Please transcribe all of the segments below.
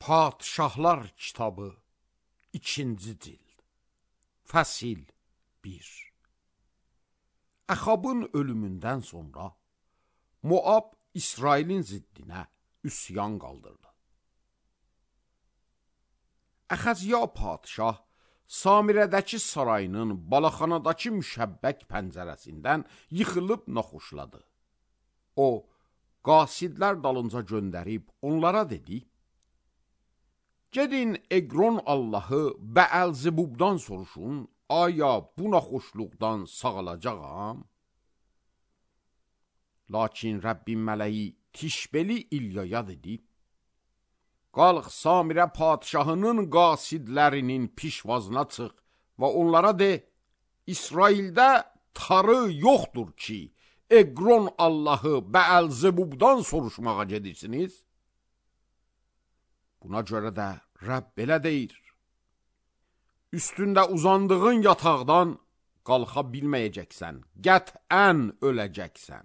Padişahlar kitabı 2-ci cild Fəsil 1. Əxabın ölümündən sonra Moab İsrailin ziddinə üsyan qaldırdı. Əxəziya padişah Samirədəki sarayının balaxanadakı müşəbbək pəncərəsindən yıxılıb naxoşladı. O, qasidlər dalınca göndərib onlara dedi: Gedin Eqron Allahı Bəəl-Zebubdan soruşun, aya bu naxoşluqdan sağalacağam? Lakin Rəbbin mələyi Tişbeli İlyaya dedi: Qalx Samirə padişahının qasidlərinin pişvazına çıx və onlara de, İsraildə tarı yoxdur ki, Eqron Allahı Bəəl-Zebubdan soruşmağa gedirsiniz. Buna görə də Rəbb belə deyir: Üstündə uzandığın yataqdan qalxa bilməyəcəksən, qətən öləcəksən.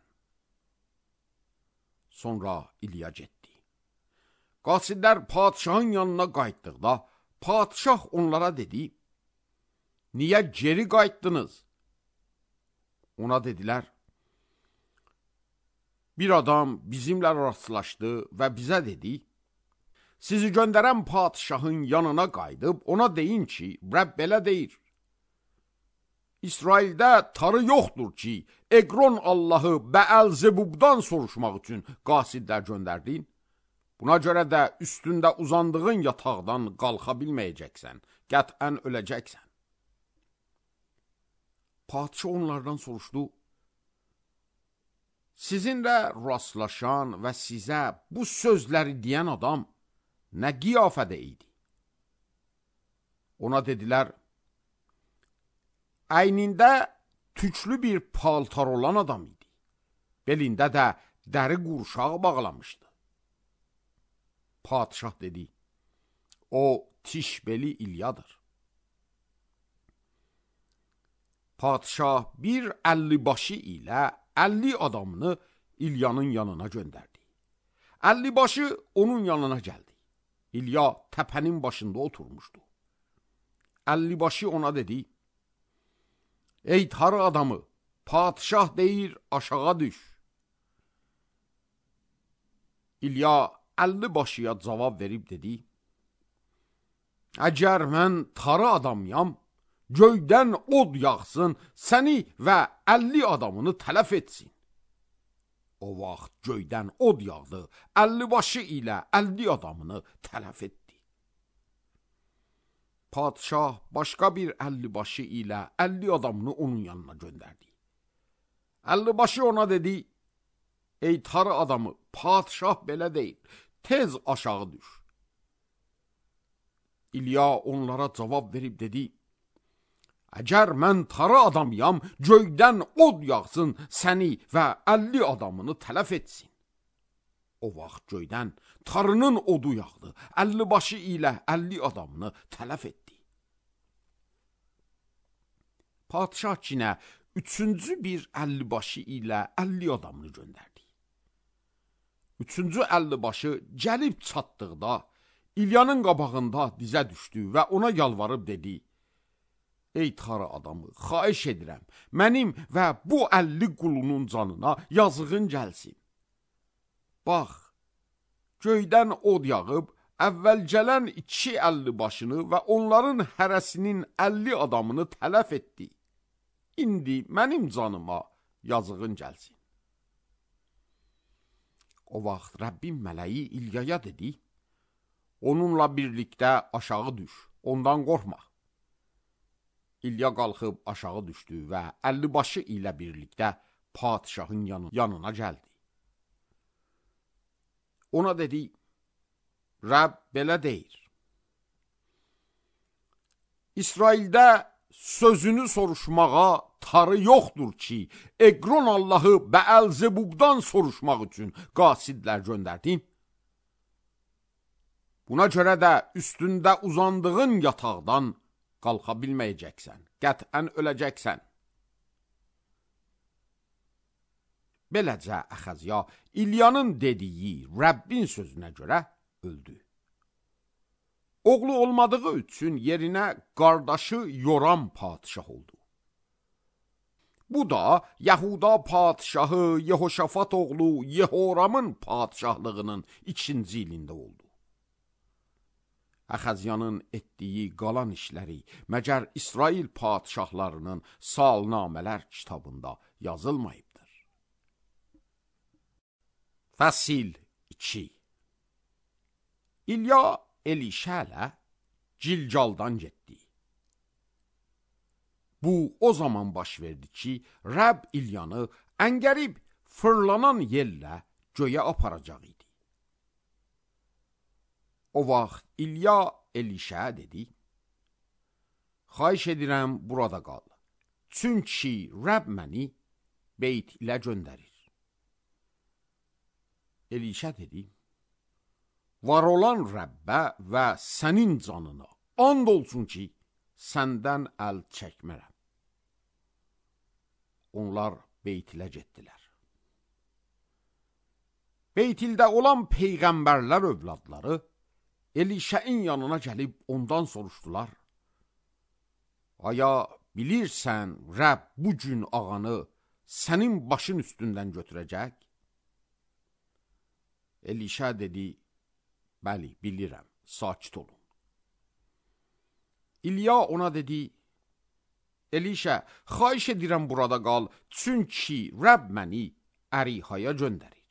Sonra İlya getdi. Qasidlər padişahın yanına qayıtdıqda, padişah onlara dedi: Niyə geri qayıtdınız? Ona dedilər: Bir adam bizimlə rastlaşdı və bizə dedi: Sizi göndərən padişahın yanına qayıdıb ona deyin ki, Rəbb belə deyir: İsraildə tarı yoxdur ki, Eqron Allahı Bəəl-Zebubdan soruşmaq üçün qasidlər göndərdin. Buna görə də üstündə uzandığın yataqdan qalxa bilməyəcəksən, qətən öləcəksən. Padişah onlardan soruşdu: Sizinlə rastlaşan və sizə bu sözləri deyən adam nə qiyafədə idi? Ona dedilər: Əynində tüklü bir paltar olan adam idi. Belində də dəri qurşağı bağlamışdı. Padişah dedi: O Tişbeli İlyadır. Padişah bir 50 başı ilə 50 adamını İlyanın yanına göndərdi. 50 başı onun yanına gəldi. İlya təpənin başında oturmuşdu. 50 başı ona dedi: Ey tarı adamı, padişah deyir aşağı düş. İlya 50 başıya cavab verib dedi: Əgər mən tarı adamyam, göydən od yağsın, səni və 50 adamını tələf etsin. O vaxt göydən od yağdı, 50 başı ilə 50 adamını tələf etdi. Padişah başqa bir 50 başı ilə 50 adamını onun yanına göndərdi. 50 başı ona dedi: Ey tarı adamı, padişah belə deyil, tez aşağı düş. İlya onlara cavab verib dedi: Əgər mən tarı adamyam, göydən od yağsın, səni və 50 adamını tələf etsin. O vaxt göydən tarının odu yağdı, 50 başı ilə 50 adamını tələf etdi. Padişah kinə 3-cü bir 50 başı ilə 50 adamını göndərdi. 3-cü 50 başı gəlib çatdıqda, İlyanın qabağında dizə düşdü və ona yalvarıb dedi: Ey tarı adamı, xahiş edirəm, mənim və bu 50 qulunun canına yazığın gəlsin. Bax, göydən od yağıb, əvvəl gələn 2 50 başını və onların hərəsinin 50 adamını tələf etdi. İndi mənim canıma yazığın gəlsin. O vaxt Rəbbin mələyi İlyaya dedi: Onunla birlikdə aşağı düş, ondan qorxma. İlya qalxıb aşağı düşdü və 50 başı ilə birlikdə padişahın yanına gəldi. Ona dedi: Rəbb belə deyir: İsraildə sözünü soruşmağa tarı yoxdur ki, Eqron Allahı Bəəl-Zebubdan soruşmaq üçün qasidlər göndərdin. Buna görə də üstündə uzandığın yataqdan qalxa bilməyəcəksən, qətən öləcəksən. Beləcə Əxəziya İlyanın dediyi Rəbbin sözünə görə öldü. Oğlu olmadığı üçün yerinə qardaşı Yoram padişah oldu. Bu da Yahuda padişahı Yehoşafat oğlu Yehoramın padişahlığının 2-ci ilində oldu. Əxəzyanın etdiyi qalan işləri məgər İsrail padişahlarının salnamələr kitabında yazılmayıbdır. Fəsil 2. İlya Elişə ilə Cilcaldan getdi. Bu o zaman baş verdi ki, Rəbb İlyanı əngərib fırlanan yellə göyə aparacaq idi. O vaxt İlya Elişə dedi, xahiş edirəm burada qal, çünki Rəbb məni beyt ilə göndərir. Elişə dedi, var olan Rəbbə və sənin canına and olsun ki, səndən əl çəkmərəm. Onlar Beytilə getdilər. Beytildə olan peyğəmbərlər övladları Elişəin yanına gəlib ondan soruşdular. Aya bilirsən Rəbb bu gün ağanı sənin başın üstündən götürəcək? Elişə dedi, bəli bilirəm, sakit olun. İlya ona dedi, Elişə, xahiş edirəm burada qal, çünki Rəbb məni Ərihaya göndərir.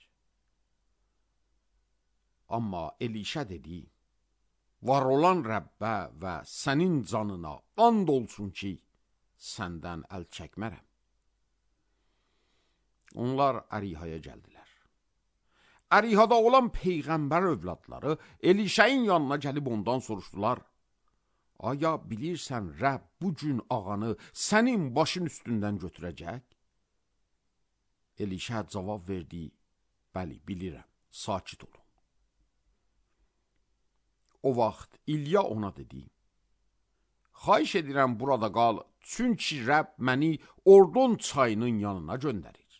Amma Elişə dedi, var olan Rəbbə və sənin canına and olsun ki, səndən əl çəkmərəm. Onlar Ərihaya gəldilər. Ərihada olan peyğəmbər övladları Elişəin yanına gəlib ondan soruşdular. Aya bilirsən Rəbb bu gün ağanı sənin başın üstündən götürəcək? Elişə cavab verdi, bəli bilirəm, sakit olun. O vaxt İlya ona dedi, xahiş edirəm burada qal, çünki Rəbb məni Ordon çayının yanına göndərir.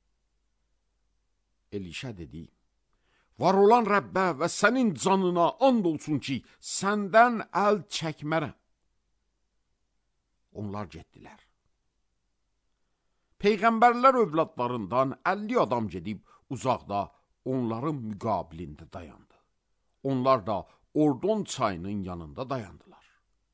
Elişə dedi, var olan Rəbbə və sənin canına and olsun ki, səndən əl çəkmərəm. Onlar getdilər. Peyğəmbərlər övladlarından 50 adam gedib uzaqda onların müqabilində dayandı. Onlar da Ordon çayının yanında dayandılar.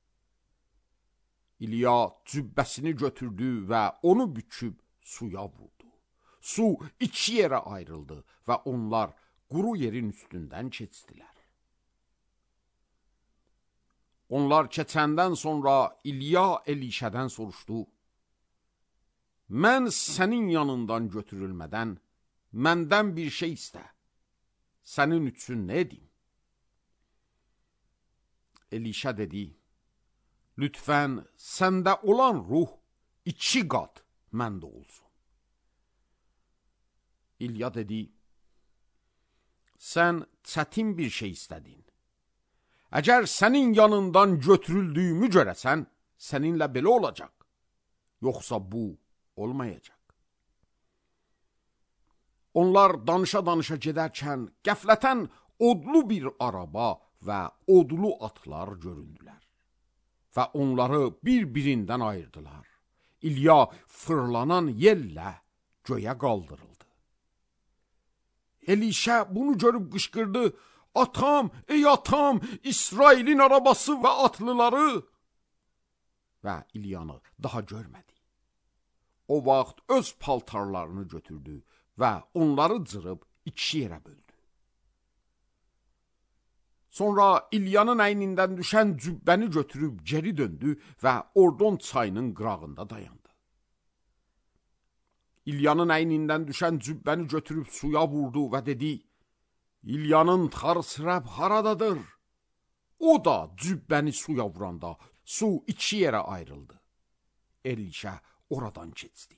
İlya cübbəsini götürdü və onu büküb suya vurdu. Su 2 yerə ayrıldı və onlar quru yerin üstündən keçdilər. Onlar keçəndən sonra İlya Elişədən soruşdu, mən sənin yanından götürülmədən məndən bir şey istə, sənin üçün nə edim? Elişə dedi, lütfən səndə olan ruh 2 qat məndə olsun. İlya dedi, sən çətin bir şey istədin. Əgər sənin yanından götürüldüyümü görəsən, səninlə belə olacaq. Yoxsa bu olmayacaq. Onlar danışa-danışa gedərkən qəflətən odlu bir araba və odlu atlar göründülər. Və onları bir-birindən ayırdılar. İlya fırlanan yellə göyə qaldırıldı. Elişə bunu görüb qışqırdı, atam, ey atam, İsrailin arabası və atlıları. Və İlyanı daha görmədi. O vaxt öz paltarlarını götürdü və onları cırıb 2 yerə böldü. Sonra İlyanın əynindən düşən cübbəni götürüb geri döndü və Ordon çayının qırağında dayandı. İlyanın əynindən düşən cübbəni götürüb suya vurdu və dedi, İlyanın tarısı Rəbb haradadır? O da cübbəni suya vuranda su 2 yerə ayrıldı. Elişə oradan keçdi.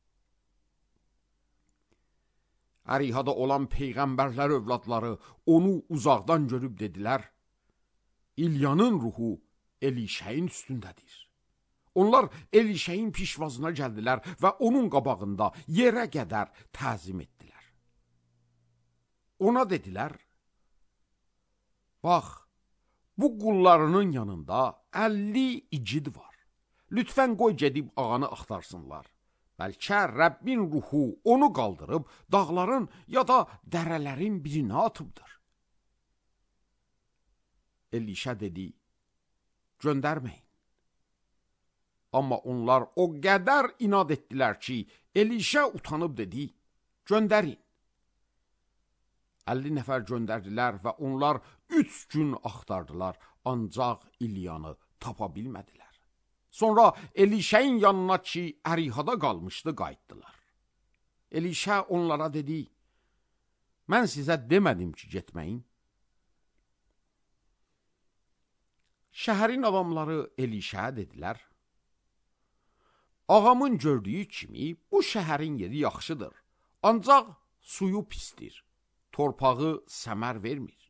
Ərihada olan peyğəmbərlər övladları onu uzaqdan görüb dedilər, İlyanın ruhu Elişəyin üstündədir. Onlar Elişəyin pişvazına gəldilər və onun qabağında yerə qədər təzim etdilər. Ona dedilər, bax, bu qullarının yanında 50 igid var. Lütfən qoy gedib ağanı axtarsınlar. Bəlkə Rəbbin ruhu onu qaldırıb dağların ya da dərələrin birinə atıbdır. Elisha dedi, göndərməyin. Amma onlar o qədər inad etdilər ki, Elisha utanıb dedi, göndərin. 50 nəfər göndərdilər və onlar 3 gün axtardılar, ancaq İlyanı tapa bilmədilər. Sonra Elişəyin yanına ki, Ərihada qalmışdı, qayıtdılar. Elisha onlara dedi, mən sizə demədim ki, getməyin. Şəhərin adamları Elişaya dedilər, ağamın gördüyü kimi bu şəhərin yeri yaxşıdır, ancaq suyu pisdir, torpağı səmər vermir.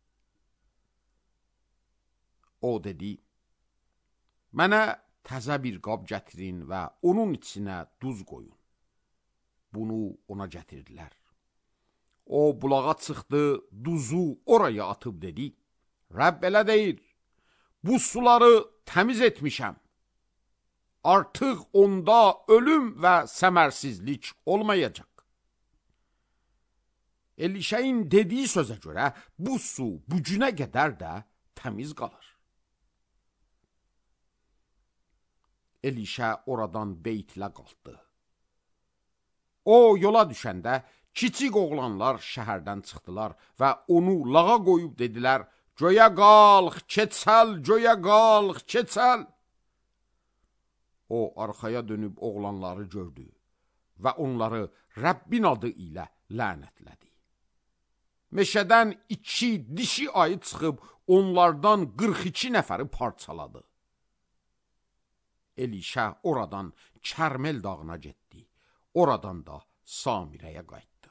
O dedi, mənə təzə bir qab gətirin və onun içinə duz qoyun. Bunu ona gətirdilər. O bulağa çıxdı, duzu oraya atıb dedi, Rəbb elə deyir, bu suları təmiz etmişəm. Artıq onda ölüm və səmərsizlik olmayacaq. Elişəyin dediyi sözə görə bu su bu günə qədər də təmiz qalır. Elisha oradan Beytlə qalxdı. O yola düşəndə kiçik oğlanlar şəhərdən çıxdılar və onu lağa qoyub dedilər, göyə qalx, keçəl, göyə qalx, keçəl. O arxaya dönüb oğlanları gördü və onları Rəbbin adı ilə lənətlədi. Meşədən 2 dişi ayı çıxıb onlardan 42 nəfəri parçaladı. Elisha oradan Kərmel dağına getdi. Oradan da Samirəyə qayıtdı.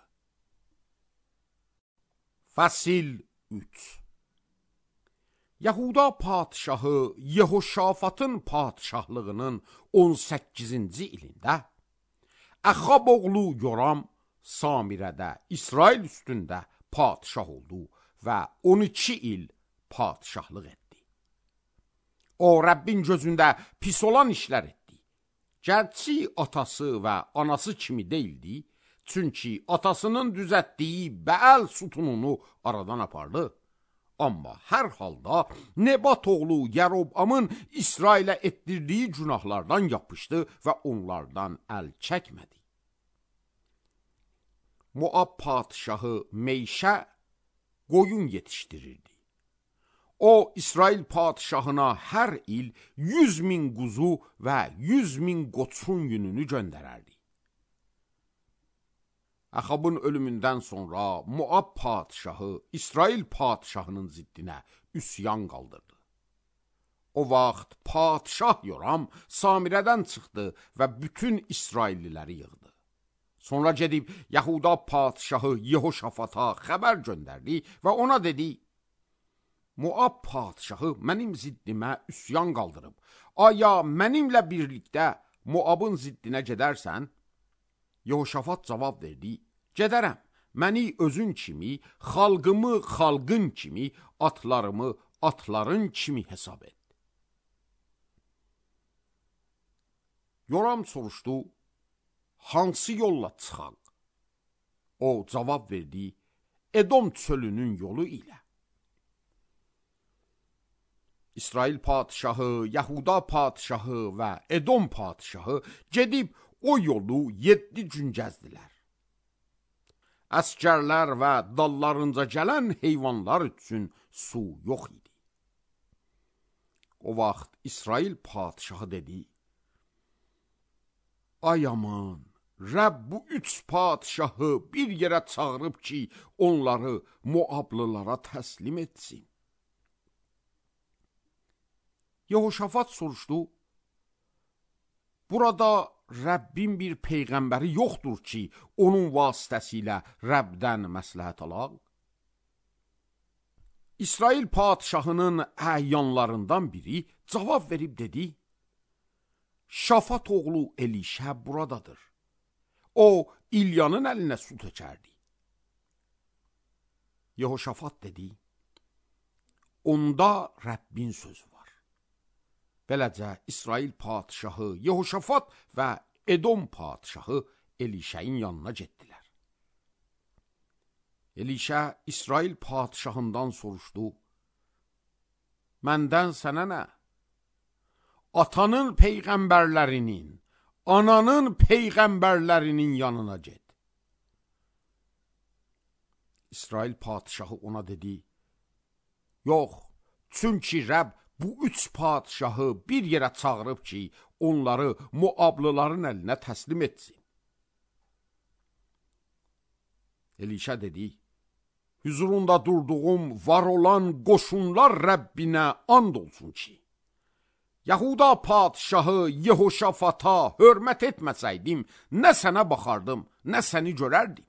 Fəsil 3. Yahuda padşahı Yehoşafatın padşahlığının 18-ci ilində Əxab oğlu Yoram Samirədə İsrail üstündə padşah oldu və 12 il padşahlıq etdi. O, Rəbbin gözündə pis olan işlər etdi. Gərçi atası və anası kimi deyildi, çünki atasının düzətdiyi Bəəl sütununu aradan apardı. Amma hər halda Nebat oğlu Yərobamın İsrailə etdirdiyi günahlardan yapışdı və onlardan əl çəkmədi. Moab padşahı Meyşə qoyun yetişdirirdi. O, İsrail padşahına hər il 100.000 quzu və 100.000 qoçun yününü göndərərdi. Əxabın ölümündən sonra Moab padşahı İsrail padşahının ziddinə üsyan qaldırdı. O vaxt padşah Yoram Samirədən çıxdı və bütün İsrailliləri yığdı. Sonra gedib Yahuda padşahı Yehoşafata xəbər göndərdi və ona dedi, Moab padşahı mənim ziddimə üsyan qaldırıb. Aya mənimlə birlikdə Moabın ziddinə gedərsən? Yehoşafat cavab verdi, gedərəm. Məni özün kimi, xalqımı xalqın kimi, atlarımı atların kimi hesab et. Yoram soruşdu, hansı yolla çıxaq? O cavab verdi, Edom çölünün yolu ilə. İsrail padşahı, Yahuda padşahı və Edom padşahı gedib o yolu 7 gün gəzdilər. Əskərlər və dallarınca gələn heyvanlar üçün su yox idi. O vaxt İsrail padşahı dedi, ay aman, Rəbb bu 3 padşahı bir yerə çağırıb ki, onları Moablılara təslim etsin. Yehoşafat soruşdu, burada Rəbbin bir peyğəmbəri yoxdur ki, onun vasitəsilə Rəbdən məsləhət alaq? İsrail padşahının əyanlarından biri cavab verib dedi, Şafat oğlu Elişə buradadır. O, İlyanın əlinə su tökərdi. Yehoşafat dedi, onda Rəbbin sözü var. Beləcə İsrail padişahı Yehoşafat və Edom padişahı Elişəyin yanına getdilər. Elişə İsrail padişahından soruşdu: Məndən sənə nə? Atanın peyğəmbərlərinin, ananın peyğəmbərlərinin yanına get. İsrail padişahı ona dedi: Yox, çünki Rəbb bu 3 padişahı bir yerə çağırıb ki, onları Moablıların əlinə təslim etsin. Elişə dedi: Hüzurunda durduğum var olan qoşunlar Rəbbinə and olsun ki, Yahuda padişahı Yehoşafata hörmət etməsəydim, nə sənə baxardım, nə səni görərdim.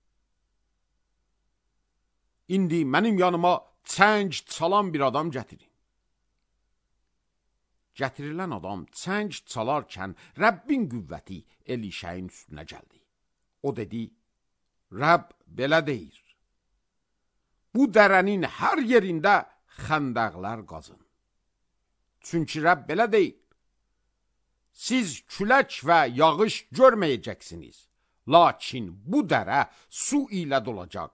İndi mənim yanıma çəng çalan bir adam gətirin. Gətirilən adam çəng çalarkən Rəbbin qüvvəti Elişəyin üstünə gəldi. O dedi: Rəbb belə deyir: Bu dərənin hər yerində xəndəqlər qazın. Çünki Rəbb belə deyir: Siz külək və yağış görməyəcəksiniz, lakin bu dərə su ilə dolacaq.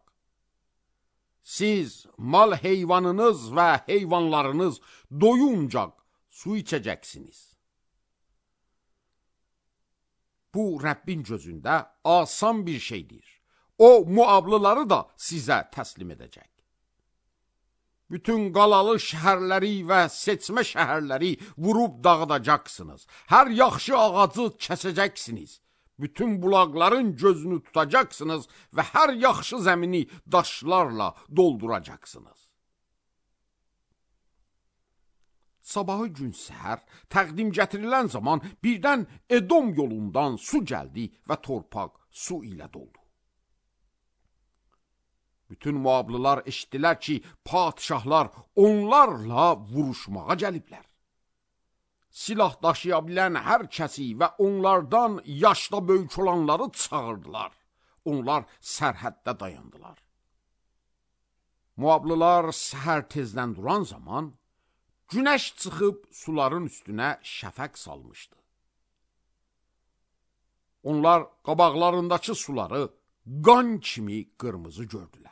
Siz mal heyvanınız və heyvanlarınız doyuncaq su içəcəksiniz. Bu Rəbbin gözündə asan bir şeydir. O Moablıları da sizə təslim edəcək. Bütün qalalı şəhərləri və seçmə şəhərləri vurub dağıdacaqsınız. Hər yaxşı ağacı kəsəcəksiniz. Bütün bulaqların gözünü tutacaqsınız və hər yaxşı zəmini daşlarla dolduracaqsınız. Sabahı gün səhər təqdim gətirilən zaman birdən Edom yolundan su gəldi və torpaq su ilə doldu. Bütün Moablılar eşitdilər ki, padişahlar onlarla vuruşmağa gəliblər. Silah daşıya bilən hər kəsi və onlardan yaşda böyük olanları çağırdılar. Onlar sərhəddə dayandılar. Moablılar səhər tezdən duran zaman günəş çıxıb suların üstünə şəfəq salmışdı. Onlar qabaqlarındakı suları qan kimi qırmızı gördülər.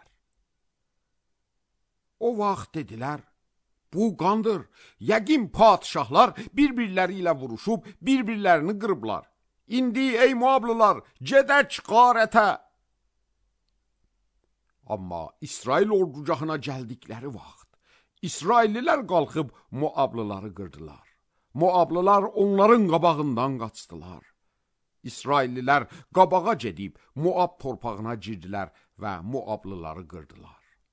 O vaxt dedilər: Bu qandır. Yəqin padişahlar bir-birləri ilə vuruşub, bir-birlərini qırıblar. İndi ey Moablılar, gedək qarətə. Amma İsrail ordugahına gəldikləri vaxt, İsraillilər qalxıb Moablıları qırdılar. Moablılar onların qabağından qaçdılar. İsraillilər qabağa gedib Moab torpağına girdilər və Moablıları qırdılar.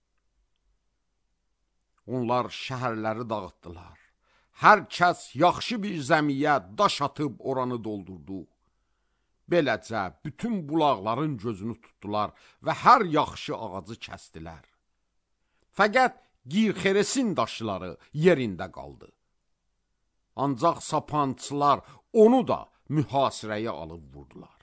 Onlar şəhərləri dağıtdılar. Hər kəs yaxşı bir zəmiyə daş atıb oranı doldurdu. Beləcə bütün bulaqların gözünü tutdular və hər yaxşı ağacı kəsdilər. Fəqət Girxeresin daşları yerində qaldı. Ancaq sapançılar onu da mühasirəyə alıb vurdular.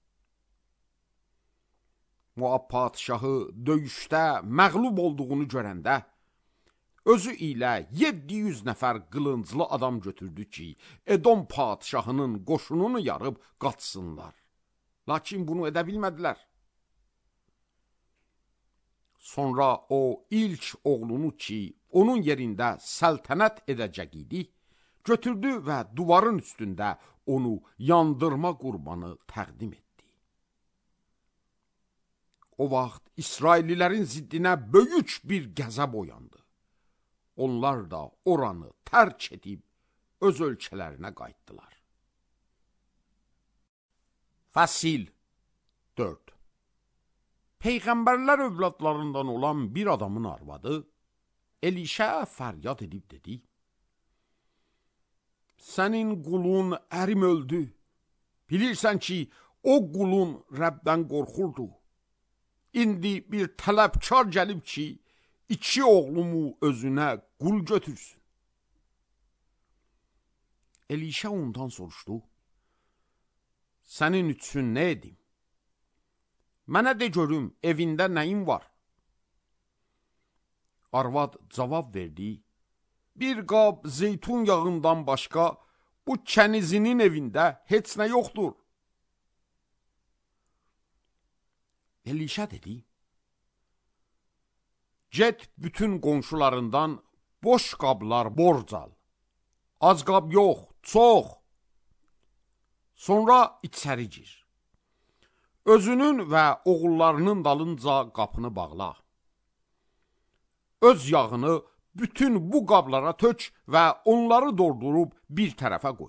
Moab padişahı döyüşdə məğlub olduğunu görəndə özü ilə 700 nəfər qılınclı adam götürdü ki, Edom padişahının qoşununu yarıb qaçsınlar. Lakin bunu edə bilmədilər. Sonra o ilk oğlunu ki, onun yerində səltənət edəcək idi, götürdü və duvarın üstündə onu yandırma qurbanı təqdim etdi. O vaxt İsraillilərin ziddinə böyük bir qəzəb oyandı. Onlar da oranı tərk edib öz ölkələrinə qayıtdılar. Fəsil 4. Peyğəmbərlər övladlarından olan bir adamın arvadı Elişə fəryad edib dedi: Sənin qulun ərim öldü. Bilirsən ki, o qulun Rəbdən qorxurdu. İndi bir tələbkar gəlib ki, 2 oğlumu özünə qul götürsün. Elişə ondan soruşdu: Sənin üçün nə edim? Mənə de görüm, evində nəyin var? Arvad cavab verdi: bir qab zeytun yağından başqa bu kənizinin evində heç nə yoxdur. Elisha dedi, get bütün qonşularından boş qablar borc al. Az qab yox, çox. Sonra içəri gir. Özünün və oğullarının dalınca qapını bağla. Öz yağını bütün bu qablara tök və onları doldurub bir tərəfə qoy.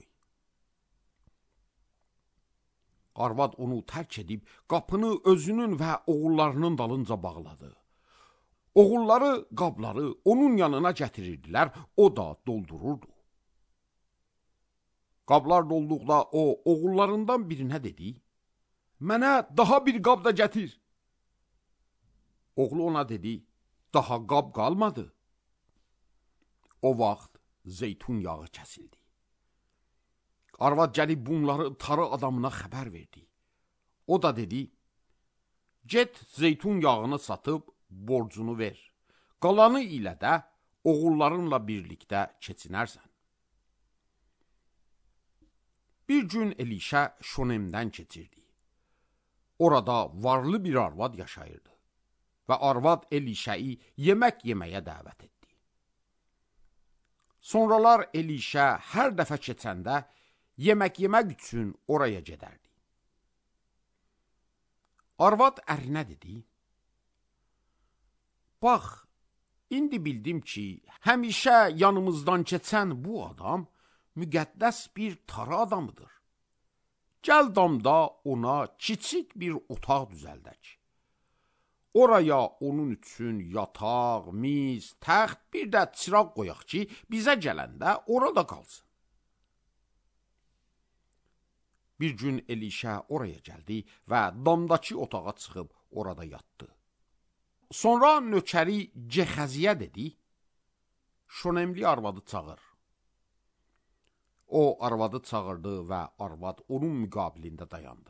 Arvad onu tərk edib, qapını özünün və oğullarının dalınca bağladı. Oğulları qabları onun yanına gətirirdilər, o da doldururdu. Qablar dolduqda o, oğullarından birinə dedi, mənə daha bir qab da gətir. Oğlu ona dedi, daha qab qalmadı. O vaxt zeytun yağı kəsildi. Arvad gəlib bunları tarı adamına xəbər verdi. O da dedi, get zeytun yağını satıb borcunu ver. Qalanı ilə də oğullarınla birlikdə keçinərsən. Bir gün Elisha Şonemdən keçirdi. Orada varlı bir arvad yaşayırdı. Və arvad Elisha'yı yemək yeməyə dəvət etdi. Sonralar Elisha hər dəfə keçəndə yemək yemək üçün oraya gedərdi. Arvad ərinə dedi, bax, indi bildim ki, həmişə yanımızdan keçən bu adam müqəddəs bir tarı adamıdır. Gəl damda ona kiçik bir otaq düzəldək. Oraya onun üçün yataq, miz, təxt, bir də çıraq qoyaq ki, bizə gələndə orada qalsın. Bir gün Elisha oraya gəldi və damdakı otağa çıxıb orada yatdı. Sonra nökəri Gexəziyə dedi, Şonemli arvadı çağır. O arvadı çağırdı və arvad onun müqabilində dayandı.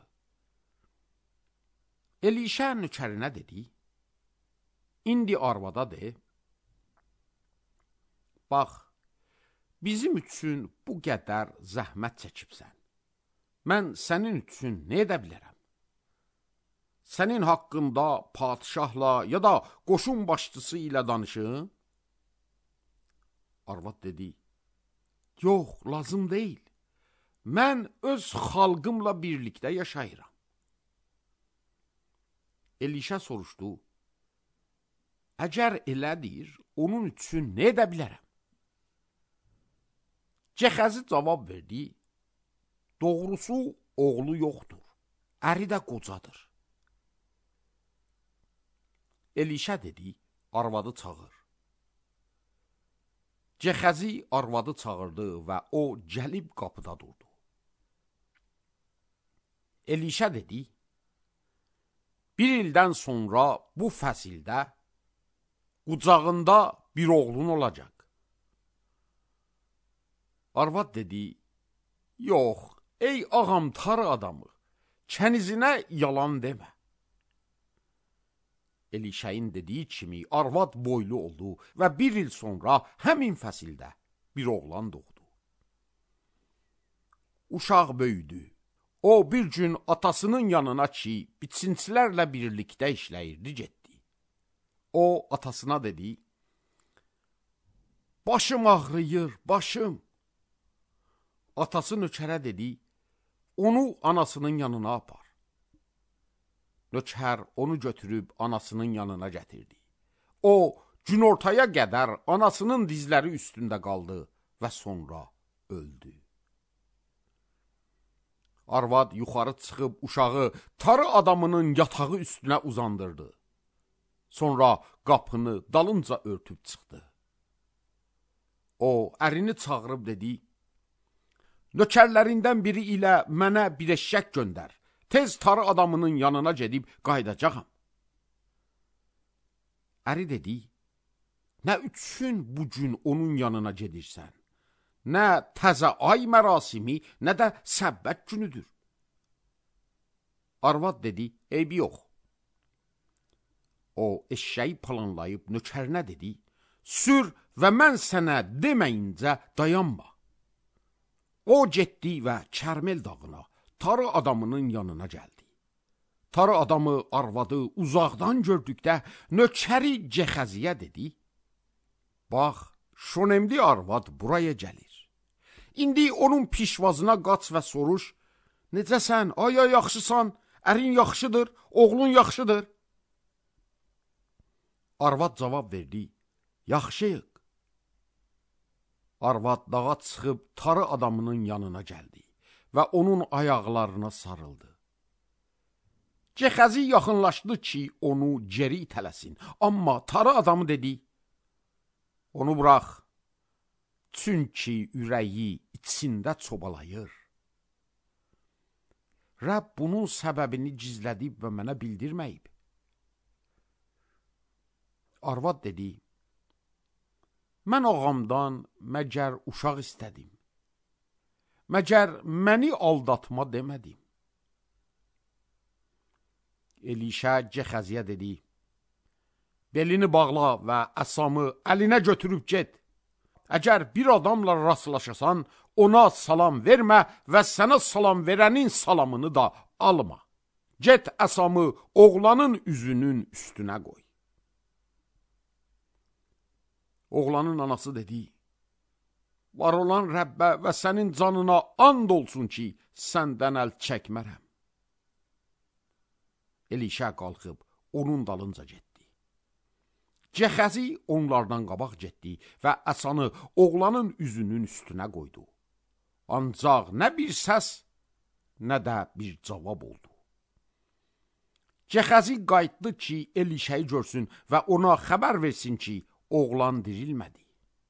Elisha nökərinə dedi, indi arvada de, bax, bizim üçün bu qədər zəhmət çəkibsən. Mən sənin üçün nə edə bilərəm? Sənin haqqında padişahla ya da qoşun başçısı ilə danışın? Arvad dedi, yox, lazım deyil. Mən öz xalqımla birlikdə yaşayıram. Elisha soruşdu, əgər elədir, onun üçün nə edə bilərəm? Gexəzi cavab verdi, doğrusu oğlu yoxdur, əri də qocadır. Elisha dedi, arvadı çağır. Gexəzi arvadı çağırdı və o gəlib qapıda durdu. Elisha dedi, bir ildən sonra bu fəsildə qucağında bir oğlun olacaq. Arvad dedi, yox, ey ağam tarı adamı, kənizinə yalan demə. Elişəyin dediyi kimi arvad boylu oldu və bir il sonra həmin fəsildə bir oğlan doğdu. Uşaq böyüdü. O bir gün atasının yanına ki, biçinçilərlə birlikdə işləyirdi, getdi. O atasına dedi, başım ağrıyır, başım. Atası nökərə dedi, onu anasının yanına apar. Nökər onu götürüb anasının yanına gətirdi. O, günortaya qədər anasının dizləri üstündə qaldı və sonra öldü. Arvad yuxarı çıxıb uşağı tarı adamının yatağı üstünə uzandırdı. Sonra qapını dalınca örtüb çıxdı. O, ərini çağırıb dedi, nökərlərindən biri ilə mənə bir eşşək göndər. Tez tarı adamının yanına gedib qaydacağam. Əri dedi, nə üçün bu gün onun yanına gedirsən? Nə təzə ay mərasimi, nə də səbbət günüdür. Arvad dedi, eybi yox. O eşşəyi planlayıb nökərinə dedi, sür və mən sənə deməyincə dayanma. O getdi və Kərmel dağına, tarı adamının yanına gəldi. Tarı adamı, arvadı uzaqdan gördükdə nökəri Cexəziyə dedi: bax, şonemli arvad buraya gəlir. İndi onun pişvazına qaç və soruş: necəsən, aya yaxşısan, ərin yaxşıdır, oğlun yaxşıdır? Arvad cavab verdi: yaxşıyıq. Arvad dağa çıxıb tarı adamının yanına gəldi və onun ayaqlarına sarıldı. Cexəzi yaxınlaşdı ki, onu geri itələsin. Amma tarı adamı dedi: onu burax, çünki ürəyi içində çobalayır. Rəbb bunun səbəbini gizlədib və mənə bildirməyib. Arvad dedi: mən ağamdan məgər uşaq istədim, məgər məni aldatma demədim. Elişə Cexəziyə dedi: belini bağla və əsamı əlinə götürüb get. Əgər bir adamla rastlaşasan, ona salam vermə və sənə salam verənin salamını da alma. Get əsamı oğlanın üzünün üstünə qoy. Oğlanın anası dedi: var olan Rəbbə və sənin canına and olsun ki, səndən əl çəkmərəm. Elişə qalxıb onun dalınca getdi. Cexəzi onlardan qabaq getdi və əsanı oğlanın üzünün üstünə qoydu. Ancaq nə bir səs, nə də bir cavab oldu. Cexəzi qayıtdı ki, Elişəyi görsün və ona xəbər versin ki, oğlan dirilmədi.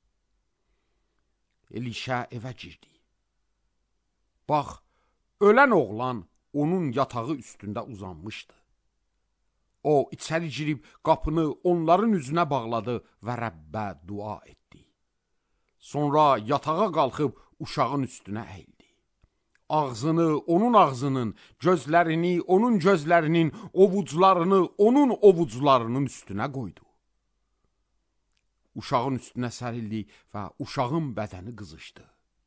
Elişə evə girdi. Bax, ölən oğlan onun yatağı üstündə uzanmışdı. O, içəri girib qapını onların üzünə bağladı və Rəbbə dua etdi. Sonra yatağa qalxıb uşağın üstünə əyildi. Ağzını onun ağzının, gözlərini onun gözlərinin, ovucularını onun ovucularının üstünə qoydu. Uşağın üstünə sərildi və uşağın bədəni qızışdı.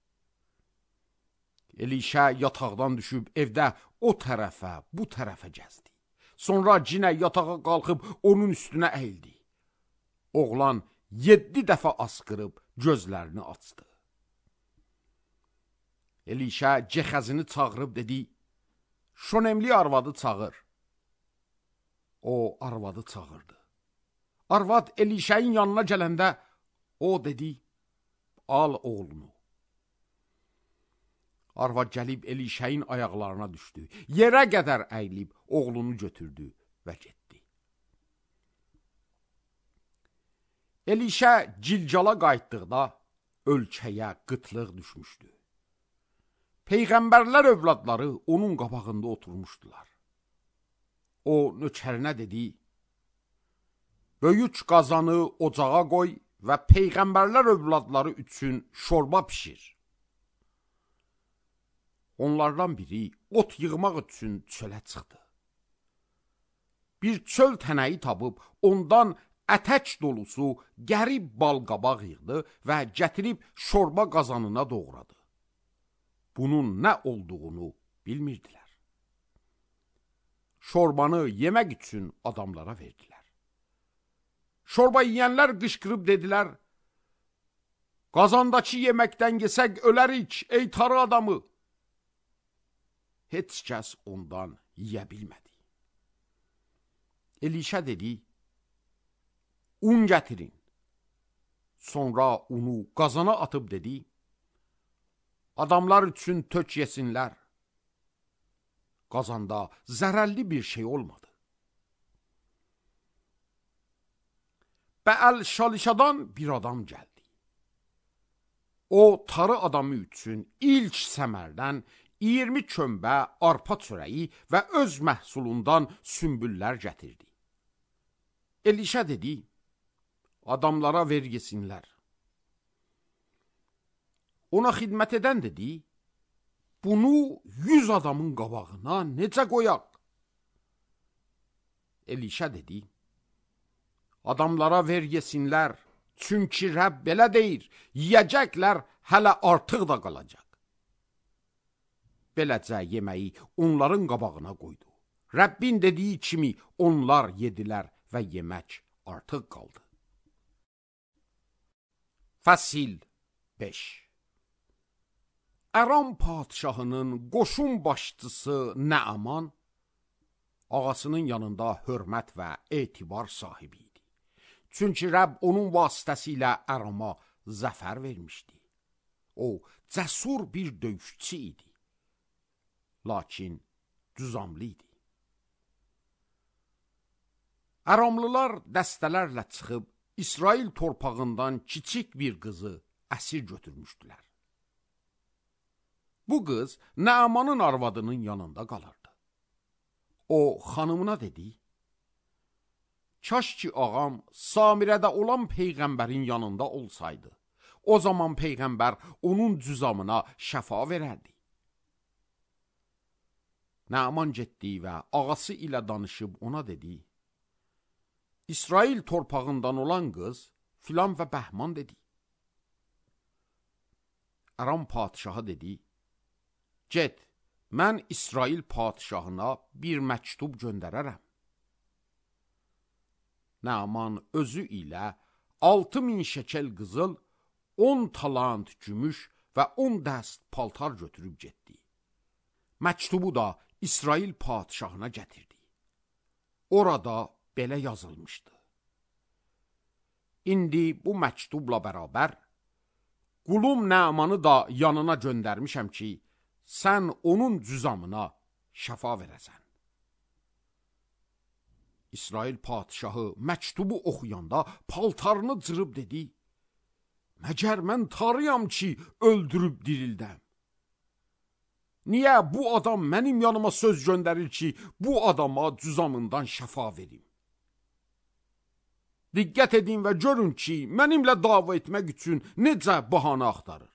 Elişə yataqdan düşüb evdə o tərəfə, bu tərəfə gəzdi. Sonra cinə yatağa qalxıb onun üstünə əyildi. Oğlan 7 dəfə asqırıb gözlərini açdı. Elişə Cexəzini çağırıb dedi: şonemli arvadı çağır. O arvadı çağırdı. Arvad Elişəyin yanına gələndə o dedi: al oğlunu. Arvad gəlib Elişəyin ayaqlarına düşdü. Yerə qədər əyilib oğlunu götürdü və getdi. Elişə Cilcala qayıtdıqda ölkəyə qıtlıq düşmüşdü. Peyğəmbərlər övladları onun qabağında oturmuşdular. O nökərinə dedi: böyük qazanı ocağa qoy və peyğəmbərlər övladları üçün şorba pişir. Onlardan biri ot yığmaq üçün çölə çıxdı. Bir çöl tənəyi tapıb ondan ətək dolusu qərib balqabaq yığdı və gətirib şorba qazanına doğradı. Bunun nə olduğunu bilmirdilər. Şorbanı yemək üçün adamlara verdilər. Şorba yiyənlər qışqırıb dedilər: qazandakı yeməkdən yesək ölərik, ey tarı adamı. Heç kəs ondan yiyə bilmədi. Elişə dedi: un gətirin. Sonra unu qazana atıb dedi: adamlar üçün tök yesinlər. Qazanda zərərli bir şey olmadı. Bəəl Şalişadan bir adam gəldi. O, tarı adamı üçün ilk səmərdən 20 kömbə arpa çörəyi və öz məhsulundan sümbüllər gətirdi. Elişə dedi: adamlara ver yesinlər. Ona xidmət edən dedi: bunu 100 adamın qabağına necə qoyaq? Elişə dedi: adamlara ver yesinlər, Çünki Rəbb belə deyir, yiyəcəklər hələ artıq da qalacaq. Beləcə yeməyi onların qabağına qoydu. Rəbbin dediyi kimi onlar yedilər və yemək artıq qaldı. Fəsil 5. Əram padşahının qoşun başçısı Nəaman, ağasının yanında hörmət və etibar sahibi idi. Çünki Rəbb onun vasitəsilə Ərama zəfər vermişdi. O, cəsur bir döyüşçü idi. Lakin düzamlı idi. Əramlılar dəstələrlə çıxıb İsrail torpağından kiçik bir qızı əsir götürmüşdülər. Bu qız Nəamanın arvadının yanında qalırdı. O, xanımına dedi, kaş ki ağam Samirədə olan Peyğəmbərin yanında olsaydı, o zaman Peyğəmbər onun cüzamına şəfa verərdi. Nəaman getdi və ağası ilə danışıb ona dedi, İsrail torpağından olan qız filan və bəhman dedi. Əram padşahı dedi, get, mən İsrail padşahına bir məktub göndərərəm. Nəaman özü ilə 6000 şəkel qızıl, 10 talant gümüş və 10 dəst paltar götürüb getdi. Məktubu da İsrail padşahına gətirdi. Orada belə yazılmışdı. İndi bu məktubla bərabər, qulum Nəamanı da yanına göndərmişəm ki, sən onun cüzamına şəfa verəsən. İsrail padşahı məktubu oxuyanda paltarını cırıb dedi, məgər mən tarıyam ki, öldürüb dirildəm. Niyə bu adam mənim yanıma söz göndərir ki, bu adama cüzamından şəfa verim? Diqqət edin və görün ki, mənimlə dava etmək üçün necə bəhanə axtarır.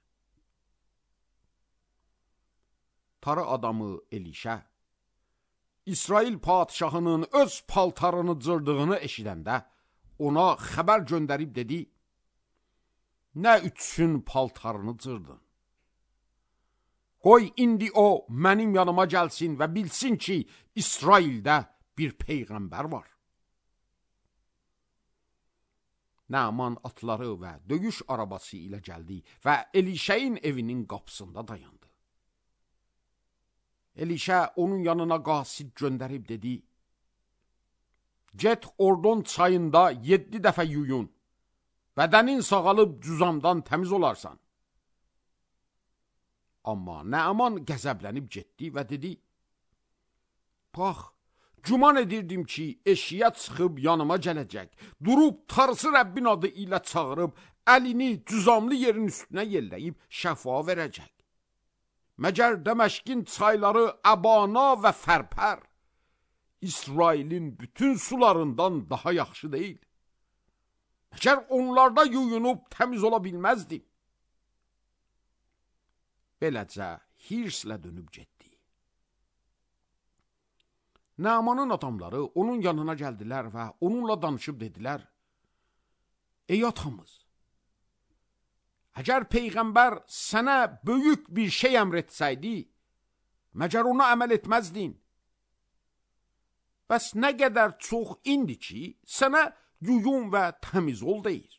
Tarı adamı Elişə, İsrail padşahının öz paltarını cırdığını eşidəndə ona xəbər göndərib dedi, nə üçün paltarını cırdın? Qoy indi o mənim yanıma gəlsin və bilsin ki, İsraildə bir peyğəmbər var. Nəaman atları və döyüş arabası ilə gəldi və Elişəyin evinin qapısında dayandı. Elişə onun yanına qasid göndərib dedi, get Ordon çayında 7 dəfə yuyun, bədənin sağalıb cüzamdan təmiz olarsan. Amma Nəaman qəzəblənib getdi və dedi, bax, güman edirdim ki, eşiyə çıxıb yanıma gələcək, durub Tarsı Rəbbin adı ilə çağırıb, əlini cüzamlı yerin üstünə yelləyib şəfa verəcək. Məgər Dəməşqin çayları Əbana və Fərpər, İsrailin bütün sularından daha yaxşı deyil. Məgər onlarda yuyunub təmiz ola bilməzdim. Beləcə hirslə dönüb getdi. Nəamanın adamları onun yanına gəldilər və onunla danışıb dedilər, ey atamız, əgər Peyğəmbər sənə böyük bir şey əmr etsəydi, məgər ona əməl etməzdin? Bəs nə qədər çox indi ki, sənə yuyun və təmiz ol deyir.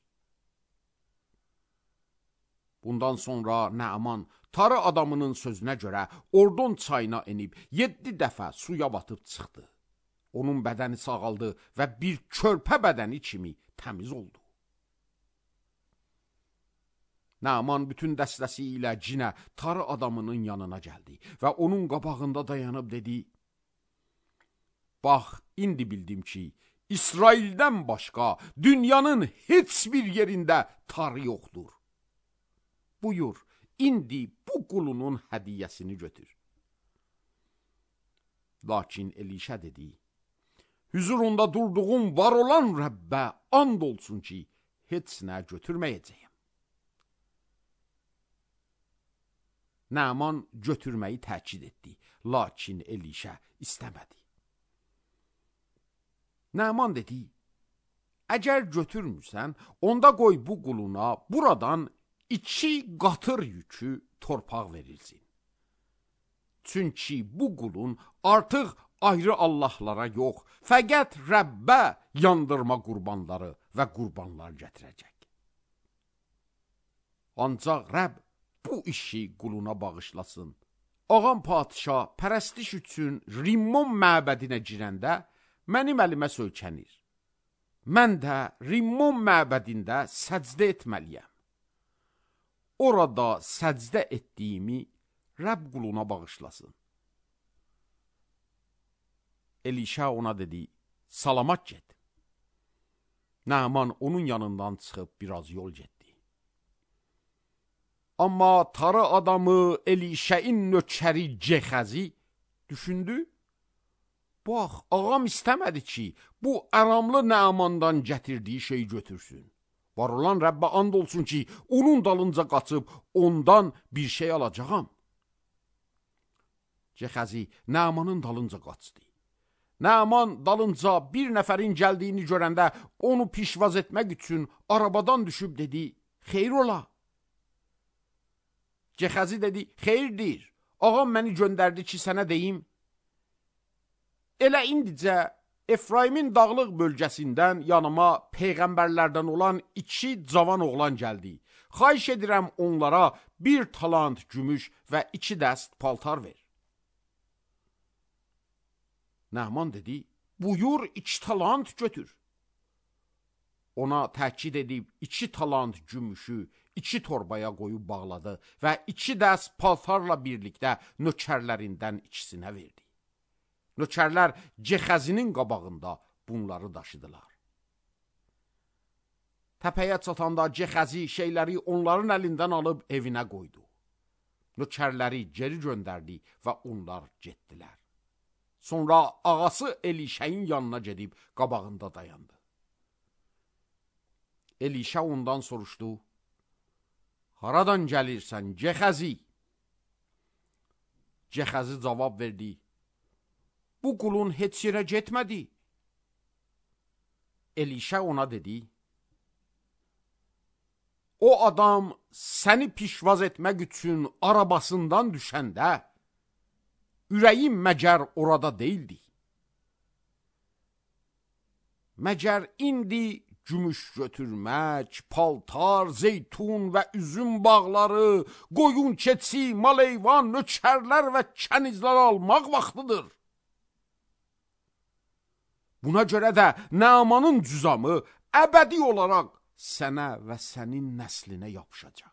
Bundan sonra Nəaman tarı adamının sözünə görə Ordon çayına enib 7 dəfə suya batıb çıxdı. Onun bədəni sağaldı və bir körpə bədəni kimi təmiz oldu. Nəaman bütün dəstəsi ilə cinə tarı adamının yanına gəldi və onun qabağında dayanıb dedi, bax, indi bildim ki, İsraildən başqa dünyanın heç bir yerində tarı yoxdur. Buyur, indi bu qulunun hədiyyəsini götür. Lakin Elişə dedi, hüzurunda durduğum var olan Rəbbə and olsun ki, heç nə götürməyəcəyəm. Nəaman götürməyi təkid etdi, lakin Elişə istəmədi. Nəaman dedi, əgər götürmürsən, onda qoy bu quluna buradan 2 qatır yükü torpaq verilsin. Çünki bu qulun artıq ayrı Allahlara yox, fəqət Rəbbə yandırma qurbanları və qurbanlar gətirəcək. Ancaq Rəbb bu işi quluna bağışlasın. Ağam padişah pərəstiş üçün Rimmon məbədinə girəndə mənim əlimə söykənir. Mən də Rimmon məbədində səcdə etməliyəm. Orada səcdə etdiyimi Rəbb quluna bağışlasın. Elişa ona dedi, salamat get. Naaman onun yanından çıxıb biraz yol getdi. Amma tarı adamı Elişəin nökəri Cexəzi düşündü. Bax, ağam istəmədi ki, bu əramlı Naamandan gətirdiyi şeyi götürsün. Var olan Rəbbə and olsun ki, onun dalınca qaçıb ondan bir şey alacağam. Cexəzi Naamanın dalınca qaçdı. Naaman dalınca bir nəfərin gəldiyini görəndə onu pişvaz etmək üçün arabadan düşüb dedi, xeyr ola. Cexəzi dedi, xeyirdir, ağam məni göndərdi ki, sənə deyim. Elə indicə Efraimin dağlıq bölgəsindən yanıma peyğəmbərlərdən olan 2 cavan oğlan gəldi. Xahiş edirəm onlara 1 talant gümüş və 2 dəst paltar ver. Naaman dedi, buyur 2 talant götür. Ona təkid edib 2 talant gümüşü 2 torbaya qoyub bağladı və 2 dəst paltarla birlikdə nökərlərindən ikisinə verdi. Nökərlər Cexəzinin qabağında bunları daşıdılar. Təpəyə çatanda Cexəzi şeyləri onların əlindən alıb evinə qoydu. Nökərləri geri göndərdi və onlar getdilər. Sonra ağası Elişəyin yanına gedib qabağında dayandı. Elişə ondan soruşdu, haradan gəlirsən Cexəzi? Cexəzi cavab verdi, bu qulun heç yerə getmədi. Elişə ona dedi, o adam səni pişvaz etmək üçün arabasından düşəndə, ürəyim məgər orada deyildi. Məgər indi gümüş götürmək, paltar, zeytun və üzüm bağları, qoyun keçi, maleyvan, nökərlər və kənizlər almaq vaxtıdır. Buna görə də Naamanın cüzamı əbədi olaraq sənə və sənin nəslinə yapışacaq.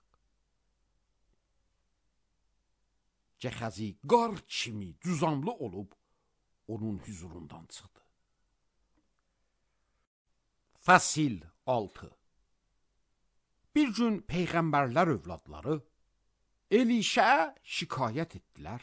Cexəzi qar kimi cüzamlı olub onun huzurundan çıxdı. Fəsil 6. Bir gün peyğəmbərlər övladları Elişəyə şikayət etdilər.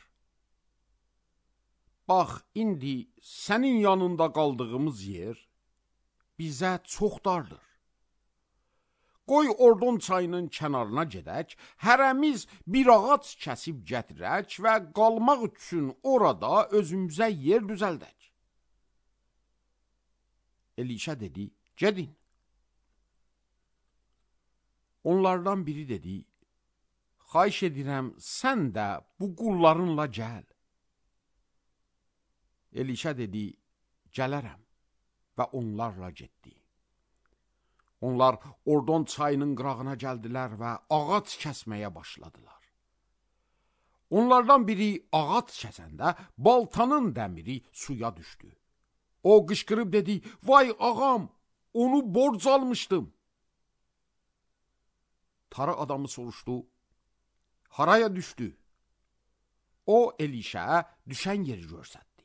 Bax, indi sənin yanında qaldığımız yer bizə çox dardır. Qoy Ordon çayının kənarına gedək, hərəmiz bir ağac kəsib gətirək və qalmaq üçün orada özümüzə yer düzəldək. Elişə dedi, gedin. Onlardan biri dedi, xahiş edirəm, sən də bu qullarınla gəl. Elişə dedi, gələrəm və onlarla getdi. Onlar Ordon çayının qırağına gəldilər və ağac kəsməyə başladılar. Onlardan biri ağac kəsəndə baltanın dəmiri suya düşdü. O qışqırıb dedi, vay ağam, onu borc almışdım. Tarı adamı soruşdu, haraya düşdü? O Elişəyə düşən yeri göstərdi.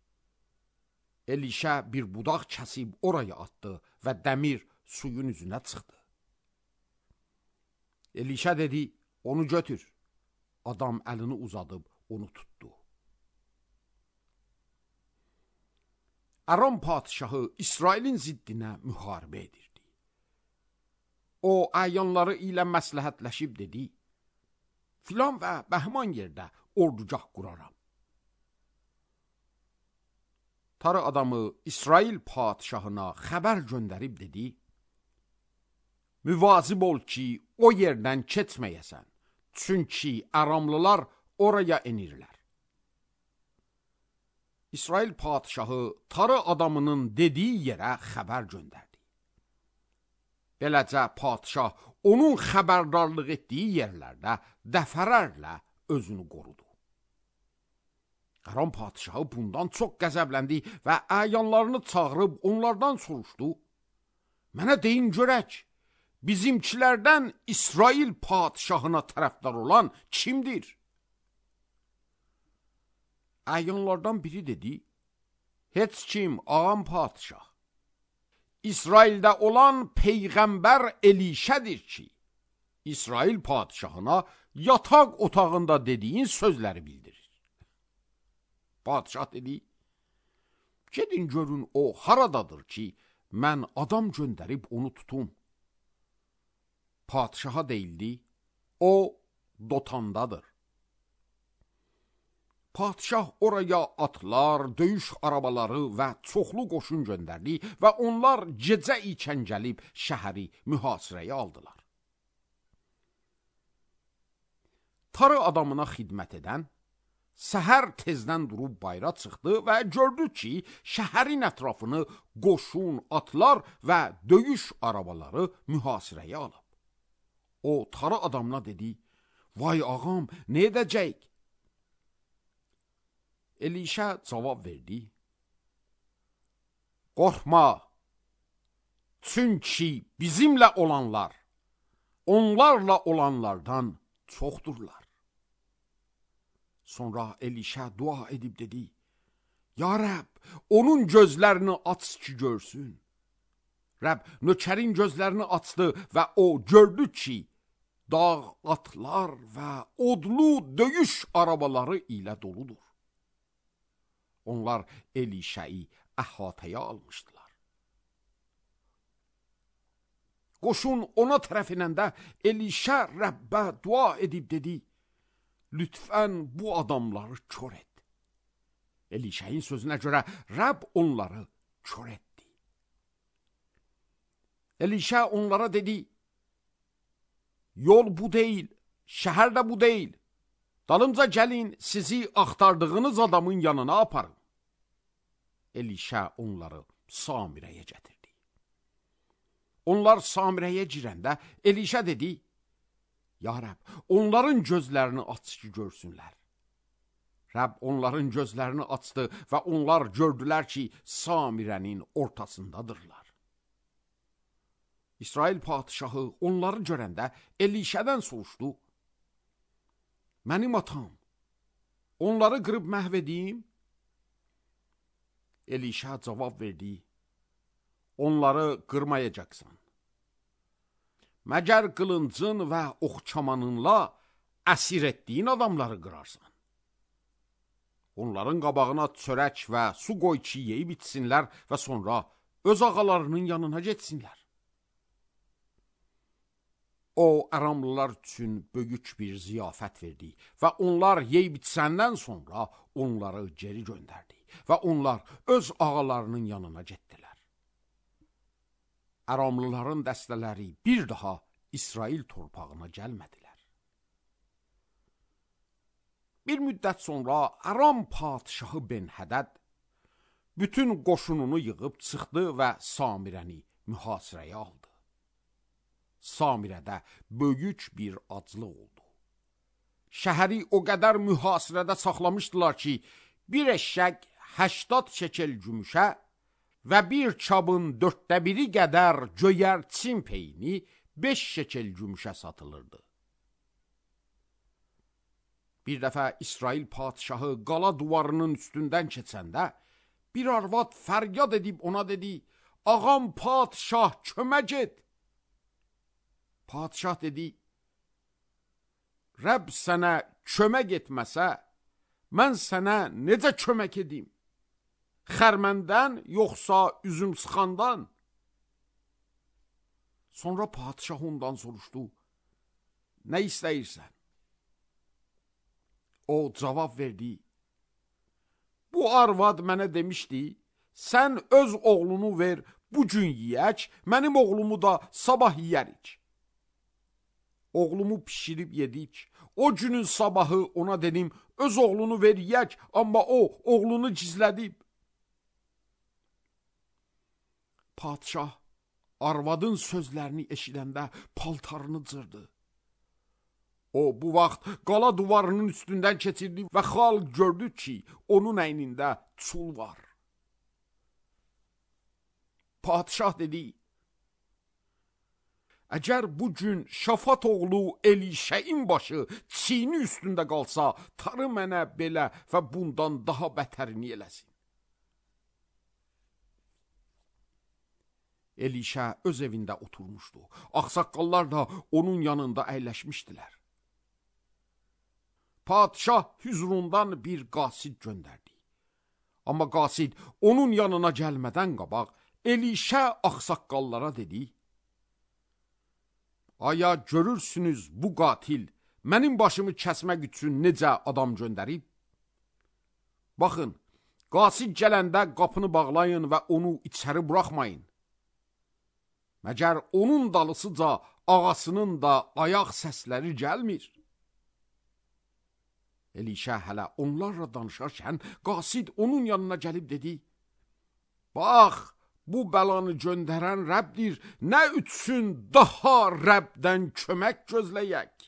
Elişə bir budaq kəsib oraya atdı və dəmir suyun üzünə çıxdı. Elişə dedi, onu götür. Adam əlini uzadıb onu tutdu. Aram padişahı İsrailin ziddinə müharibə edirdi. O, əyanları ilə məsləhətləşib dedi, filan və bəhman yerdə ordugah quraram. Tarı adamı İsrail padişahına xəbər göndərib dedi, müvazib ol ki, o yerdən keçməyəsən, çünki Aramlılar oraya enirlər. İsrail padişahı tarı adamının dediyi yerə xəbər göndərdi. Beləcə padişah onun xəbərdarlıq etdiyi yerlərdə dəfələrlə özünü qorudu. Aram padişahı bundan çox qəzəbləndi və əyanlarını çağırıb onlardan soruşdu, mənə deyin görək, bizimkilərdən İsrail padişahına tərəfdar olan kimdir? Əyanlardan biri dedi, heç kim, ağam padişah. İsraildə olan Peyğəmbər Elişədir ki, İsrail padişahına yataq otağında dediyin sözləri bildirir. Padişah dedi, gedin görün o haradadır ki, mən adam göndərib onu tutum. Padişaha deyildi, o Dotandadır. Padişah oraya atlar, döyüş arabaları və çoxlu qoşun göndərdi və onlar gecə ikən gəlib şəhəri mühasirəyə aldılar. Tarı adamına xidmət edən səhər tezdən durub bayra çıxdı və gördü ki, şəhərin ətrafını qoşun, atlar və döyüş arabaları mühasirəyə alıb. O, tarı adamına dedi, vay ağam, nə edəcək? Elişə cavab verdi, qorxma, çünki bizimlə olanlar, onlarla olanlardan çoxdurlar. Sonra Elişə dua edib dedi, ya Rəbb, onun gözlərini aç ki görsün. Rəbb nökərin gözlərini açdı və o gördü ki, dağ atlar və odlu döyüş arabaları ilə doludur. Onlar Elişəyi əhatəyə almışdılar. Qoşun ona tərəf inəndə Elişə Rəbbə dua edib dedi, lütfən bu adamları kör et. Elişəyin sözünə görə Rəbb onları kör etdi. Elişə onlara dedi, yol bu deyil, şəhər də bu deyil. Dalımca gəlin, sizi axtardığınız adamın yanına aparın. Elişə onları Samirəyə gətirdi. Onlar Samirəyə girəndə Elişə dedi, ya Rəbb, onların gözlərini aç ki görsünlər. Rəbb onların gözlərini açdı və onlar gördülər ki, Samirənin ortasındadırlar. İsrail padişahı onları görəndə Elişədən soruşdu, mənim atam, onları qırıb məhv edeyim? Elişə cavab verdi, onları qırmayacaqsan. Məgər qılıncın və oxçamanınla əsir etdiyin adamları qırarsan. Onların qabağına çörək və su qoy ki, yeyib içsinlər və sonra öz ağalarının yanına getsinlər. O, Aramlılar üçün böyük bir ziyafət verdi və onlar yeyib içsəndən sonra onları geri göndərdi və onlar öz ağalarının yanına getdilər. Aramlıların dəstələri bir daha İsrail torpağına gəlmədilər. Bir müddət sonra Aram padişahı Ben-Hədəd bütün qoşununu yığıb çıxdı və Samirəni mühasirəyə aldı. Samirədə böyük bir aclıq oldu. Şəhəri o qədər mühasirədə saxlamışdılar ki, bir eşşək 80 şekel gümüşə və bir çabın 1/4 qədər göyərçin peyni 5 şekel gümüşə satılırdı. Bir dəfə İsrail padişahı qala duvarının üstündən keçəndə, bir arvad fəryad edib ona dedi, ağam padişah, kömək et. Padişah dedi, Rəbb sənə kömək etməsə, mən sənə necə kömək edim? Xərməndən yoxsa üzüm sıxandan? Sonra padişah ondan soruşdu, nə istəyirsən? O cavab verdi, bu arvad mənə demişdi, sən öz oğlunu ver, bu gün yiyək, mənim oğlumu da sabah yiyərik. Oğlumu pişirib yedik. O günün sabahı ona dedim, öz oğlunu ver yiyək, amma o, oğlunu gizlədib. Padişah arvadın sözlərini eşidəndə paltarını cırdı. O, bu vaxt qala duvarının üstündən keçirdi və xalq gördü ki, onun əynində çul var. Padişah dedi, əgər bu gün Şafat oğlu Elişəyin başı çiyni üstündə qalsa, tarı mənə belə və bundan daha bətərini eləsin. Elişə öz evində oturmuşdu. Ağsaqqallar da onun yanında əyləşmişdilər. Padişah hüzurundan bir qasid göndərdi. Amma qasid onun yanına gəlmədən qabaq Elişə ağsaqqallara dedi, aya görürsünüz bu qatil mənim başımı kəsmək üçün necə adam göndərib? Baxın, qasid gələndə qapını bağlayın və onu içəri buraxmayın. Məgər onun dalısıca ağasının da ayaq səsləri gəlmir. Elişə hələ onlarla danışarkən qasid onun yanına gəlib dedi, bax, bu bəlanı göndərən Rəbdir, nə üçün daha Rəbdən kömək gözləyək?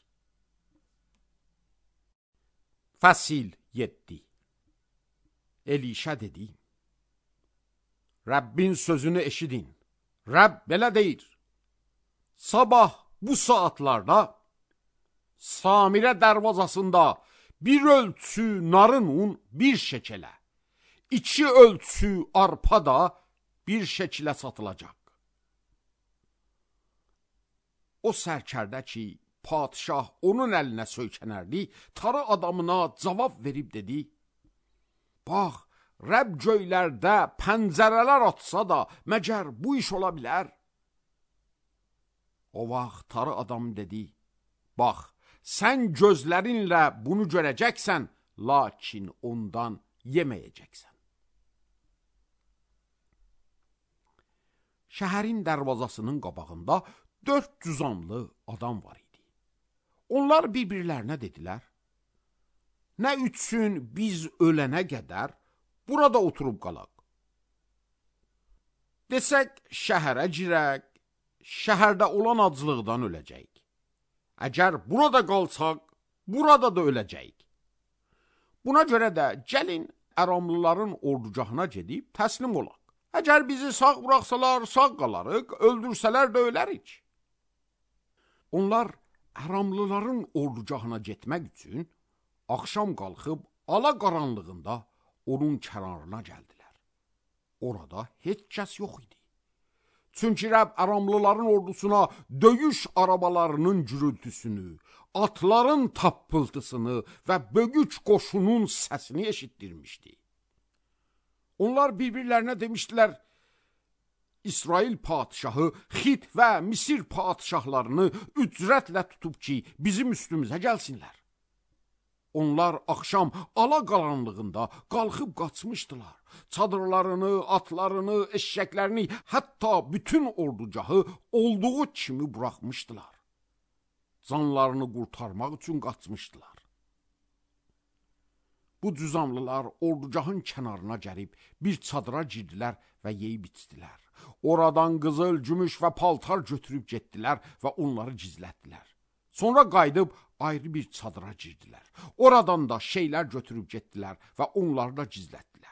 Fəsil 7. Elişə dedi, Rəbbin sözünü eşidin. Rəbb belə deyir, sabah bu saatlarda Samirə dərvazasında bir ölçü narın un bir şekelə, 2 ölçü arpa da bir şekilə satılacaq. O sərkərdə ki, padişah onun əlinə söykənərdi, tarı adamına cavab verib dedi, bax, Rəbb göylərdə pəncərələr atsa da, məgər bu iş ola bilər? O vaxt tarı adam dedi, bax, sən gözlərinlə bunu görəcəksən, lakin ondan yeməyəcəksən. Şəhərin dərvazasının qabağında 400 amlı adam var idi. Onlar bir-birlərinə dedilər, nə üçün biz ölənə qədər burada oturub qalaq? Desək, şəhərə girək, şəhərdə olan aclıqdan öləcəyik. Əgər burada qalsaq, burada da öləcəyik. Buna görə də gəlin əramlıların ordugahına gedib təslim olaq. Əgər bizi sağ buraxsalar, sağ qalarıq, öldürsələr də ölərik. Onlar əramlıların ordugahına getmək üçün axşam qalxıb ala qaranlığında onun kənarına gəldilər. Orada heç kəs yox idi. Çünki Rəbb əramlıların ordusuna döyüş arabalarının gürültüsünü, atların tappıltısını və bögüc qoşunun səsini eşitdirmişdi. Onlar bir-birlərinə demişdilər, İsrail padişahı Xit və Misir padişahlarını ücrətlə tutub ki, bizim üstümüzə gəlsinlər. Onlar axşam ala qaranlığında qalxıb qaçmışdılar. Çadırlarını, atlarını, eşşəklərini, hətta bütün ordugahı olduğu kimi buraxmışdılar. Canlarını qurtarmaq üçün qaçmışdılar. Bu cüzamlılar ordugahın kənarına gəlib bir çadıra girdilər və yeyib içdilər. Oradan qızıl, gümüş və paltar götürüb getdilər və onları gizlətdilər. Sonra qayıdıb ayrı bir çadıra girdilər. Oradan da şeylər götürüb getdilər və onları da gizlətdilər.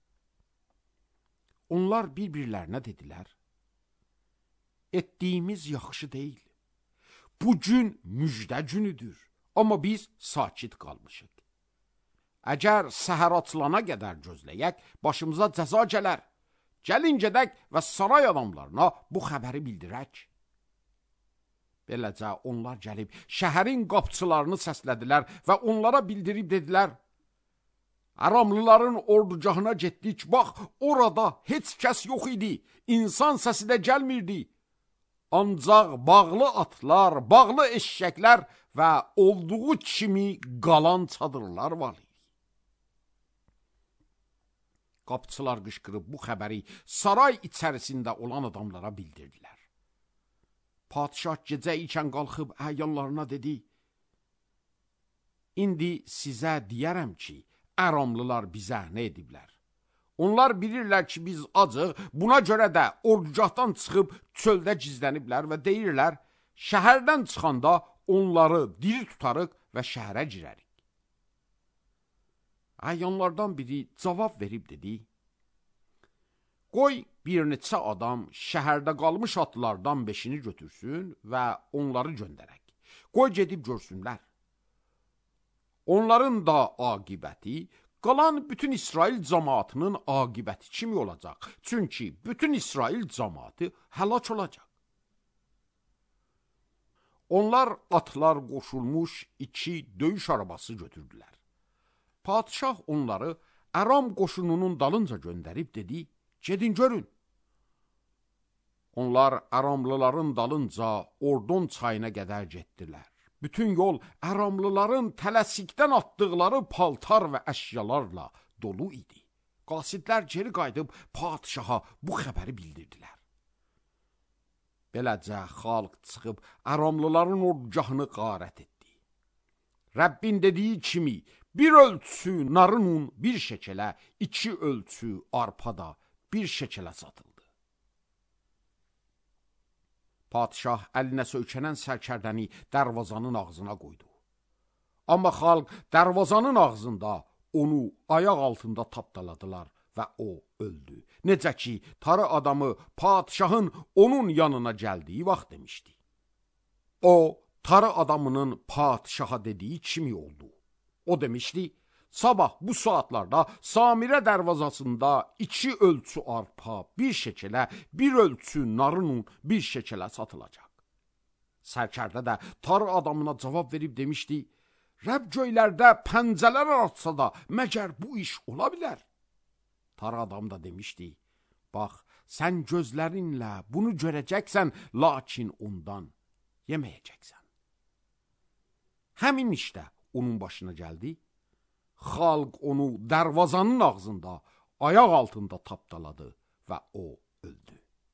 Onlar bir-birlərinə dedilər, etdiyimiz yaxşı deyil. Bu gün müjdə günüdür, amma biz sakit qalmışıq. Əgər səhər açılana qədər gözləyək, başımıza cəza gələr. Gəlin gedək və saray adamlarına bu xəbəri bildirək. Beləcə onlar gəlib şəhərin qapçılarını səslədilər və onlara bildirib dedilər, Əramlıların ordugahına getdik, bax, orada heç kəs yox idi, insan səsi də gəlmirdi. Ancaq bağlı atlar, bağlı eşşəklər və olduğu kimi qalan çadırlar var idi. Qapıçılar qışqırıb bu xəbəri saray içərisində olan adamlara bildirdilər. Padişah gecə ikən qalxıb əyanlarına dedi: İndi sizə deyərəm ki, Əramlılar bizə nə ediblər? Onlar bilirlər ki, biz acıq, buna görə də ordugahdan çıxıb çöldə gizləniblər və deyirlər, şəhərdən çıxanda onları diri tutarıq və şəhərə girərik. Əyanlardan biri cavab verib dedi: Qoy bir neçə adam şəhərdə qalmış atlardan 5-ini götürsün və onları göndərək. Qoy gedib görsünlər. Onların da aqibəti qalan bütün İsrail cəmaatının aqibəti kimi olacaq. Çünki bütün İsrail cəmaatı həlak olacaq. Onlar atlar qoşulmuş 2 döyüş arabası götürdülər. Padişah onları Əram qoşununun dalınca göndərib dedi: Gedin görün. Onlar Əramlıların dalınca Ordon çayına qədər getdilər. Bütün yol Əramlıların tələsikdən atdıqları paltar və əşyalarla dolu idi. Qasidlər geri qayıdıb padişaha bu xəbəri bildirdilər. Beləcə xalq çıxıb Əramlıların ordugahını qarət etdi. Rəbbin dediyi kimi bir ölçü narın un 1 şekelə, 2 ölçü arpa da 1 şekelə satıldı. Padişah əlinə söykənən sərkərdəni dərvazanın ağzına qoydu. Amma xalq dərvazanın ağzında onu ayaq altında tapdaladılar və o öldü. Necə ki, tarı adamı padişahın onun yanına gəldiyi vaxt demişdi. O, tarı adamının padişaha dediyi kimi oldu. O demişdi, sabah bu saatlarda Samirə dərvazasında 2 ölçü arpa 1 şekelə, 1 ölçü narın un 1 şekelə satılacaq. Sərkərdə də tarı adamına cavab verib demişdi, Rəbb göylərdə pəncələr artsa da məgər bu iş ola bilər? Tarı adam da demişdi, bax, sən gözlərinlə bunu görəcəksən, lakin ondan yeməyəcəksən. Həmin işdə onun başına gəldi. Xalq onu dərvazanın ağzında, ayaq altında tapdaladı və o öldü.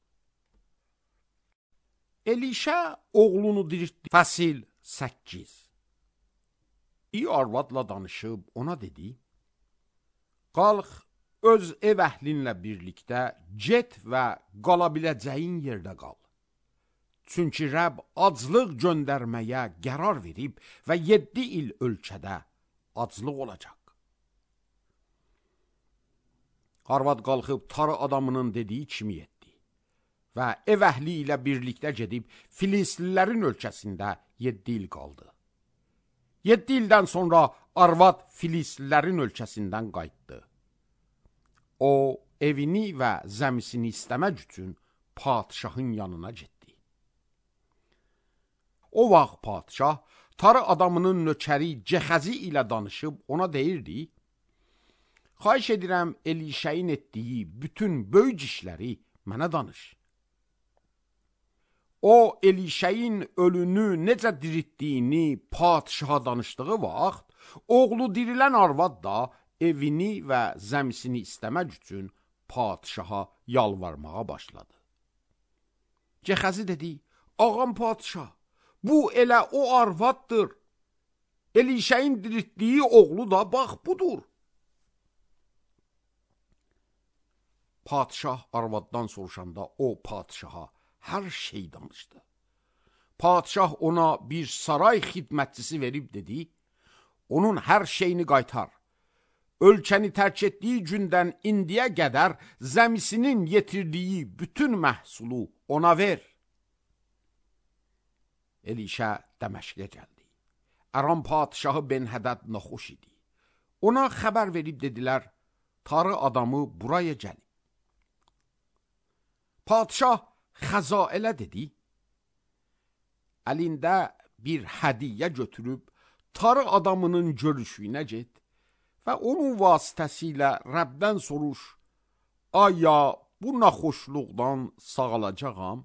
Elişə oğlunu diriltdi. Fəsil 8. İyi arvadla danışıb ona dedi, qalx, öz ev əhlinlə birlikdə get və qala biləcəyin yerdə qal. Çünki Rəbb aclıq göndərməyə qərar verib və 7 il ölkədə aclıq olacaq. Arvad qalxıb tarı adamının dediyi kimi etdi və ev əhli ilə birlikdə gedib Filistlilərin ölkəsində 7 il qaldı. 7 ildən sonra arvad Filistlilərin ölkəsindən qayıtdı. O, evini və zəmisini istəmək üçün padişahın yanına getdi. O vaxt padişah tarı adamının nökəri Cəxəzi ilə danışıb ona deyirdi, xahiş edirəm Elişəyin etdiyi bütün böyük işləri mənə danış. O, Elişəyin ölünü necə diritdiyini padişaha danışdığı vaxt, oğlu dirilən arvad da evini və zəmisini istəmək üçün padişaha yalvarmağa başladı. Cəxəzi dedi, ağam padişah, bu elə o arvaddır. Elişəyin diritdiyi oğlu da bax budur. Padişah arvaddan soruşanda o padişaha hər şey danışdı. Padişah ona bir saray xidmətçisi verib dedi, onun hər şeyini qaytar. Ölkəni tərk etdiyi gündən indiyə qədər zəmisinin yetirdiyi bütün məhsulu ona ver. Elişə Dəməşqə gəldi. Əram padişahı Ben-Hədəd naxoş idi. Ona xəbər verib dedilər, tarı adamı buraya gəl. Padişah Xəzaələ dedi, əlində bir hədiyyə götürüb tarı adamının görüşünə get və onun vasitəsilə Rəbdən soruş, aya bu naxoşluqdan sağalacağam?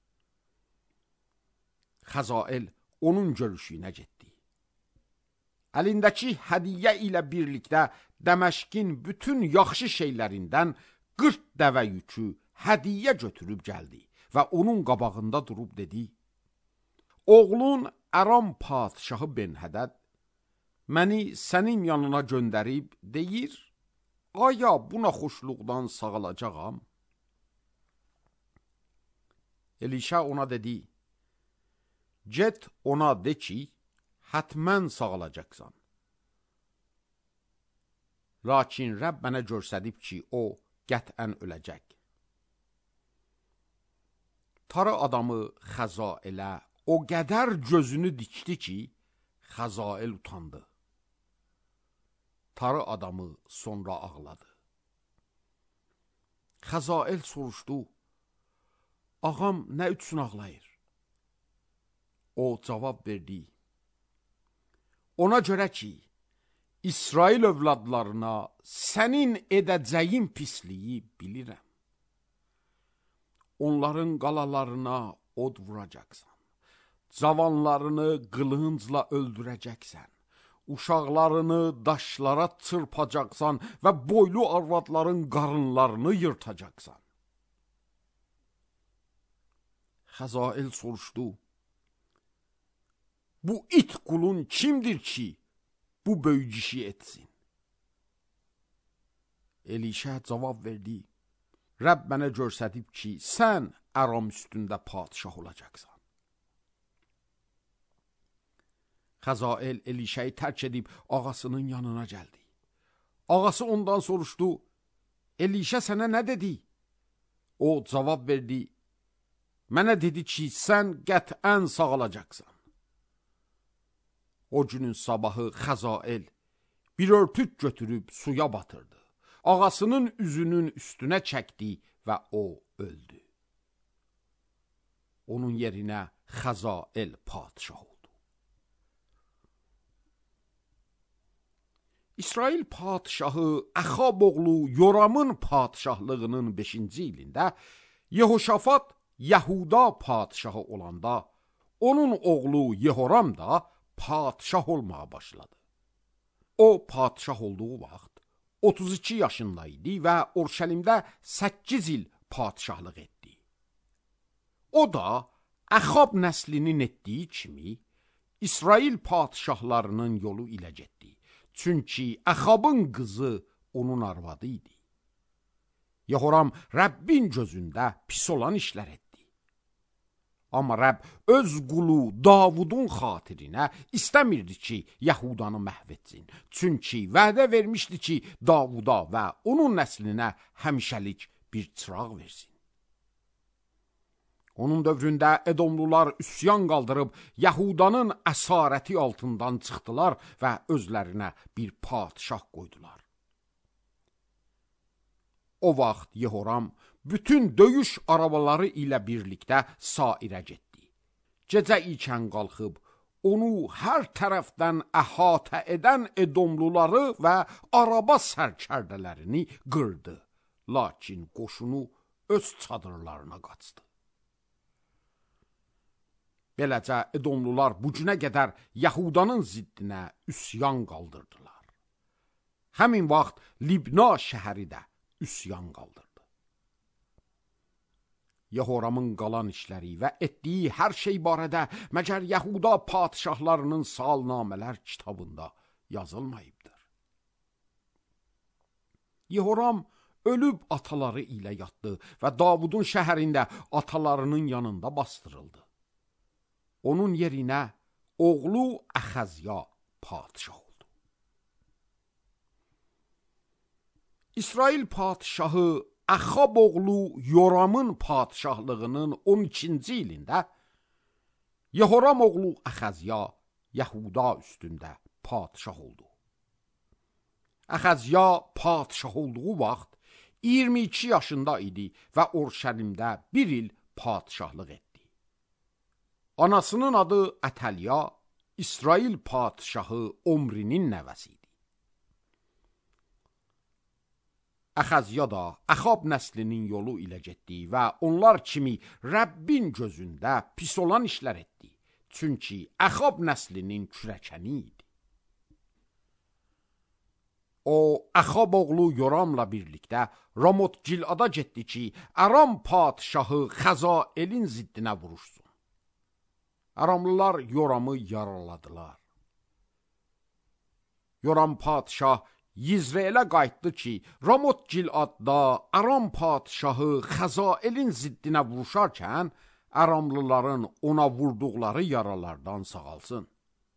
Xəzaəl onun görüşünə getdi. əlindəki hədiyyə ilə birlikdə Dəməşqin bütün yaxşı şeylərindən 40 dəvə yükü hədiyyə götürüb gəldi və onun qabağında durub dedi: Oğlun Aram padşahı Ben-Hədəd məni sənin yanına göndərib deyir, aya buna xoşluqdan sağalacağam? Elişə ona dedi: Get ona de ki, hətmən sağalacaqsan. Lakin Rəbb mənə göstərib ki, o qətən öləcək. Tarı adamı Xəzaelə o qədər gözünü dikdi ki, Xəzael utandı. Tarı adamı sonra ağladı. Xəzael soruşdu: Ağam nə üçün ağlayır? O cavab verdi: Ona görə ki, İsrail övladlarına sənin edəcəyin pisliyi bilirəm. Onların qalalarına od vuracaqsan, cavanlarını qılıncla öldürəcəksən, uşaqlarını daşlara çırpacaqsan və boylu arvadların qarınlarını yırtacaqsan. Xəzael soruşdu: Bu it qulun kimdir ki, bu böyük işi etsin? Elişə cavab verdi: Rəbb mənə göstərib ki, sən Aram üstündə padşah olacaqsan. Xəzael Elişəyi tərk edib ağasının yanına gəldi. Ağası ondan soruşdu: Elişə sənə nə dedi? O cavab verdi: Mənə dedi ki, sən qətən sağalacaqsan. O günün sabahı Xəzael bir örtük götürüb suya batırdı. Ağasının üzünün üstünə çəkdi və o öldü. Onun yerinə Xəzael padşah oldu. İsrail padşahı Əxab oğlu Yoramın padşahlığının 5-ci ilində Yehoşafat Yahuda padşahı olanda onun oğlu Yehoram da padşah olmağa başladı. O padşah olduğu vaxt 32 yaşında idi və Urşəlimdə 8 il padşahlıq etdi. O da Əxab nəslinin etdiyi kimi İsrail padşahlarının yolu ilə getdi. Çünki Əxabın qızı onun arvadı idi. Yehoram Rəbbin gözündə pis olan işlər etdi. Amma Rəbb öz qulu Davudun xatirinə istəmirdi ki, Yahudanı məhv etsin. Çünki vədə vermişdi ki, Davuda və onun nəslinə həmişəlik bir çıraq versin. Onun dövründə Edomlular üsyan qaldırıb Yahudanın əsarəti altından çıxdılar və özlərinə bir padşah qoydular. O vaxt Yehoram bütün döyüş arabaları ilə birlikdə sairə getdi. Gecə ikən qalxıb onu hər tərəfdən əhatə edən Edomluları və araba sərkərdələrini qırdı. Lakin qoşunu öz çadırlarına qaçdı. Beləcə Edomlular bu günə qədər Yahudanın ziddinə üsyan qaldırdılar. Həmin vaxt Libna şəhəri də üsyan qaldırdı. Yehoramın qalan işləri və etdiyi hər şey barədə məgər Yahuda padşahlarının salnamələr kitabında yazılmayıbdır. Yehoram ölüb ataları ilə yatdı və Davudun şəhərində atalarının yanında bastırıldı. Onun yerinə oğlu Əxəzya padşah oldu. İsrail padşahı Əxab oğlu Yoramın padşahlığının 12-ci ilində Yehoram oğlu Əxəzya Yahuda üstündə padşah oldu. Əxəzya padşah olduğu vaxt 22 yaşında idi və Urşəlimdə 1 il padşahlıq etdi. Anasının adı Ətəlya, İsrail padşahı Omrinin nəvəsi idi. Əxəzya da Əxab nəslinin yolu ilə getdi və onlar kimi Rəbbin gözündə pis olan işlər etdi. Çünki Əxab nəslinin kürəkəni idi. O, Əxab oğlu Yoramla birlikdə Ramot Gilada getdi ki, Aram padşahı Xəzaelin ziddinə vuruşsun. Aramlılar Yoramı yaraladılar. Yoram padşah Yizreələ qayıtdı ki, Ramot Giladda Aram padşahı Xəzaelin ziddinə vuruşarkən, Aramlıların ona vurduqları yaralardan sağalsın.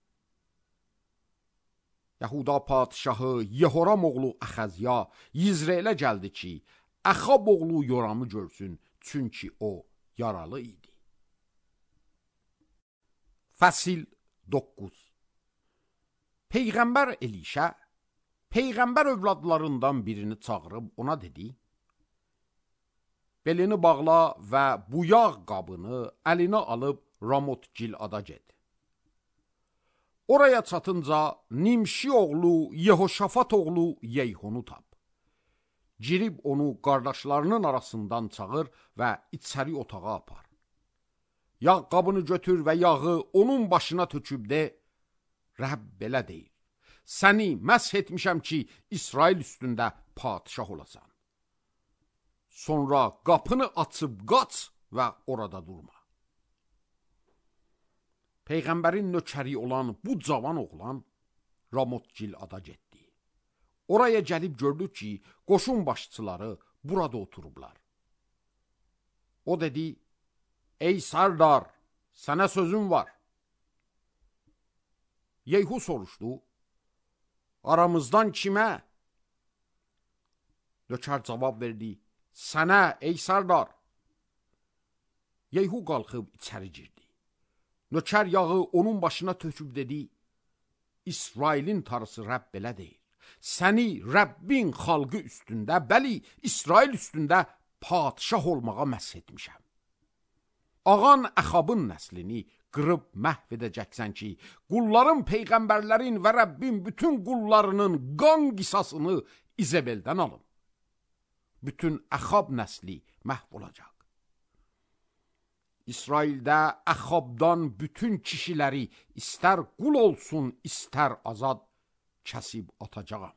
Yahuda padşahı Yehoram oğlu Əxəzya Yizreələ gəldi ki, Əxab oğlu Yoramı görsün, çünki o yaralı idi. Fəsil 9. Peyğəmbər Elişə, Peyğəmbər övladlarından birini çağırıb ona dedi, belini bağla və bu yağ qabını əlinə alıb Ramot Gilada get. Oraya çatınca Nimşi oğlu Yehoşafat oğlu Yeyhunu tap. Girib onu qardaşlarının arasından çağır və içəri otağa apar. Yağ qabını götür və yağı onun başına töküb de, Rəbb belə deyir, səni məsh etmişəm ki, İsrail üstündə padişah olasan. Sonra qapını açıb qaç və orada durma. Peyğəmbərin nökəri olan bu cavan oğlan Ramot Gilada getdi. Oraya gəlib gördü ki, qoşun başçıları burada oturublar. O dedi, ey Sardar, sənə sözüm var. Yeyhu soruşdu, aramızdan kimə? Nökər cavab verdi, sənə ey Sardar. Yeyhu qalxıb içəri girdi. Nökər yağı onun başına töküb dedi, İsrailin tarısı Rəbb belə deyir, səni Rəbbin xalqı üstündə, bəli, İsrail üstündə padişah olmağa məsh etmişəm. Ağan Əxabın nəslini qırıb məhv edəcəksən ki, qulların, peyğəmbərlərin və Rəbbin bütün qullarının qan qisasını İzebeldən alım. Bütün Əxab nəsli məhv olacaq. İsraildə Əxabdan bütün kişiləri istər qul olsun, istər azad kəsib atacağam.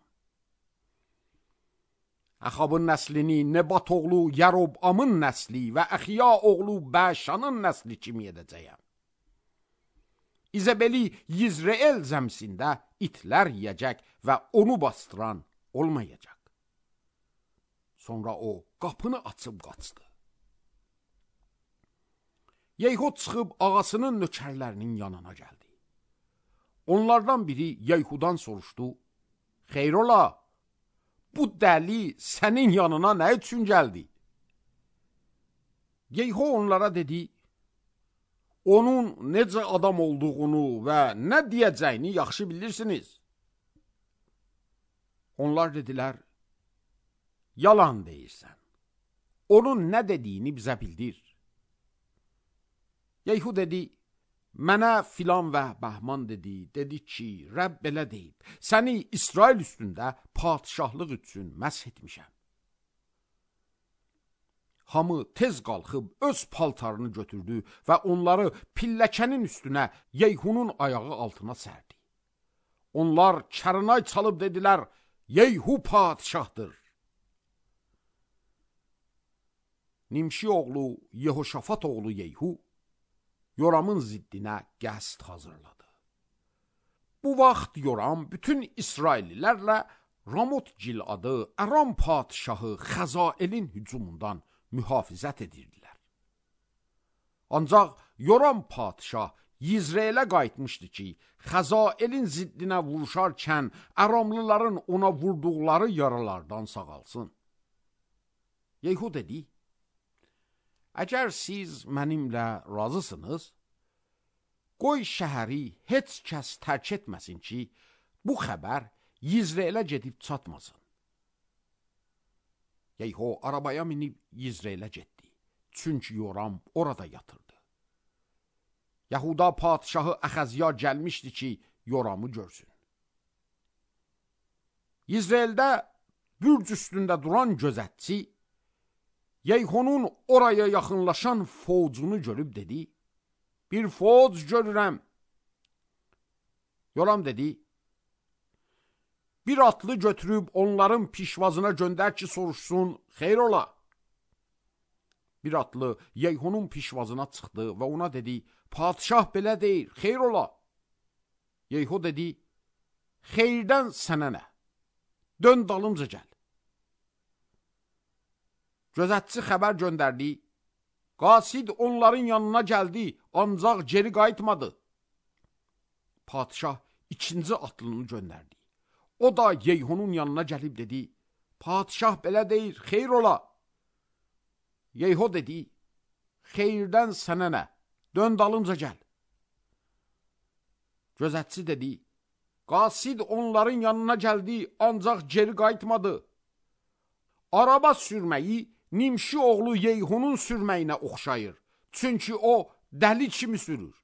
Əxabın nəslini Nebat oğlu Yərobamın nəsli və Əxiya oğlu Bəşanın nəsli kimi edəcəyəm. İzebeli Yizreəl zəmsində itlər yiyəcək və onu bastıran olmayacaq. Sonra o qapını açıb qaçdı. Yeyhu çıxıb ağasının nökərlərinin yanına gəldi. Onlardan biri Yeyhudan soruşdu, xeyrola, bu dəli sənin yanına nə üçün gəldi? Yeyhu onlara dedi, onun necə adam olduğunu və nə deyəcəyini yaxşı bilirsiniz. Onlar dedilər, yalan deyirsən. Onun nə dediyini bizə bildir. Yeyhu dedi, mənə filan və Bəhman dedi, dedi ki, Rəbb belə deyib, səni İsrail üstündə padişahlıq üçün məsh etmişəm. Hamı tez qalxıb öz paltarını götürdü və onları pilləkənin üstünə Yeyhunun ayağı altına sərdi. Onlar kərnay çalıb dedilər, Yeyhu padişahdır. Nimşi oğlu Yehoşafat oğlu Yeyhu Yoramın ziddinə qəsd hazırladı. Bu vaxt Yoram bütün İsraillilərlə Ramot Giladı Aram padişahı Xəzaelin hücumundan mühafizət edirdilər. Ancaq Yoram padişah Yizreələ qayıtmışdı ki, Xəzaelin ziddinə vuruşarkən Aramlıların ona vurduqları yaralardan sağalsın. Yeyhu dedi, əgər siz mənimlə razısınız, qoy şəhəri heç kəs tərk etməsin ki, bu xəbər Yizreələ gedib çatmasın. Yeyhu arabaya minib Yizreələ getdi, çünki Yoram orada yatırdı. Yahuda padişahı Əxəzya gəlmişdi ki, Yoramı görsün. Yizreəldə bürc üstündə duran gözətçi, Yeyhunun oraya yaxınlaşan fovcunu görüb dedi, bir fovc görürəm. Yoram dedi, bir atlı götürüb onların pişvazına göndər ki, soruşsun, xeyr ola. Bir atlı Yeyhunun pişvazına çıxdı və ona dedi, padişah belə deyir, xeyr ola. Yeyhu dedi, xeyirdən sənə nə? Dön dalımca gəl. Gözətçi xəbər göndərdi, qasid onların yanına gəldi, ancaq geri qayıtmadı. Padişah ikinci atlını göndərdi. O da Yeyhunun yanına gəlib dedi, padişah belə deyir, xeyr ola. Yeyhu dedi, xeyirdən sənə nə? Dön dalımca gəl. Gözətçi dedi, qasid onların yanına gəldi, ancaq geri qayıtmadı. Araba sürməyi Nimşi oğlu Yeyhunun sürməyinə oxşayır. Çünki o dəli kimi sürür.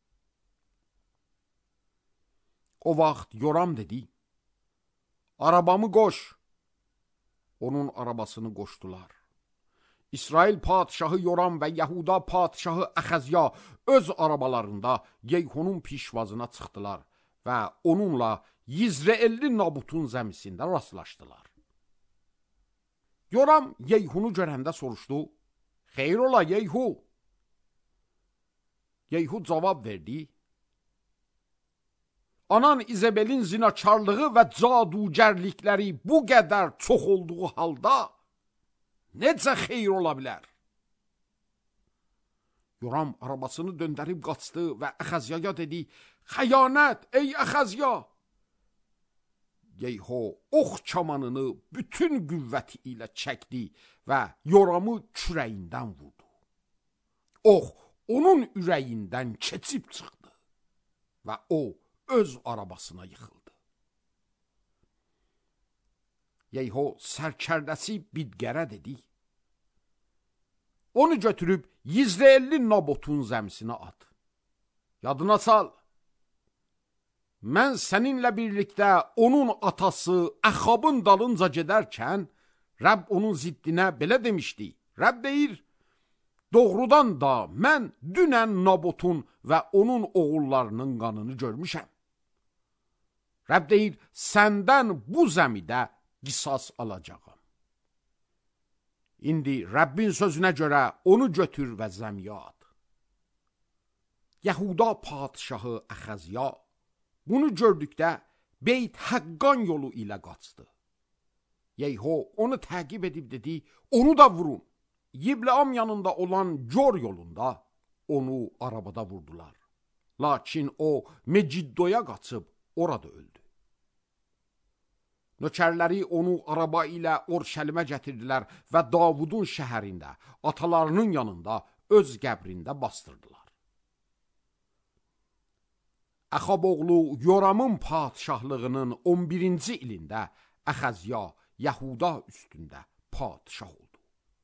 O vaxt Yoram dedi, arabamı qoş. Onun arabasını qoşdular. İsrail padişahı Yoram və Yahuda padişahı Əxəzya öz arabalarında Yeyhunun pişvazına çıxdılar və onunla Yizreelli Nabutun zəmisində rastlaşdılar. Yoram Yeyhunu görəndə soruşdu, xeyr ola Yeyhu. Yeyhu cavab verdi, anan İzebelin zinakarlığı və cadugərlikləri bu qədər çox olduğu halda necə xeyr ola bilər? Yoram arabasını döndərib qaçdı və Əxəzyaya dedi, xəyanət ey Əxəzya! Yeyhu ox kamanını bütün qüvvəti ilə çəkdi və Yoramı kürəyindən vurdu. Ox onun ürəyindən keçib çıxdı və o öz arabasına yıxıldı. Yeyhu sərkərdəsi Bidgərə dedi, onu götürüb Yizreelli Nabotun zəmisinə at. Yadına sal, mən səninlə birlikdə onun atası Əxabın dalınca gedərkən, Rəbb onun ziddinə belə demişdi. Rəbb deyir, doğrudan da mən dünən Nabotun və onun oğullarının qanını görmüşəm. Rəbb deyir, səndən bu zəmidə qisas alacağım. İndi Rəbbin sözünə görə onu götür və zəmiyə at. Yahuda padişahı Əxəzya bunu gördükdə Beyt Həqqan yolu ilə qaçdı. Yeyhu onu təqib edib dedi, onu da vurun. Yibleam yanında olan Gör yolunda onu arabada vurdular. Lakin o Meciddoya qaçıb orada öldü. Nökərləri onu araba ilə Orşəlimə gətirdilər və Davudun şəhərində, atalarının yanında öz qəbrində bastırdılar. Əxab oğlu Yoramın padişahlığının 11-ci ilində Əxəzya Yahuda üstündə padişah oldu.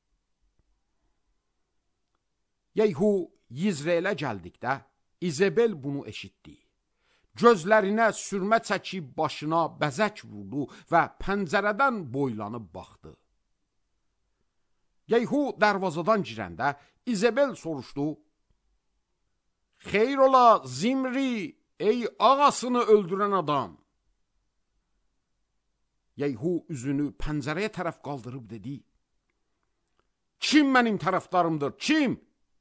Yeyhu Yizreelə gəldikdə İzebel bunu eşitdi. Gözlərinə sürmə çəkib başına bəzək vurdu və pəncərədən boylanıb baxdı. Yeyhu dərvazadan girəndə İzebel soruşdu, xeyr ola Zimri, ey ağasını öldürən adam. Yeyhu üzünü pəncərəyə tərəf qaldırıb dedi, kim mənim tərəfdarımdır, kim?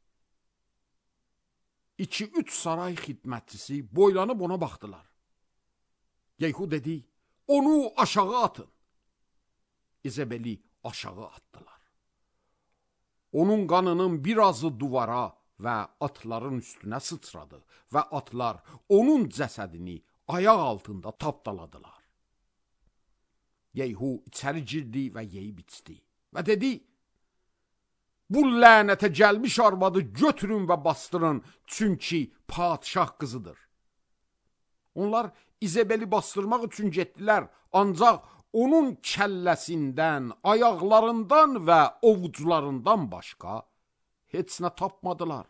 2-3 saray xidmətçisi boylanıb ona baxdılar. Yeyhu dedi, onu aşağı atın. İzebeli aşağı atdılar. Onun qanının birazı duvara və atların üstünə sıçradı və atlar onun cəsədini ayaq altında tapdaladılar. Yeyhu içəri girdi və yeyib içdi və dedi, bu lənətə gəlmiş arvadı götürün və bastırın, çünki padişah qızıdır. Onlar İzebeli bastırmaq üçün getdilər, ancaq onun kəlləsindən, ayaqlarından və ovucularından başqa heç nə tapmadılar.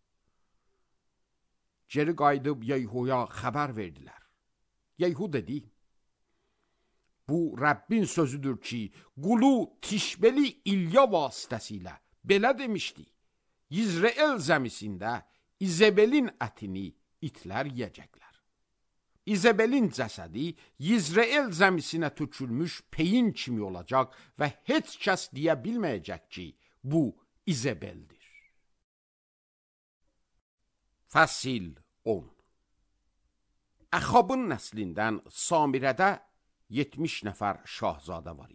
Geri qayıdıb Yeyhuya xəbər verdilər. Yeyhu dedi, bu Rəbbin sözüdür ki, qulu Tişbeli İlya vasitəsilə belə demişdi, Yizreel zəmisində İzebelin ətini itlər yiyəcəklər. İzabelin cəsədi Yizrael zəmisinə tökülmüş peyin kimi olacaq və heç kəs deyə bilməyəcək ki, bu İzabeldir. Fəsil 10. Əxabın nəslindən Samirədə 70 nəfər şahzadə var idi.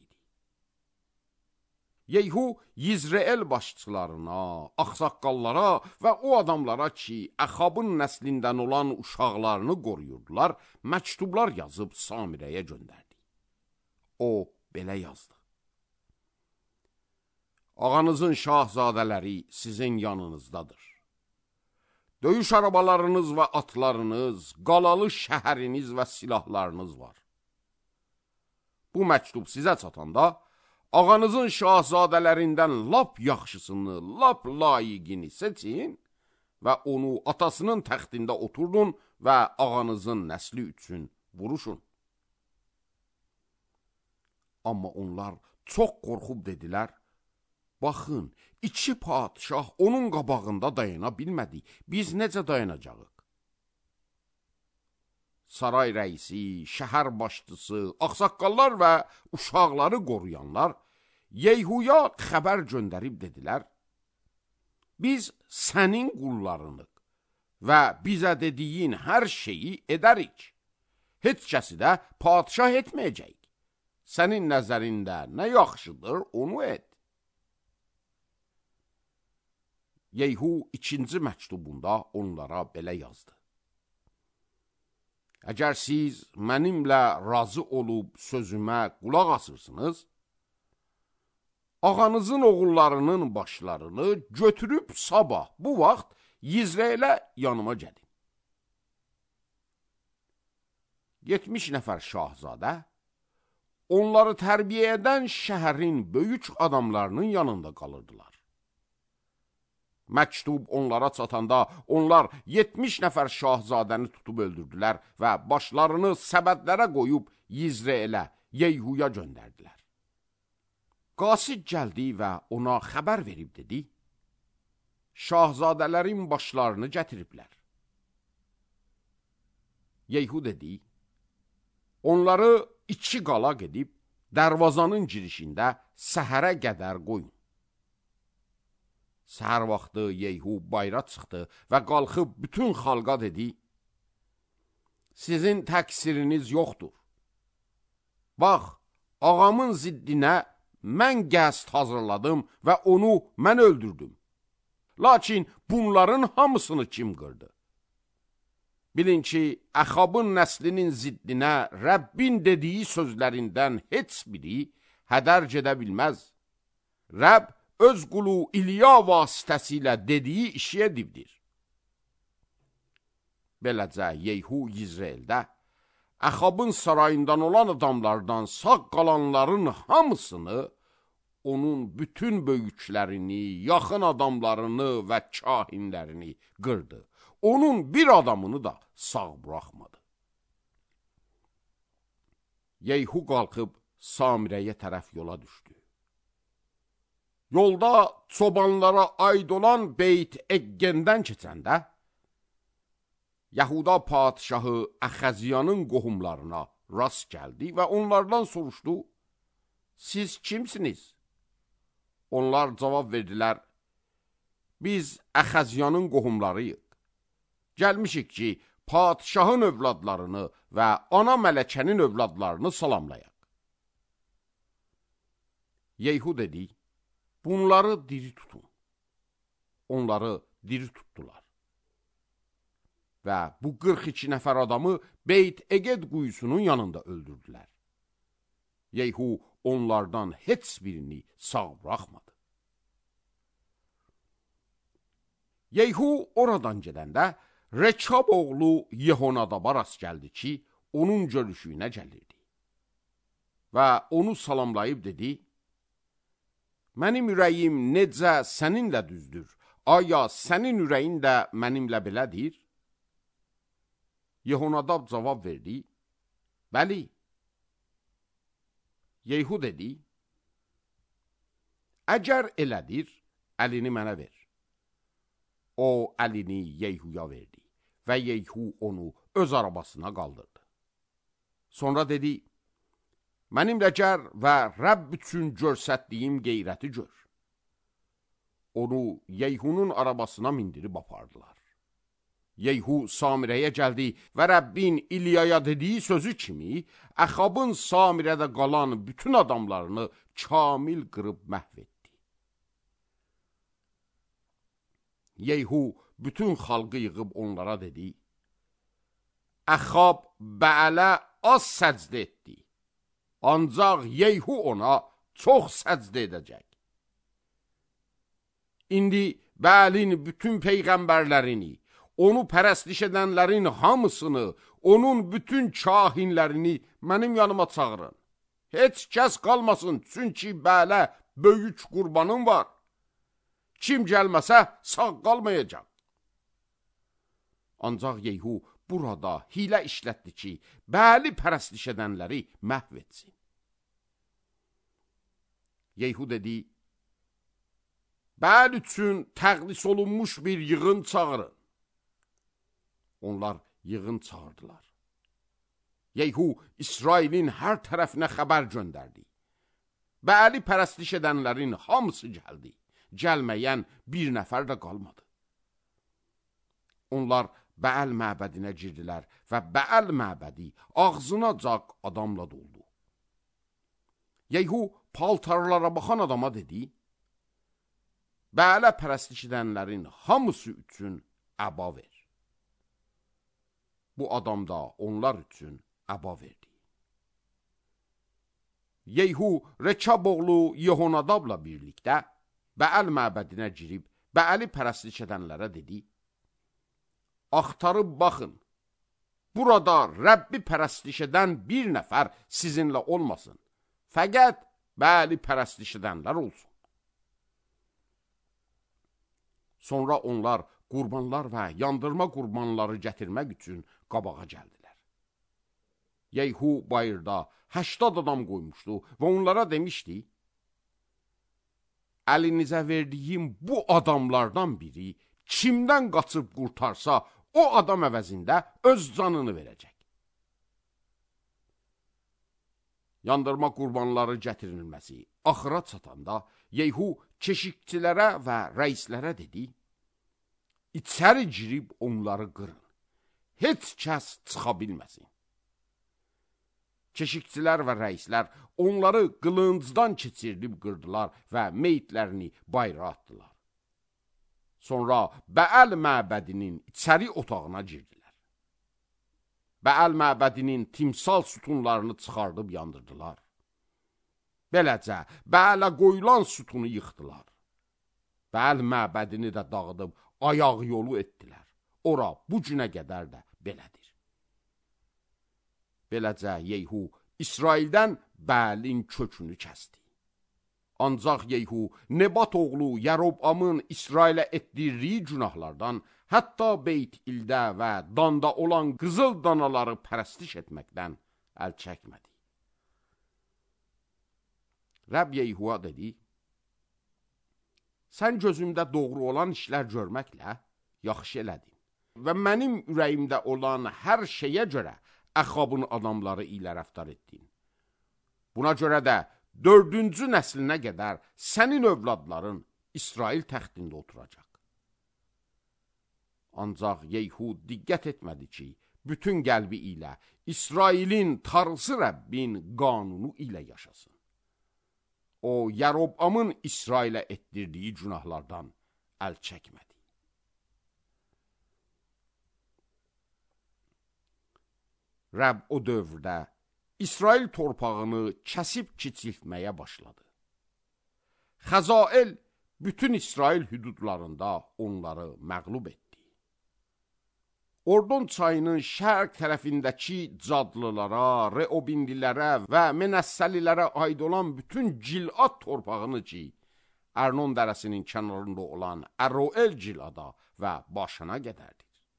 Yeyhu Yizrael başçılarına, ağsaqqallara və o adamlara ki, Əxabın nəslindən olan uşaqlarını qoruyurdular, məktublar yazıb Samirəyə göndərdi. O belə yazdı: Ağanızın şahzadələri sizin yanınızdadır. Döyüş arabalarınız və atlarınız, qalalı şəhəriniz və silahlarınız var. Bu məktub sizə çatanda, ağanızın şahzadələrindən lap yaxşısını, lap layiqini seçin və onu atasının təxtində oturdun və ağanızın nəsli üçün vuruşun. Amma onlar çox qorxub dedilər, baxın, 2 padişah onun qabağında dayana bilmədi, biz necə dayanacağıq? Saray rəisi, şəhər başçısı, ağsaqqallar və uşaqları qoruyanlar Yeyhuya xəbər göndərib dedilər, biz sənin qullarınıq və bizə dediyin hər şeyi edərik. Heç kəsi də padişah etməyəcək. Sənin nəzərində nə yaxşıdır, onu et. Yeyhu 2-ci məktubunda onlara belə yazdı: Əgər siz mənimlə razı olub sözümə qulaq asırsınız, ağanızın oğullarının başlarını götürüb sabah bu vaxt Yizraelə yanıma gəlin. 70 nəfər şahzadə onları tərbiyə edən şəhərin böyük adamlarının yanında qalırdılar. Məktub onlara çatanda onlar 70 nəfər şahzadəni tutub öldürdülər və başlarını səbətlərə qoyub Yizraelə, Yeyhuya göndərdilər. Qasid gəldi və ona xəbər verib dedi, şahzadələrin başlarını gətiriblər. Yeyhu dedi, onları 2 qalaq edib, dərvazanın girişində səhərə qədər qoyun. Səhər vaxtı Yeyhu bayra çıxdı və qalxıb bütün xalqa dedi, sizin təqsiriniz yoxdur. Bax, ağamın ziddinə mən qəsd hazırladım və onu mən öldürdüm. Lakin bunların hamısını kim qırdı? Bilin ki, Əxabın nəslinin ziddinə Rəbbin dediyi sözlərindən heç biri hədər gedə bilməz. Rəbb öz qulu İlya vasitəsilə dediyi işi edibdir. Beləcə, Yeyhu Yizraeldə Əxabın sarayından olan adamlardan sağ qalanların hamısını, onun bütün böyüklərini, yaxın adamlarını və kahinlərini qırdı. Onun bir adamını da sağ buraxmadı. Yeyhu qalxıb Samirəyə tərəf yola düşdü. Yolda çobanlara aid olan Beyt Eqqendən keçəndə, Yahuda padişahı Əxəziyanın qohumlarına rast gəldi və onlardan soruşdu, siz kimsiniz? Onlar cavab verdilər, biz Əxəziyanın qohumlarıyıq. Gəlmişik ki, padişahın övladlarını və ana mələkənin övladlarını salamlayaq. Yeyhu dedi, bunları diri tutun. Onları diri tutdular. Və bu 42 nəfər adamı Beyt Eqed quyusunun yanında öldürdülər. Yeyhu onlardan heç birini sağ buraxmadı. Yeyhu oradan gedəndə Rekab oğlu Yehonadaba rast gəldi ki, onun görüşüyünə gəlirdi. Və onu salamlayıb dedi, mənim ürəyim necə səninlə düzdür, aya sənin ürəyin də mənimlə belədir? Yehonadab cavab verdi, bəli. Yeyhu dedi, əgər elədir, əlini mənə ver. O əlini Yeyhuya verdi və Yeyhu onu öz arabasına qaldırdı. Sonra dedi, mənimlə gəl və Rəbb üçün görsətdiyim qeyrəti gör. Onu Yeyhunun arabasına mindirib apardılar. Yeyhu Samirəyə gəldi və Rəbbin İlyaya dediyi sözü kimi Əxabın Samirədə qalan bütün adamlarını kamil qırıb məhv etdi. Yeyhu bütün xalqı yığıb onlara dedi, Əxab Bəələ az səcdə etdi, ancaq Yeyhu ona çox səcdə edəcək. İndi Bəəlin bütün peyğəmbərlərini, onu pərəstiş edənlərin hamısını, onun bütün kahinlərini mənim yanıma çağırın. Heç kəs qalmasın, çünki Bəələ böyük qurbanım var. Kim gəlməsə sağ qalmayacaq. Ancaq Yeyhu burada hilə işlətdi ki, Bəəli pərəstiş edənləri məhv etsin. Yeyhu dedi, Bəəl üçün təqdis olunmuş bir yığın çağırın. Onlar yığın çağırdılar. Yeyhu İsrailin hər tərəfinə xəbər göndərdi. Bəəli pərəstiş edənlərin hamısı gəldi. Gəlməyən bir nəfər də qalmadı. Onlar Bəəl məbədinə girdilər və Bəəl məbədi ağzınacaq adamla doldu. Yeyhu paltarlara baxan adama dedi, Bəələ pərəstiş edənlərin hamısı üçün əba ver. Bu adam da onlar üçün əba verdi. Yeyhu Rekab oğlu Yehonadabla birlikdə Bəəl məbədinə girib Bəəli pərəstiş edənlərə dedi, axtarıb baxın, burada Rəbbi pərəstiş edən bir nəfər sizinlə olmasın, fəqət Bəəli pərəstiş edənlər olsun. Sonra onlar qurbanlar və yandırma qurbanları gətirmək üçün qabağa gəldilər. Yeyhu bayırda 80 adam qoymuşdu və onlara demişdi, əlinizə verdiyim bu adamlardan biri kimdən qaçıb qurtarsa, o adam əvəzində öz canını verəcək. Yandırma qurbanları gətirilməsi axıra çatanda Yeyhu keşikçilərə və rəislərə dedi, İçəri girib onları qırın, heç kəs çıxa bilməsin. Keşikçilər və rəislər onları qılıncdan keçirilib qırdılar və meyitlərini bayıra atdılar. Sonra Bəəl məbədinin içəri otağına girdilər. Bəəl məbədinin timsal sütunlarını çıxardıb yandırdılar. Beləcə, Bəələ qoyulan sütunu yıxdılar. Bəəl məbədini də dağıdıb ayaq yolu etdilər. Ora bu günə qədər də belədir. Beləcə Yeyhu İsraildən Bəəlin kökünü kəsdi. Ancaq Yeyhu Nebat oğlu Yərobamın İsrailə etdirdiyi günahlardan, hətta Beyt İldə və Danda olan qızıl danaları pərəstiş etməkdən əl çəkmədi. Rəbb Yeyhuya dedi, sən gözümdə doğru olan işlər görməklə yaxşı elədin və mənim ürəyimdə olan hər şeyə görə Əxabın adamları ilə rəftar etdin. Buna görə də 4-cü nəslinə qədər sənin övladların İsrail təxtində oturacaq. Ancaq Yeyhu diqqət etmədi ki, bütün qəlbi ilə İsrailin Tanrısı Rəbbin qanunu ilə yaşasın. O, Yərobamın İsrailə etdirdiyi günahlardan əl çəkmədi. Rəbb o dövrdə İsrail torpağını kəsib kiçiltməyə başladı. Xəzael bütün İsrail hüdudlarında onları məğlub etdi. Ordon çayının şərq tərəfindəki cadlılara, Reobinlilərə və Menəssəlilərə aid olan bütün Gilad torpağını ki, Ərnon dərəsinin kənarında olan Əroel Gilada və başına qədərdir.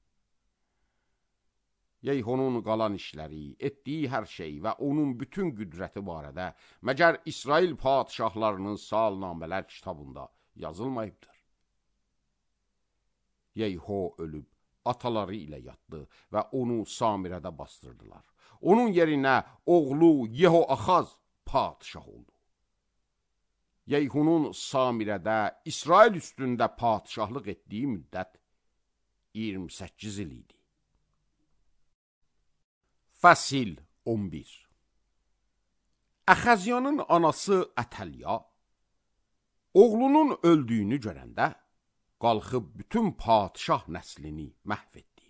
Yeyhunun qalan işləri, etdiyi hər şey və onun bütün qüdrəti barədə məgər İsrail padişahlarının salnamələr kitabında yazılmayıbdır. Yeyhu ölüb ataları ilə yatdı və onu Samirədə bastırdılar. onun yerinə oğlu Yehoaxaz padişah oldu. Yeyhunun Samirədə İsrail üstündə padişahlıq etdiyi müddət 28 il idi. Fəsil 11. Əxəzyanın anası Ətəlya oğlunun öldüyünü görəndə qalxıb bütün padişah nəslini məhv etdi.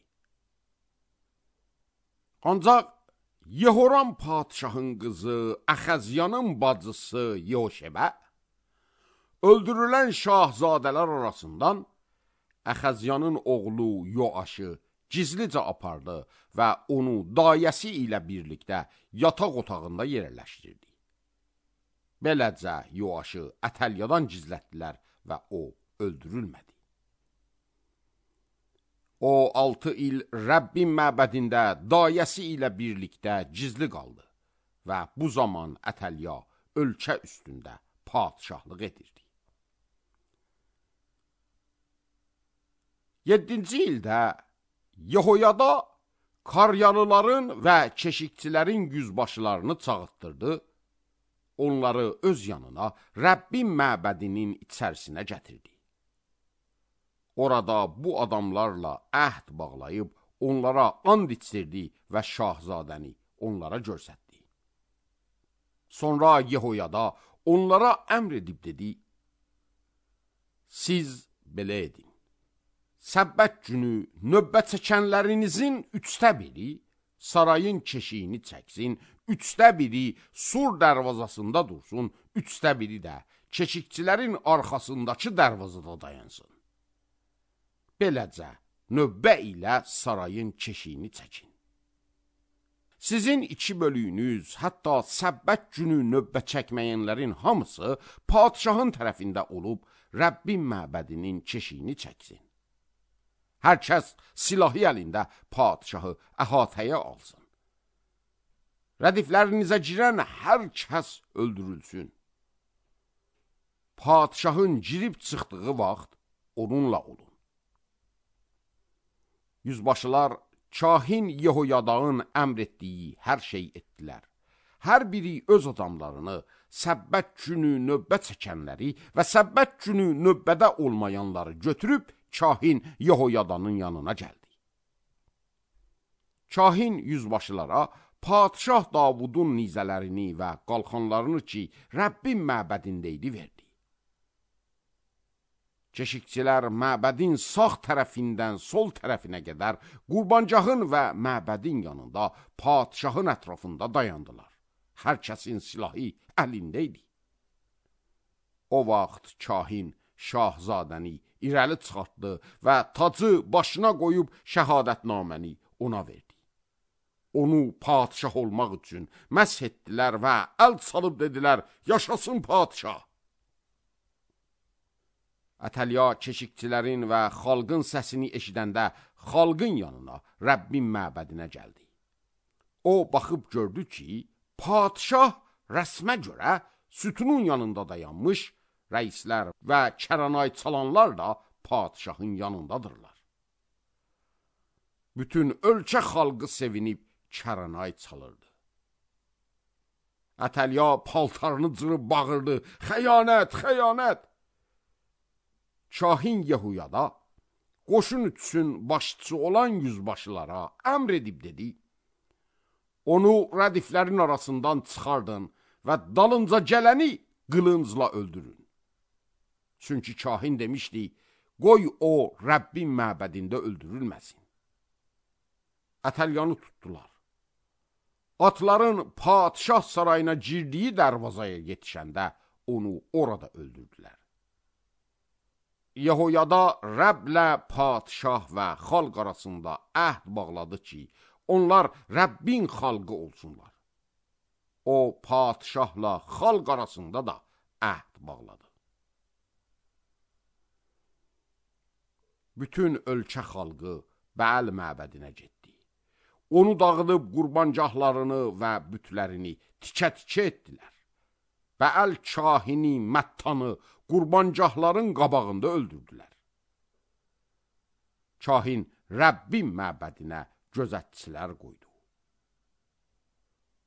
Ancaq Yehoram padişahın qızı Əxəzyanın bacısı Yehoşebə öldürülən şahzadələr arasından Əxəzyanın oğlu Yoaşı gizlicə apardı və onu dayəsi ilə birlikdə yataq otağında yerləşdirdi. Beləcə Yoaşı Ətəlyadan gizlətdilər və o öldürülmədi. O 6 il Rəbbin məbədində dayəsi ilə birlikdə gizli qaldı və bu zaman Ətəlya ölkə üstündə padişahlıq edirdi. 7-ci ildə Yehoyada Karyalıların və keşikçilərin yüzbaşılarını çağırtdırdı, onları öz yanına Rəbbin məbədinin içərisinə gətirdi. Orada bu adamlarla əhd bağlayıb, onlara and içdirdi və şahzadəni onlara göstərdi. Sonra Yehoyada onlara əmr edib dedi, siz belə edin. Səbbət günü növbə çəkənlərinizin 1/3 sarayın keşiyini çəksin, 1/3 sur dərvazasında dursun, 1/3 də keşikçilərin arxasındakı dərvazada dayansın. Beləcə, növbə ilə sarayın keşiyini çəkin. Sizin 2 bölüyünüz, hətta səbbət günü növbə çəkməyənlərin hamısı padişahın tərəfində olub, Rəbbin məbədinin keşiyini çəksin. Hər kəs silahı əlində padişahı əhatəyə alsın. Rədiflərinizə girən hər kəs öldürülsün. Padişahın girib çıxdığı vaxt onunla olun. Yüzbaşılar kahin Yehoyadağın əmr etdiyi hər şey etdilər. Hər biri öz adamlarını, səbbət günü növbə çəkənləri və səbbət günü növbədə olmayanları götürüb kahin Yehoyadanın yanına gəldi. Kahin yüzbaşılara padişah Davudun nizələrini və qalxanlarını ki, Rəbbin məbədində idi verdi. Keşikçilər məbədin sağ tərəfindən sol tərəfinə qədər qurbancağın və məbədin yanında padişahın ətrafında dayandılar. Hər kəsin silahı əlində idi. O vaxt kahin şahzadəni irəli çıxartdı və tacı başına qoyub şəhadətnaməni ona verdi. Onu padişah olmaq üçün məsh etdilər və əl salıb dedilər, yaşasın padişah. Ətəlya keşikçilərin və xalqın səsini eşidəndə xalqın yanına, Rəbbin məbədinə gəldi. O baxıb gördü ki, padişah rəsmə görə sütunun yanında dayanmış, rəislər və kəranay çalanlar da padişahın yanındadırlar. Bütün ölkə xalqı sevinib kəranay çalırdı. Ətəlya paltarını cırıb bağırdı, xəyanət, xəyanət! Kahin Yehoyada qoşun üçün başçı olan yüzbaşılara əmr edib dedi, onu rədiflərin arasından çıxardın və dalınca gələni qılıncla öldürün. Çünki kahin demişdi, qoy o Rəbbin məbədində öldürülməsin. Ətəlyanı tutdular. Atların padişah sarayına girdiyi dərvazaya yetişəndə onu orada öldürdülər. Yehoyada Rəbblə padişah və xalq arasında əhd bağladı ki, onlar Rəbbin xalqı olsunlar. O padişahla xalq arasında da əhd bağladı. Bütün ölkə xalqı Bəal məbədinə getdi. Onu dağıdıb qurbancaqlarını və bütlərini tikə-tikə etdilər. Bəal kahini Məttanı qurbancaqların qabağında öldürdülər. Kahin Rəbbin məbədinə gözətçilər qoydu.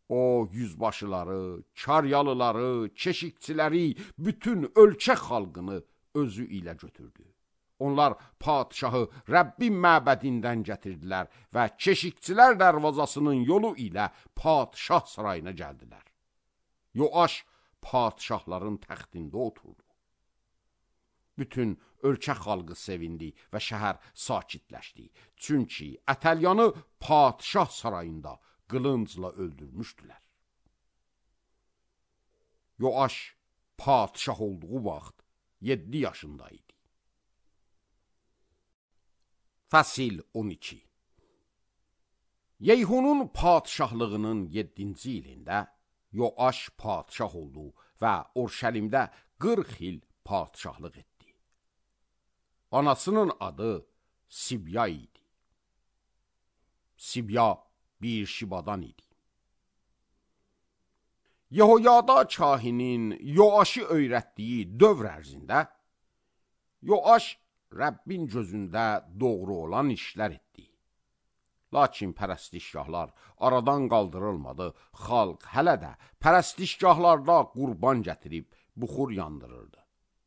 O yüzbaşıları, karyalıları, keşikçiləri, bütün ölkə xalqını özü ilə götürdü. Onlar padişahı Rəbbin məbədindən gətirdilər və keşikçilər dərvazasının yolu ilə padişah sarayına gəldilər. Yoaş padişahların təxtində oturdu. Bütün ölkə xalqı sevindi və şəhər sakitləşdi. Çünki Ətəlyanı padişah sarayında qılıncla öldürmüşdülər. Yoaş padişah olduğu vaxt 7 yaşında idi. Fəsil 12. Yeyhunun padişahlığının 7-ci ilində Yoaş padişah oldu və Orşəlimdə 40 il padişahlıq etdi. Anasının adı Sibya idi. Sibya bir şibadan idi. Yehoyada kahinin Yoaşı öyrətdiyi dövr ərzində Yoaş Rəbbin gözündə doğru olan işlər etdi. Lakin pərəstişgahlar aradan qaldırılmadı. Xalq hələ də pərəstişgahlarda qurban gətirib buxur yandırırdı.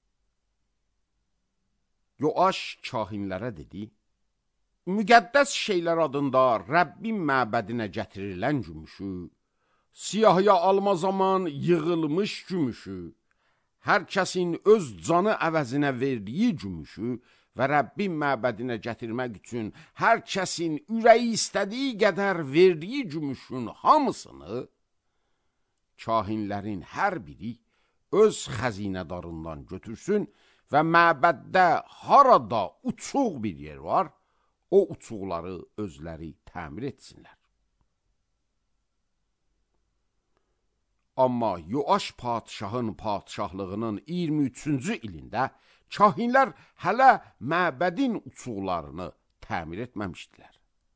Yoaş kahinlərə dedi: müqəddəs şeylər adında Rəbbin məbədinə gətirilən gümüşü, siyahıya alma zaman yığılmış gümüşü, hər kəsin öz canı əvəzinə verdiyi gümüşü və Rəbbin məbədinə gətirmək üçün hər kəsin ürəyi istədiyi qədər verdiyi gümüşün hamısını kahinlərin hər biri öz xəzinədarından götürsün və məbəddə harada uçuq bir yer var, o uçuqları özləri təmir etsinlər. Amma Yoaş padişahın padişahlığının 23-cü ilində kahinlər hələ məbədin uçuqlarını təmir etməmişdilər.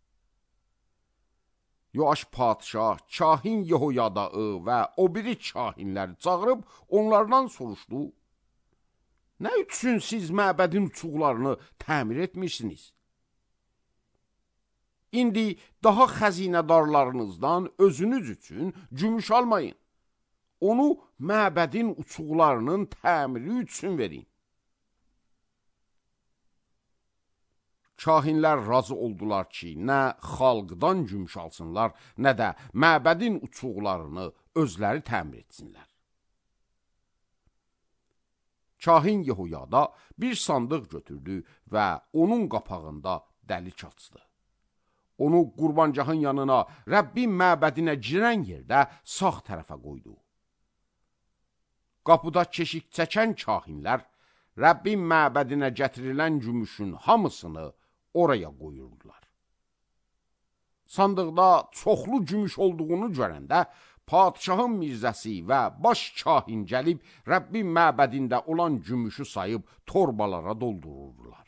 Yoaş padişah kahin Yehoyadaı və o biri kahinləri çağırıb onlardan soruşdu: nə üçün siz məbədin uçuqlarını təmir etmişsiniz? İndi daha xəzinədarlarınızdan özünüz üçün gümüş almayın. Onu məbədin uçuqlarının təmiri üçün verin. Kahinlər razı oldular ki, nə xalqdan gümüş alsınlar, nə də məbədin uçuqlarını özləri təmir etsinlər. Kahin Yehoyada bir sandıq götürdü və onun qapağında dəlik açdı. Onu qurbancahın yanına, Rəbbin məbədinə girən yerdə sağ tərəfə qoydu. Qapıda keşik çəkən kahinlər Rəbbin məbədinə gətirilən gümüşün hamısını oraya qoyurdular. Sandıqda çoxlu gümüş olduğunu görəndə padişahın mirzəsi və baş kahin gəlib Rəbbin məbədində olan gümüşü sayıb torbalara doldururdular.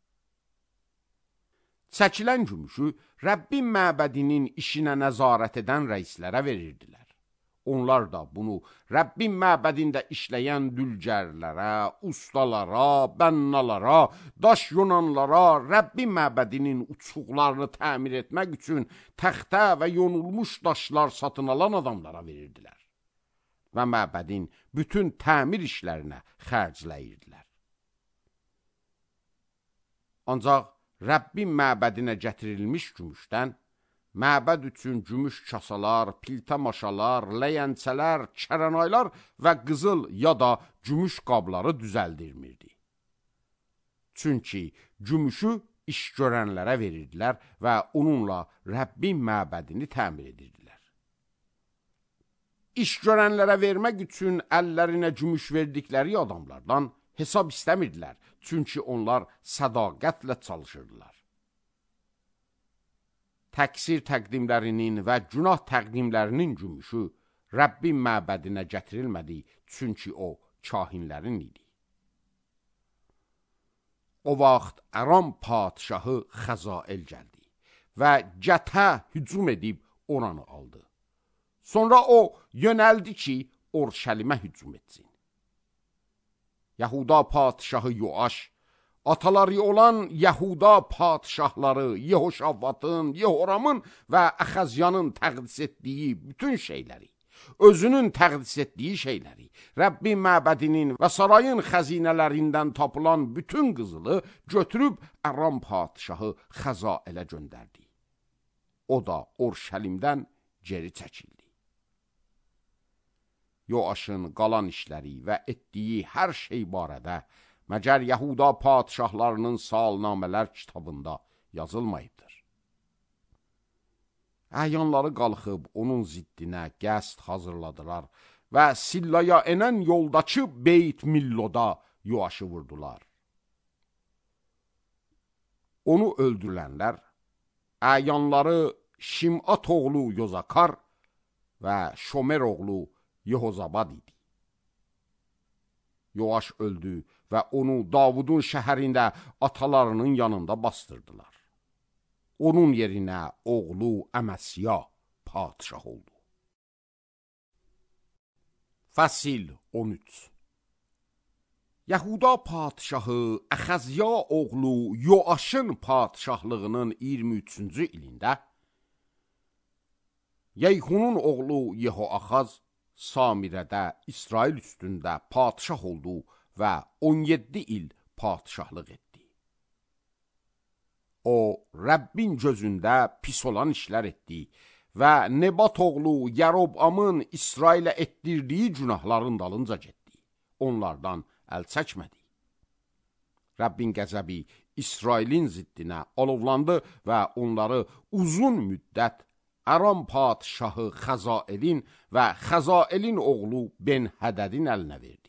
Çəkilən gümüşü Rəbbin məbədinin işinə nəzarət edən rəislərə verirdilər. Onlar da bunu Rəbbin məbədində işləyən dülgərlərə, ustalara, bənnalara, daş yonanlara, Rəbbin məbədinin uçuqlarını təmir etmək üçün təxtə və yonulmuş daşlar satın alan adamlara verirdilər və məbədin bütün təmir işlərinə xərcləyirdilər. Ancaq Rəbbin məbədinə gətirilmiş gümüşdən məbəd üçün gümüş kasalar, piltə maşalar, ləyəncələr, kərənaylar və qızıl ya da gümüş qabları düzəldirmirdi. Çünki gümüşü iş görənlərə verirdilər və onunla Rəbbin məbədini təmir edirdilər. İş görənlərə vermək üçün əllərinə gümüş verdikləri adamlardan hesab istəmirdilər, çünki onlar sədaqətlə çalışırdılar. Təqsir təqdimlərinin və günah təqdimlərinin gümüşü Rəbbin məbədinə gətirilmədi, çünki o kahinlərin idi. O vaxt Aram padişahı Xəzael gəldi və Gətə hücum edib oranı aldı. Sonra o yönəldi ki, Orşəlimə hücum etsin. Yahuda padişahı Yoaş ataları olan Yahuda padişahları Yehoşafatın, Yehoramın və Əxəzyanın təqdis etdiyi bütün şeyləri, özünün təqdis etdiyi şeyləri, Rəbbin məbədinin və sarayın xəzinələrindən tapılan bütün qızılı götürüb Əram padişahı Xəzaələ göndərdi. O da Orşəlimdən geri çəkildi. Yoaşın qalan işləri və etdiyi hər şey barədə məgər Yahuda padişahlarının salnamələr kitabında yazılmayıbdır. Əyanları qalxıb onun ziddinə qəsd hazırladılar və Sillaya enən yoldakı Beyt Milloda Yoaşı vurdular. Onu öldürülənlər əyanları Şimat oğlu Yozakar və Şomer oğlu Yehozabad idi. Yoaş öldü və onu Davudun şəhərində atalarının yanında bastırdılar. Onun yerinə oğlu Əməsya padişah oldu. Fəsil 13. Yahuda padişahı Əxəzya oğlu Yoaşın padişahlığının 23-cü ilində Yeyhunun oğlu Yehoaxaz Samirədə İsrail üstündə padişah oldu və 17 il padişahlıq etdi. O, Rəbbin gözündə pis olan işlər etdi və Nebat oğlu Yərobamın İsrailə etdirdiyi günahların dalınca getdi. Onlardan əl çəkmədi. Rəbbin qəzəbi İsrailin ziddinə alovlandı və onları uzun müddət Əram padişahı Xəzaəlin və Xəzaəlin oğlu Ben-Hədədin əlinə verdi.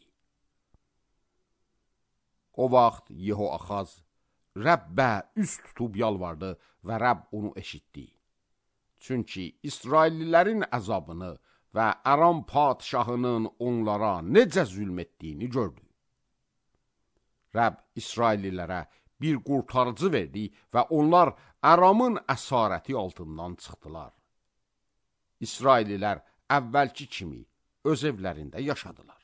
O vaxt Yehoaxaz Rəbbə üst tutub yalvardı və Rəbb onu eşitdi. Çünki İsraillilərin əzabını və Əram padişahının onlara necə zülm etdiyini gördü. Rəbb İsraillilərə bir qurtarıcı verdi və onlar Əramın əsarəti altından çıxdılar. İsraillilər əvvəlki kimi öz evlərində yaşadılar.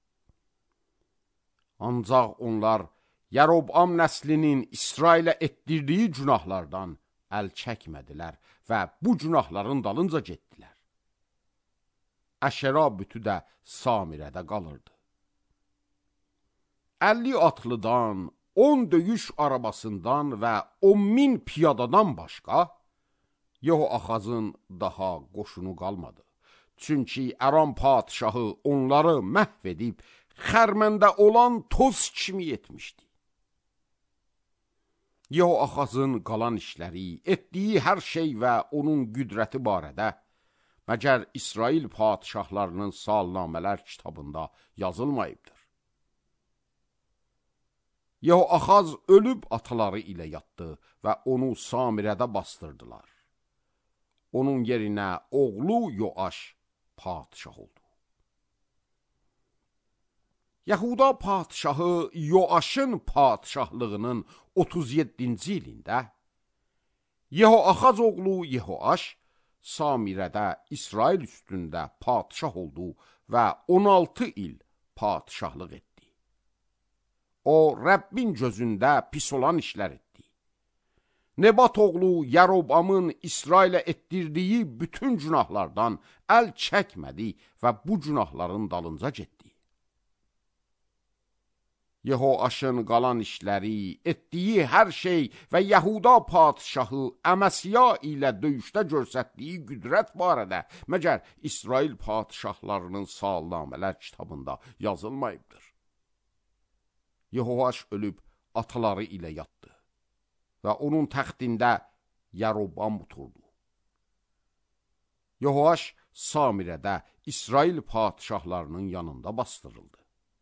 Ancaq onlar Yərobam nəslinin İsrailə etdirdiyi günahlardan əl çəkmədilər və bu günahların dalınca getdilər. Əşera bütü də Samirədə qalırdı. 50 atlıdan, 10 döyüş arabasından və 10.000 piyadadan başqa Yehoaxazın daha qoşunu qalmadı. Çünki Əram padişahı onları məhv edib xərməndə olan toz kimi etmişdi. Yehoaxazın qalan işləri, etdiyi hər şey və onun qüdrəti barədə məgər İsrail padişahlarının salnamələr kitabında yazılmayıbdır. Yehoaxaz ölüb ataları ilə yatdı və onu Samirədə bastırdılar. Onun yerinə oğlu Yoaş padişah oldu. Yahuda padişahı Yoaşın padişahlığının 37-ci ilində Yehoaxaz oğlu Yehoaş Samirədə İsrail üstündə padişah oldu və 16 il padişahlıq etdi. O, Rəbbin gözündə pis olan işlər etdi. Nebat oğlu Yərobamın İsrailə etdirdiyi bütün günahlardan əl çəkmədi və bu günahların dalınca getdi. Yehoaşın qalan işləri, etdiyi hər şey və Yahuda padişahı Əməsya ilə döyüşdə göstərdiyi qüdrət barədə məgər İsrail padişahlarının salnamələr kitabında yazılmayıbdır. Yehoaş ölüb ataları ilə yatdı və onun təxtində Yərobam oturdu. Yehoaş Samirədə İsrail padişahlarının yanında bastırıldı.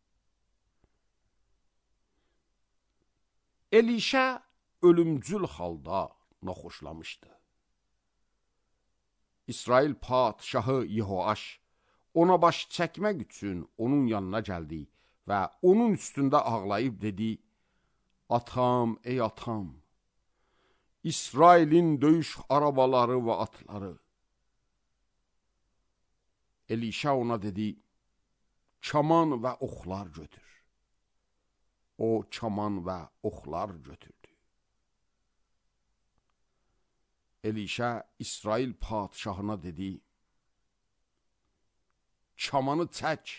Elişə ölümcül halda naxoşlamışdı. İsrail padişahı Yehoaş ona baş çəkmək üçün onun yanına gəldi və onun üstündə ağlayıb dedi: "Atam, ey atam, İsrailin döyüş arabaları və atları." Elişə ona dedi: "Kaman və oxlar götür." O kaman və oxlar götürdü. Elişə İsrail padişahına dedi, kamanı çək.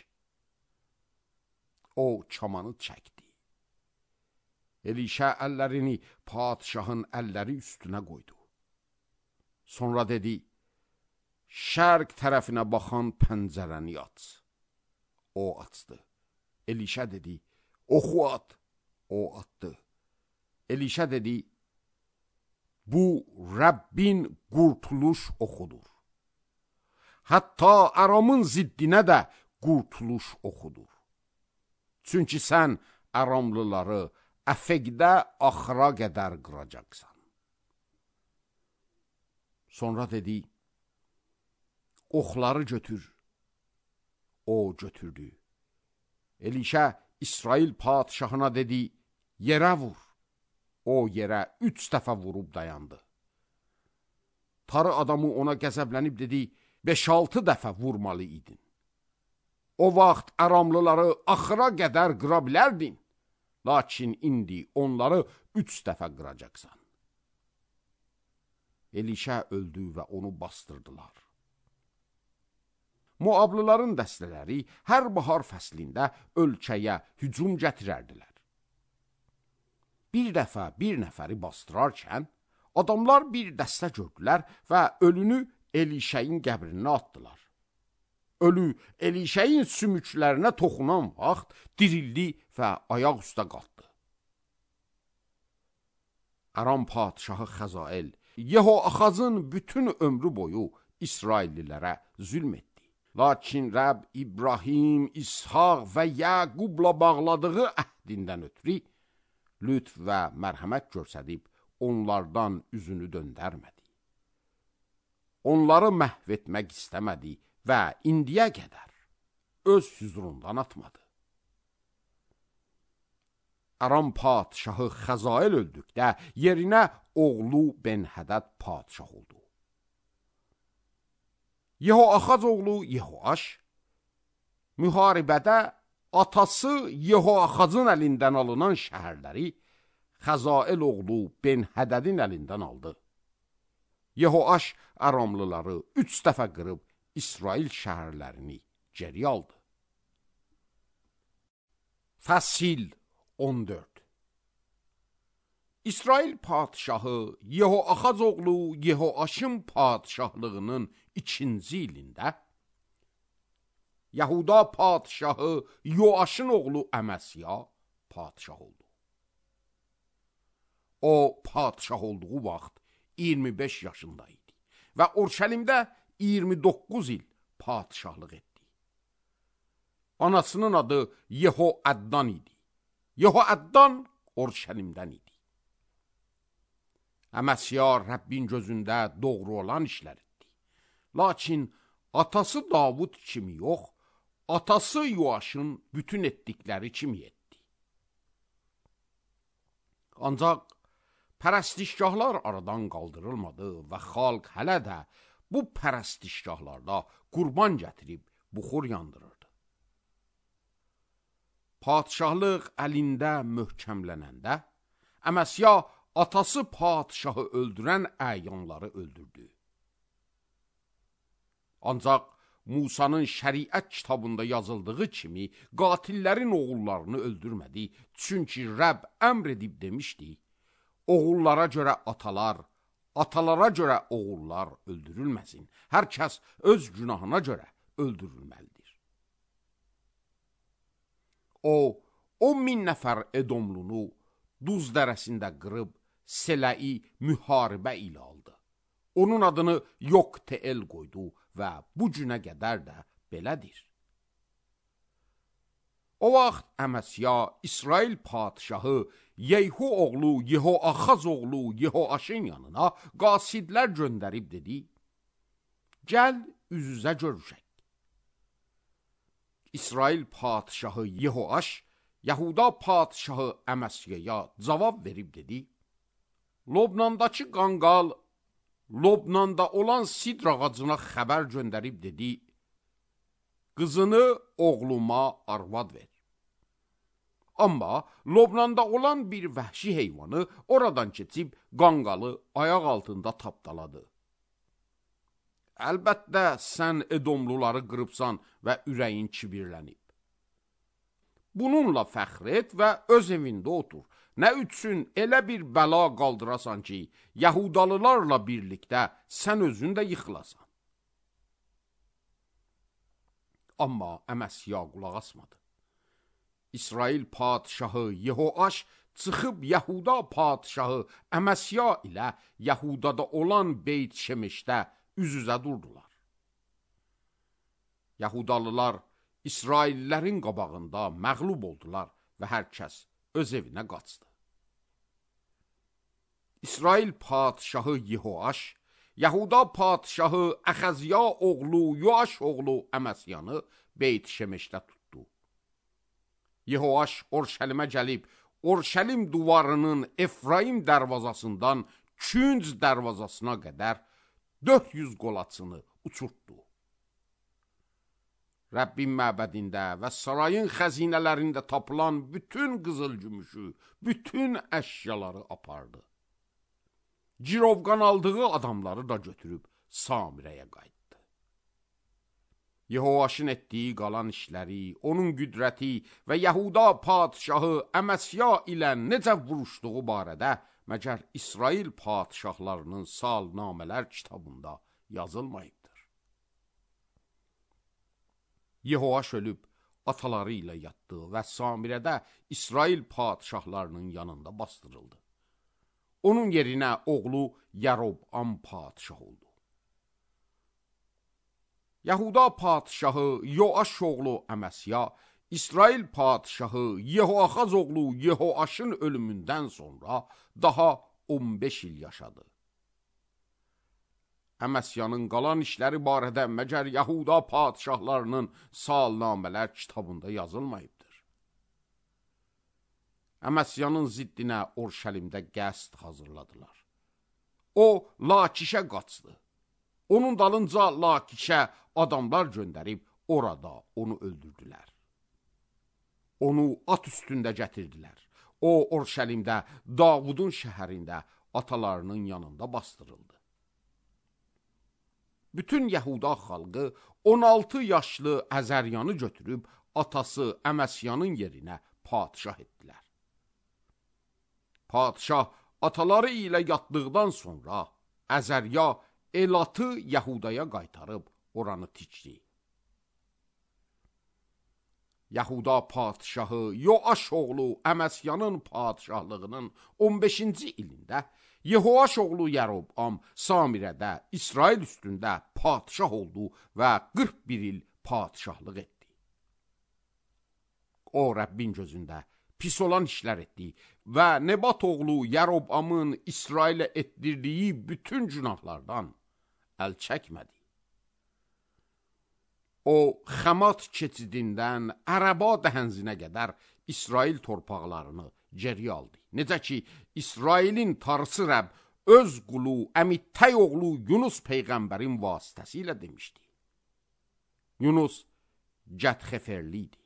O kamanı çəkdi. Elişə əllərini padişahın əlləri üstünə qoydu. Sonra dedi, şərq tərəfinə baxan pəncərəni aç. O açdı. Elişə dedi, oxu at. O atdı. Elişə dedi, bu Rəbbin qurtuluş oxudur. Hətta Aramın ziddinə də qurtuluş oxudur. Çünki sən Aramlıları Əfəqdə axıra qədər qıracaqsan. Sonra dedi, oxları götür. O götürdü. Elişə İsrail padişahına dedi, yerə vur. O yerə 3 dəfə vurub dayandı. Tarı adamı ona qəzəblənib dedi, 5-6 dəfə vurmalı idin. O vaxt Aramlıları axıra qədər qıra bilərdin. Lakin indi onları 3 dəfə qıracaqsan. Elişə öldü və onu bastırdılar. Moablıların dəstələri hər bahar fəslində ölkəyə hücum gətirərdilər. Bir dəfə bir nəfəri bastırarkən, adamlar bir dəstə gördülər və ölünü Elişəyin qəbrinə atdılar. Ölü Elişəyin sümüklərinə toxunan vaxt dirildi və ayaq üstə qaldı. Aram padişahı Xəzael, Yehoaxazın bütün ömrü boyu İsraillilərə zülm etdi. Lakin Rəbb İbrahim, İshaq və Yaqubla bağladığı əhdindən ötürü lütf və mərhəmət göstərib onlardan üzünü döndərmədi. Onları məhv etmək istəmədi və indiyə qədər öz hüzurundan atmadı. Aram padişahı Xəzael öldükdə yerinə oğlu Ben-Hədəd padişah oldu. Yehoaxaz oğlu Yehoaş müharibədə atası Yehoaxazın əlindən alınan şəhərləri Xəzael oğlu Ben-Hədədin əlindən aldı. Yehoaş Aramlıları 3 dəfə qırıb İsrail şəhərlərini geri aldı. Fəsil 14. İsrail padişahı Yehoaxaz oğlu Yehoaşın padişahlığının 2-ci ilində Yahuda padişahı Yoaşın oğlu Əməsya padişah oldu. O padişah olduğu vaxt 25 yaşında idi və Urşəlimdə 29 il padişahlıq etdi. Anasının adı Yehoəddan idi. Yehoəddan Urşəlimdən idi. Əməsya Rəbbin gözündə doğru olan işlər etdi. Lakin atası Davud kimi yox, atası Yoaşın bütün etdikləri kimi etdi. Ancaq pərəstişgahlar aradan qaldırılmadı və xalq hələ də bu pərəstişgahlarda qurban gətirib buxur yandırırdı. Padişahlıq əlində möhkəmlənəndə, Əməsya atası padişahı öldürən əyanları öldürdü. Ancaq Musanın şəriət kitabında yazıldığı kimi qatillərin oğullarını öldürmədi. Çünki Rəbb əmr edib demişdi, oğullara görə atalar, atalara görə oğullar öldürülməsin. Hər kəs öz günahına görə öldürülməlidir. O, 10.000 nəfər Edomlunu Duz dərəsində qırıb Seləi müharibə ilə aldı. Onun adını Yoqteel qoydu və bu günə qədər də belədir. O vaxt Əməsya İsrail padişahı Yeyhu oğlu Yehoaxaz oğlu Yehoaşın yanına qasidlər göndərib dedi, gəl üz-üzə görüşək. İsrail padişahı Yehoaş Yahuda padişahı Əməsyaya cavab verib dedi, Lobnandakı qanqal Lobnanda olan sidr ağacına xəbər göndərib dedi, qızını oğluma arvad ver. Amma Lobnanda olan bir vəhşi heyvanı oradan keçib qanqalı ayaq altında tapdaladı. Əlbəttə, sən Edomluları qırıbsan və ürəyin kibirlənib. Bununla fəxr et və öz evində otur. Nə üçün elə bir bəla qaldırasan ki, Yahudalılarla birlikdə sən özün də yıxılasan. Amma Əməsya qulaq asmadı. İsrail padişahı Yehoaş çıxıb Yahuda padişahı Əməsya ilə Yahudada olan Beyt Şemeşdə üz-üzə durdular. Yahudalılar İsraillərin qabağında məğlub oldular və hər kəs öz evinə qaçdı. İsrail padişahı Yehoaş, Yahuda padişahı Əxəzya oğlu Yoaş oğlu Əməsyanı Beyt Şemeşdə tutdu. Yehoaş Orşəlimə gəlib, Orşəlim duvarının Efraim dərvazasından Künc dərvazasına qədər 400 qolaçını uçurtdu. Rəbbin məbədində və sarayın xəzinələrində tapılan bütün qızıl gümüşü, bütün əşyaları apardı. Girovqan aldığı adamları da götürüb Samirəyə qayıtdı. Yehoaşın etdiyi qalan işləri, onun qüdrəti və Yahuda padişahı Əməsya ilə necə vuruşduğu barədə məgər İsrail padişahlarının salnamələr kitabında yazılmayıbdır. Yehoaş ölüb ataları ilə yatdı və Samirədə İsrail padişahlarının yanında bastırıldı. Onun yerinə oğlu Yarob-am padişah oldu. Yahuda padişahı Yoaş oğlu Əməsya, İsrail padişahı Yehoaxaz oğlu Yehoaşın ölümündən sonra daha 15 il yaşadı. Əməsyanın qalan işləri barədə məgər Yahuda padişahlarının salnamələr kitabında yazılmayıbdır. Əməsyanın ziddinə Orşəlimdə qəsd hazırladılar. O, Lakişə qaçdı. Onun dalınca Lakişə adamlar göndərib orada onu öldürdülər. Onu at üstündə gətirdilər. O, Orşəlimdə, Davudun şəhərində atalarının yanında bastırıldı. Bütün Yahuda xalqı 16 yaşlı Əzəryanı götürüb atası Əməsyanın yerinə padişah etdilər. Padişah ataları ilə yatdıqdan sonra Əzərya Elatı Yahudaya qaytarıb oranı tikdi. Yahuda padişahı Yoaş oğlu Əməsyanın padişahlığının 15-ci ilində Yehoaş oğlu Yarob-am Samirədə İsrail üstündə padişah oldu və 41 il padişahlıq etdi. O, Rəbbin gözündə pis olan işlər etdi və Nebat oğlu Yarob-amın İsrailə etdirdiyi bütün günahlardan əl çəkmədi. O, Xəmat keçidindən Ərəba dəhənzinə qədər İsrail torpaqlarını geri aldı. Necə ki, İsrailin tarısı Rəbb öz qulu Əmittəy oğlu Yunus peyğəmbərin vasitəsilə demişdi. Yunus Gətxeferli idi.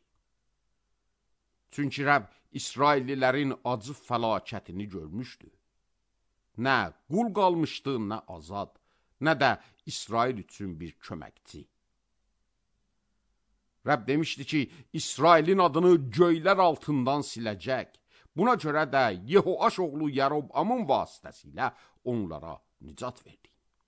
Çünki Rəbb İsraillilərin acı fəlakətini görmüşdü. Nə qul qalmışdı, nə azad, nə də İsrail üçün bir köməkçi. Rəbb demişdi ki, İsrailin adını göylər altından siləcək. Buna görə də Yehoaş oğlu Yarob-amın vasitəsilə onlara nicat verdi.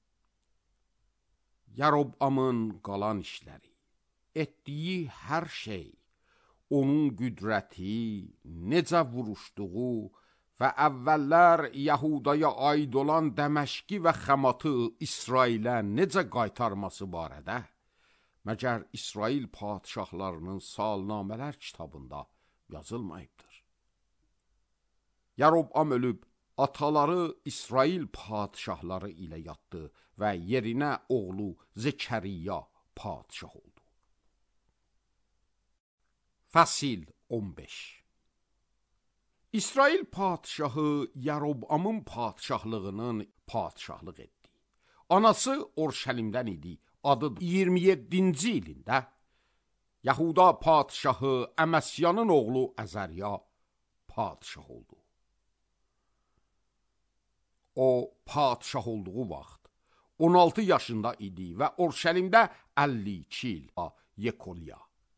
Yarob-amın qalan işləri, etdiyi hər şey, onun qüdrəti, necə vuruşduğu və əvvəllər Yahudaya aid olan Dəməşqi və Xəmatı İsrailə necə qaytarması barədə, məgər İsrail padişahlarının salnamələr kitabında yazılmayıbdır. Yarob-am ölüb, ataları İsrail padişahları ilə yatdı və yerinə oğlu Zekəriya padişah oldu. Fəsil 15. İsrail padişahı Yarob-amın padişahlığının padişahlıq etdi. Anası Orşəlimdən idi. Adı 27-ci ilində Yahuda padişahı Əməsyanın oğlu Əzərya padişah oldu. O padişah olduğu vaxt 16 yaşında idi və Orşəlimdə 52 il Yekoliya.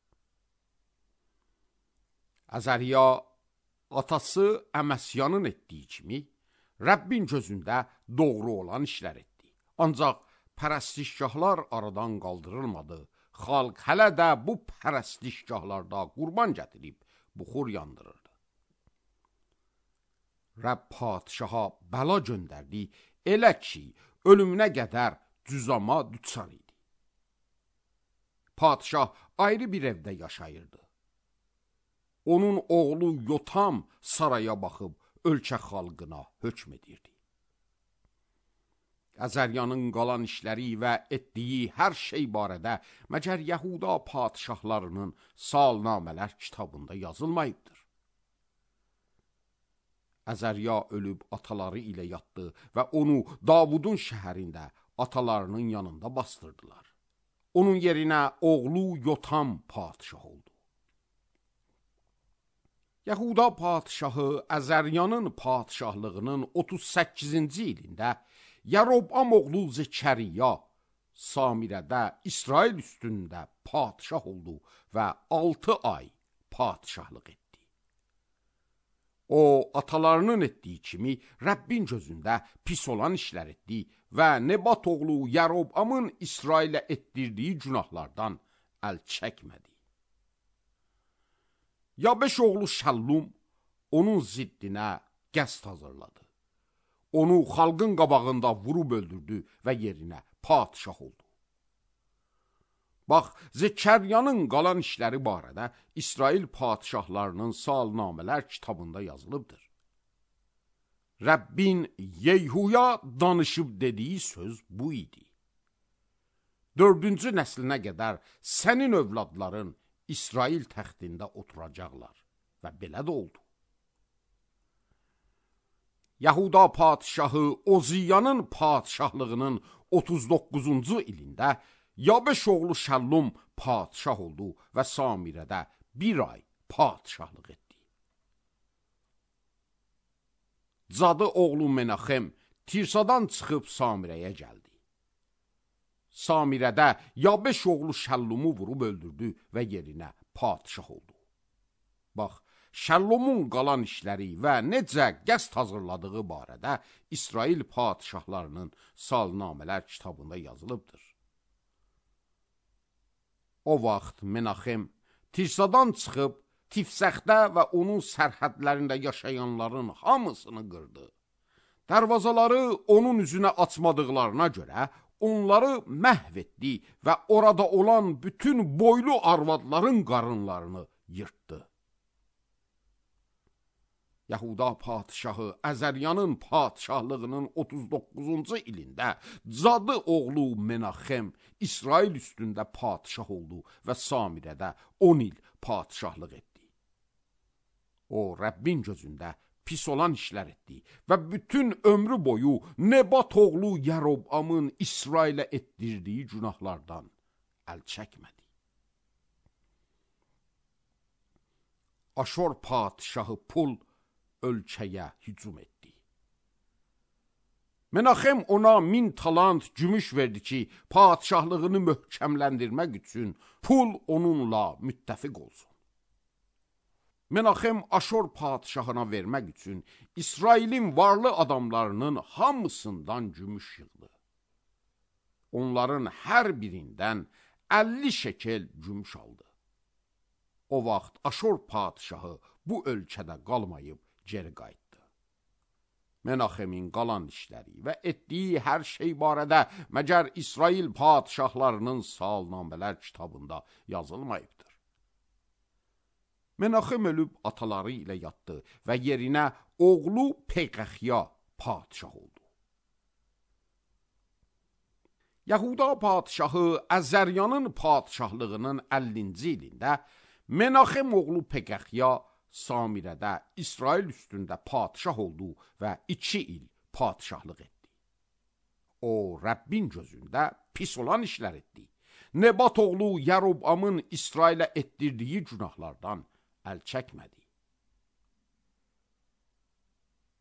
Əzəriya atası Əməsyanın etdiyi kimi Rəbbin gözündə doğru olan işlər etdi. Ancaq pərəstişgahlar aradan qaldırılmadı. Xalq hələ də bu pərəstişgahlarda qurban gətirib buxur yandırırdı. Rəbb padişaha bəla göndərdi, elə ki, ölümünə qədər cüzama düçar idi. Padişah ayrı bir evdə yaşayırdı. Onun oğlu Yotam saraya baxıb ölkə xalqına hökm edirdi. Əzəryanın qalan işləri və etdiyi hər şey barədə məgər Yahuda padişahlarının salnamələr kitabında yazılmayıbdır. Əzərya ölüb ataları ilə yatdı və onu Davudun şəhərində atalarının yanında bastırdılar. Onun yerinə oğlu Yotam padişah oldu. Yahuda padişahı Əzəryanın padişahlığının 38-ci ilində Yaroboam oğlu Zekəriya Samirədə İsrail üstündə padişah oldu və 6 ay padişahlıq etdi. O, atalarının etdiyi kimi Rəbbin gözündə pis olan işlər etdi və Nebat oğlu Yaroboamın İsrailə etdirdiyi günahlardan əl çəkmədi. Yabeş oğlu Şəllum onun ziddinə qəsd hazırladı. Onu xalqın qabağında vurub öldürdü və yerinə padişah oldu. Bax, Zekəryanın qalan işləri barədə İsrail padişahlarının salnamələr kitabında yazılıbdır. Rəbbin Yeyhuya danışıb dediyi söz bu idi. 4-cü nəslinə qədər sənin övladların İsrail təxtində oturacaqlar və belə də oldu. Yahuda padişahı Oziyanın padişahlığının 39-cu ilində Yabeş oğlu Şəllum padişah oldu və Samirədə 1 ay padişahlıq etdi. Cadı oğlu Menaxem Tirsadan çıxıb Samirəyə gəldi. Samirədə Yabeş oğlu Şəllumu vurub öldürdü və yerinə padişah oldu. Bax, Şəllumun qalan işləri və necə qəsd hazırladığı barədə İsrail padişahlarının salnamələr kitabında yazılıbdır. O vaxt Menaxem Tirsadan çıxıb Tifsəxdə və onun sərhədlərində yaşayanların hamısını qırdı. Dərvazaları onun üzünə açmadıqlarına görə onları məhv etdi və orada olan bütün boylu arvadların qarınlarını yırtdı. Yahuda padişahı Əzəryanın padişahlığının 39-cu ilində Cadı oğlu Menaxem İsrail üstündə padişah oldu və Samirədə 10 il padişahlıq etdi. O, Rəbbin gözündə pis olan işlər etdi və bütün ömrü boyu Nebat oğlu Yaroboamın İsrailə etdirdiyi günahlardan əl çəkmədi. Aşor padişahı Pul ölkəyə hücum etdi. Menaxem ona 1000 talant gümüş verdi ki, padişahlığını möhkəmləndirmək üçün Pul onunla müttəfiq olsun. Menaxem Aşor padişahına vermək üçün İsrailin varlı adamlarının hamısından gümüş yığdı. Onların hər birindən 50 şekel gümüş aldı. O vaxt Aşor padişahı bu ölkədə qalmayıb geri qayıtdı. Menaxemin qalan işləri və etdiyi hər şey barədə məgər İsrail padişahlarının salnamələr kitabında yazılmayıbdır. Menaxem ölüb ataları ilə yatdı və yerinə oğlu Pekaxya padişah oldu. Yahuda padişahı Əzəryanın padişahlığının 50-ci ilində Menaxem oğlu Pekaxya Samirədə İsrail üstündə padişah oldu və 2 il padişahlıq etdi. O, Rəbbin gözündə pis olan işlər etdi. Nebat oğlu Yaroboamın İsrailə etdirdiyi günahlardan əl çəkmədi.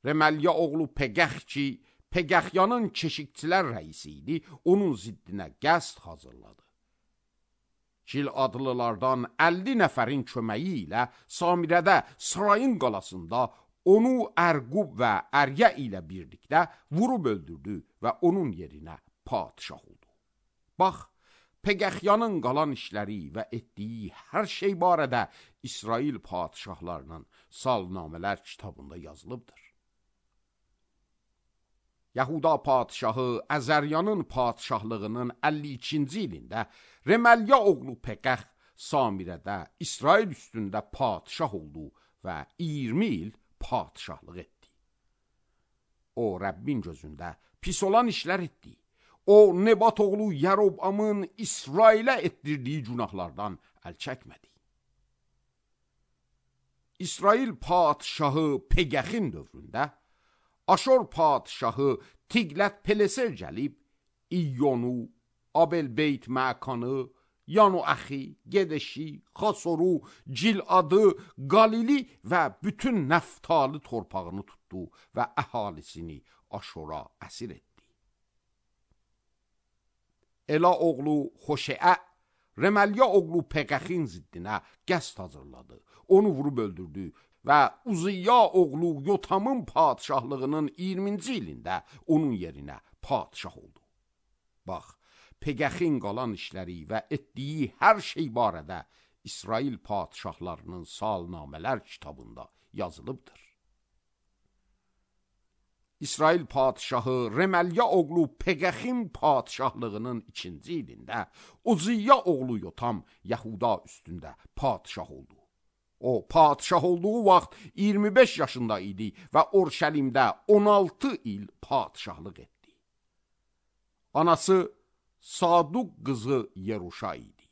Reməlya oğlu Peqəx ki, Peqəxyanın keşikçilər rəisi idi, onun ziddinə qəsd hazırladı. Kil adlılardan 50 nəfərin köməyi ilə Samirədə sarayın qalasında onu Ərqub və Əryə ilə birlikdə vurub öldürdü və onun yerinə padişah oldu. Bax, Peqəxyanın qalan işləri və etdiyi hər şey barədə İsrail padişahlarının salnamələr kitabında yazılıbdır. Yahuda padişahı Əzəryanın padişahlığının 52-ci ilində Reməlya oğlu Peqəx Samirədə İsrail üstündə padişah oldu və 20 il padişahlıq etdi. O, Rəbbin gözündə pis olan işlər etdi. O, Nebat oğlu Yərobamın İsrailə etdirdiyi günahlardan əl çəkmədi. İsrail padişahı Peqəxin dövründə Aşor padişahı Tiqlət-Pileser gəlib İyyonu, Abel-Beyt Məkanı, Yanu-Əxi, Gedeşi, Xasoru, Ciladı, Qalili və bütün Nəftali torpağını tutdu və əhalisini Aşora əsir etdi. Ela oğlu Xoşeə, Reməlya oğlu Peqəxin ziddinə qəsd hazırladı, onu vurub öldürdü və Uziyya oğlu Yotamın padişahlığının 20-ci ilində onun yerinə padişah oldu. Bax, Peqəxin qalan işləri və etdiyi hər şey barədə İsrail padişahlarının salnamələr kitabında yazılıbdır. İsrail padişahı Reməlya oğlu Peqəxin padişahlığının 2-ci ilində Uziyya oğlu Yotam Yahuda üstündə padişah oldu. O, padişah olduğu vaxt 25 yaşında idi və Orşəlimdə 16 il padişahlıq etdi. Anası Saduq qızı Yeruşa idi.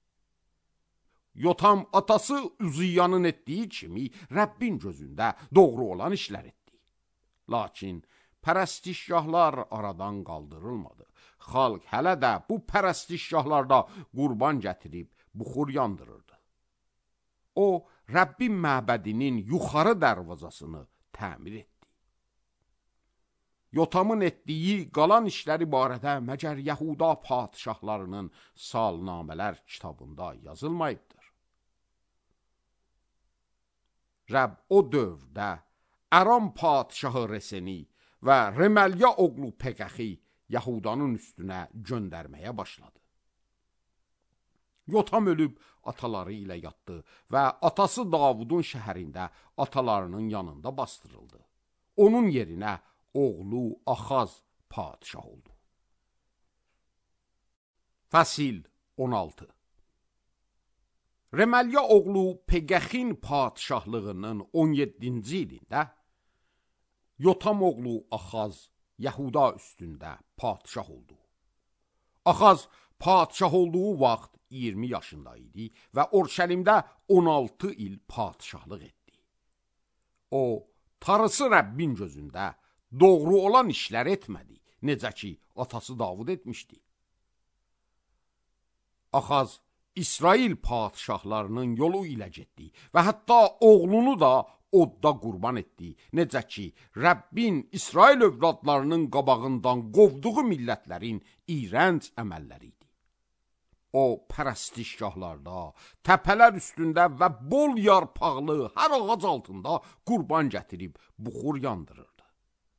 Yotam atası Uziyyanın etdiyi kimi Rəbbin gözündə doğru olan işlər etdi. Lakin pərəstişgahlar aradan qaldırılmadı. Xalq hələ də bu pərəstişgahlarda qurban gətirib buxur yandırırdı. O, Rəbbin məbədinin yuxarı dərvazasını təmir etdi. Yotamın etdiyi qalan işləri barədə məgər Yahuda padişahlarının salnamələr kitabında yazılmayıbdır. Rəbb o dövrdə Aram padişahı Reseni və Reməlya oğlu Peqəxi Yahudanın üstünə göndərməyə başladı. Yotam ölüb ataları ilə yatdı və atası Davudun şəhərində atalarının yanında bastırıldı. Onun yerinə oğlu Axaz padişah oldu. Fəsil 16. Reməlya oğlu Peqəxin padişahlığının 17-ci ilində Yotam oğlu Axaz Yahuda üstündə padişah oldu. Axaz padişah olduğu vaxt 20 yaşında idi və Orşəlimdə 16 il padişahlıq etdi. O, tarısı Rəbbin gözündə doğru olan işlər etmədi, necə ki, atası Davud etmişdi. Axaz İsrail padişahlarının yolu ilə getdi və hətta oğlunu da odda qurban etdi, necə ki, Rəbbin İsrail övladlarının qabağından qovduğu millətlərin iyrənc əməlləri idi. O, pərəstişgahlarda, təpələr üstündə və bol yarpaqlı hər ağac altında qurban gətirib buxur yandırırdı.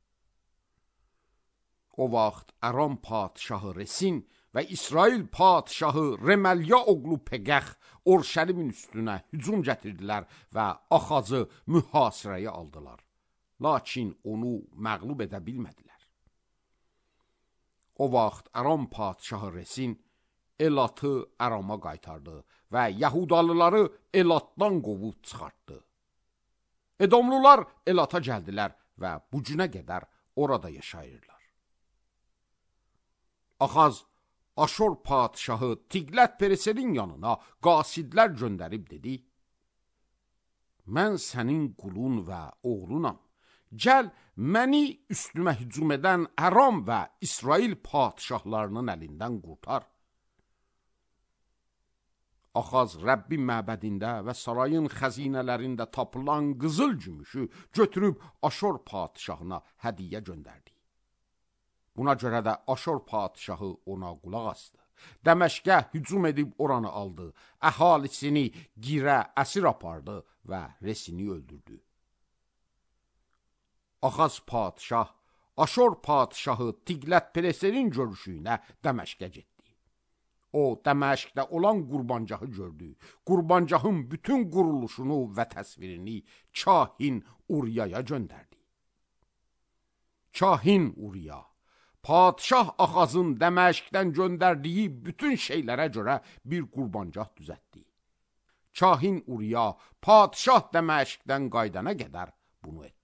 O vaxt Aram padişahı Resin və İsrail padişahı Reməlya oğlu Peqəx Orşəlimin üstünə hücum gətirdilər və Axazı mühasirəyə aldılar. Lakin onu məğlub edə bilmədilər. O vaxt Aram padişahı Resin Elatı Arama qaytardı və Yahudalıları Elatdan qovub çıxartdı. Edomlular Elata gəldilər və bu günə qədər orada yaşayırlar. Axaz Aşor padişahı Tiqlət-Pileserin yanına qasidlər göndərib dedi: Mən sənin qulun və oğlunam. Gəl, məni üstümə hücum edən Aram və İsrail padişahlarının əlindən qurtar. Axaz Rəbbin məbədində və sarayın xəzinələrində tapılan qızıl gümüşü götürüb Aşor padişahına hədiyyə göndərdi. Buna görə də Aşor padişahı ona qulaq asdı. Dəməşqə hücum edib oranı aldı, əhalisini girə əsir apardı və Resini öldürdü. Axaz padişah Aşor padişahı Tiqlət-Pileserin görüşüyünə Dəməşqə getdi. O, Dəməşqdə olan qurbancahı gördü. Qurbancahın bütün quruluşunu və təsvirini Kahin Uriyaya göndərdi. Kahin Uriya, padişah Axazın Dəməşqdən göndərdiyi bütün şeylərə görə bir qurbancah düzətdi. Kahin Uriya, padişah Dəməşqdən qaydana qədər bunu etdi.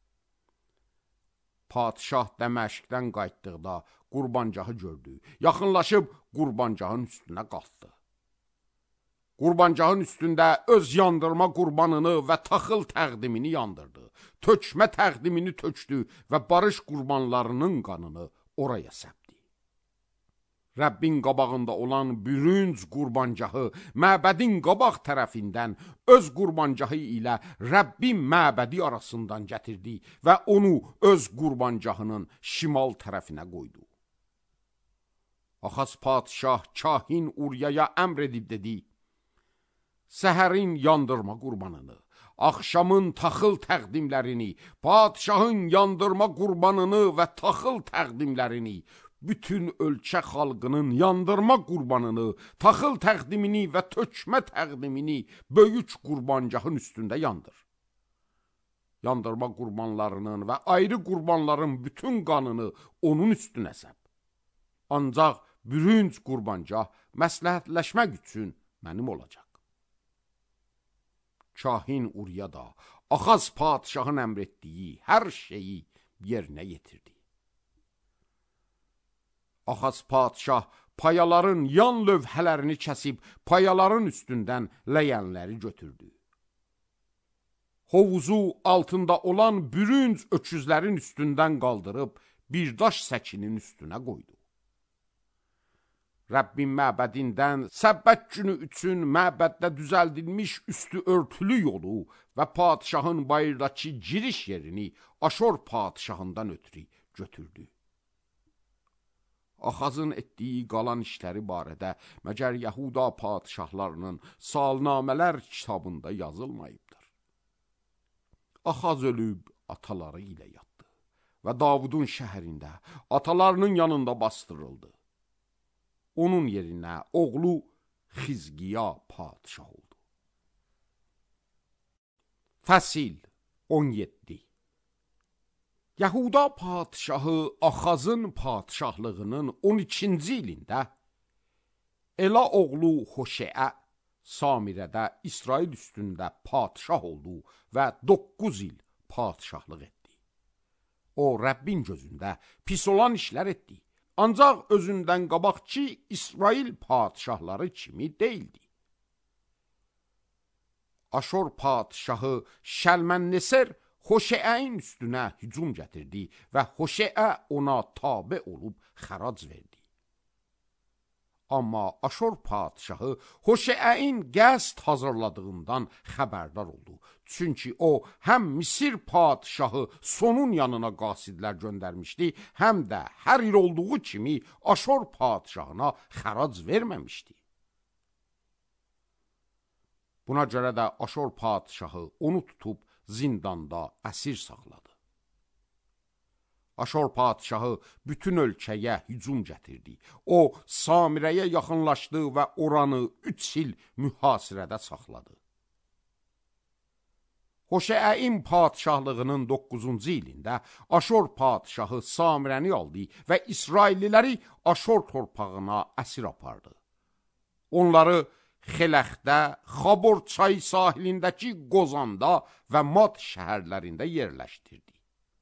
Padişah Dəməşqdən qayıtdıqda qurbancahı gördü. Yaxınlaşıb qurbancahın üstünə qalxdı. Qurbancahın üstündə öz yandırma qurbanını və taxıl təqdimini yandırdı. Tökmə təqdimini tökdü və barış qurbanlarının qanını oraya səpdi. Rəbbin qabağında olan bürünc qurbancahı məbədin qabaq tərəfindən öz qurbancahı ilə Rəbbin məbədi arasından gətirdi və onu öz qurbancahının şimal tərəfinə qoydu. Axaz padişah Kahin Uriyaya əmr edib dedi: Səhərin yandırma qurbanını, axşamın taxıl təqdimlərini, padişahın yandırma qurbanını və taxıl təqdimlərini, bütün ölkə xalqının yandırma qurbanını, taxıl təqdimini və tökmə təqdimini böyük qurbancahın üstündə yandır. Yandırma qurbanlarının və ayrı qurbanların bütün qanını onun üstünə səp. Ancaq bürünc qurbancah məsləhətləşmək üçün mənim olacaq. Kahin Uriya da Axaz padişahın əmr etdiyi hər şeyi yerinə yetirdi. Axaz padişah payaların yan lövhələrini kəsib payaların üstündən ləyənləri götürdü. Hovuzu altında olan bürünc öküzlərin üstündən qaldırıb bir daş səkinin üstünə qoydu. Rəbbin məbədindən səbbət günü üçün məbəddə düzəldilmiş üstü örtülü yolu və padişahın bayırdakı giriş yerini Aşor padişahından ötürü götürdü. Axazın etdiyi qalan işləri barədə məgər Yahuda padişahlarının salnamələr kitabında yazılmayıbdır. Axaz ölüb ataları ilə yatdı və Davudun şəhərində atalarının yanında bastırıldı. Onun yerinə oğlu Xizqiya padişah oldu. Fəsil 17. Yahuda padişahı Axazın padişahlığının 12-ci ilində Ela oğlu Hoşeə Samirədə İsrail üstündə padişah oldu və 9 il padişahlıq etdi. O, Rəbbin gözündə pis olan işlər etdi. Ancaq özündən qabaqçı İsrail padişahları kimi deyildi. Aşor padişahı Şəlmənneser Hoşeəyin üstünə hücum gətirdi və Hoşeə ona tabe olub xərac verdi. Amma Aşor padişahı Hoşeəyin qəsd hazırladığından xəbərdar oldu. Çünki o, həm Misir padişahı Sonun yanına qasidlər göndərmişdi, həm də hər il olduğu kimi Aşor padişahına xərac verməmişdi. Buna görə də Aşor padişahı onu tutub zindanda əsir saxladı. Aşor padişahı bütün ölkəyə hücum gətirdi. O, Samirəyə yaxınlaşdı və oranı 3 il mühasirədə saxladı. Hoşeəyin padişahlığının 9-cu ilində Aşor padişahı Samirəni aldı və İsrailliləri Aşor torpağına əsir apardı. Onları Xələxdə, Xabor çayı sahilindəki Qozanda və Mad şəhərlərində yerləşdirdi.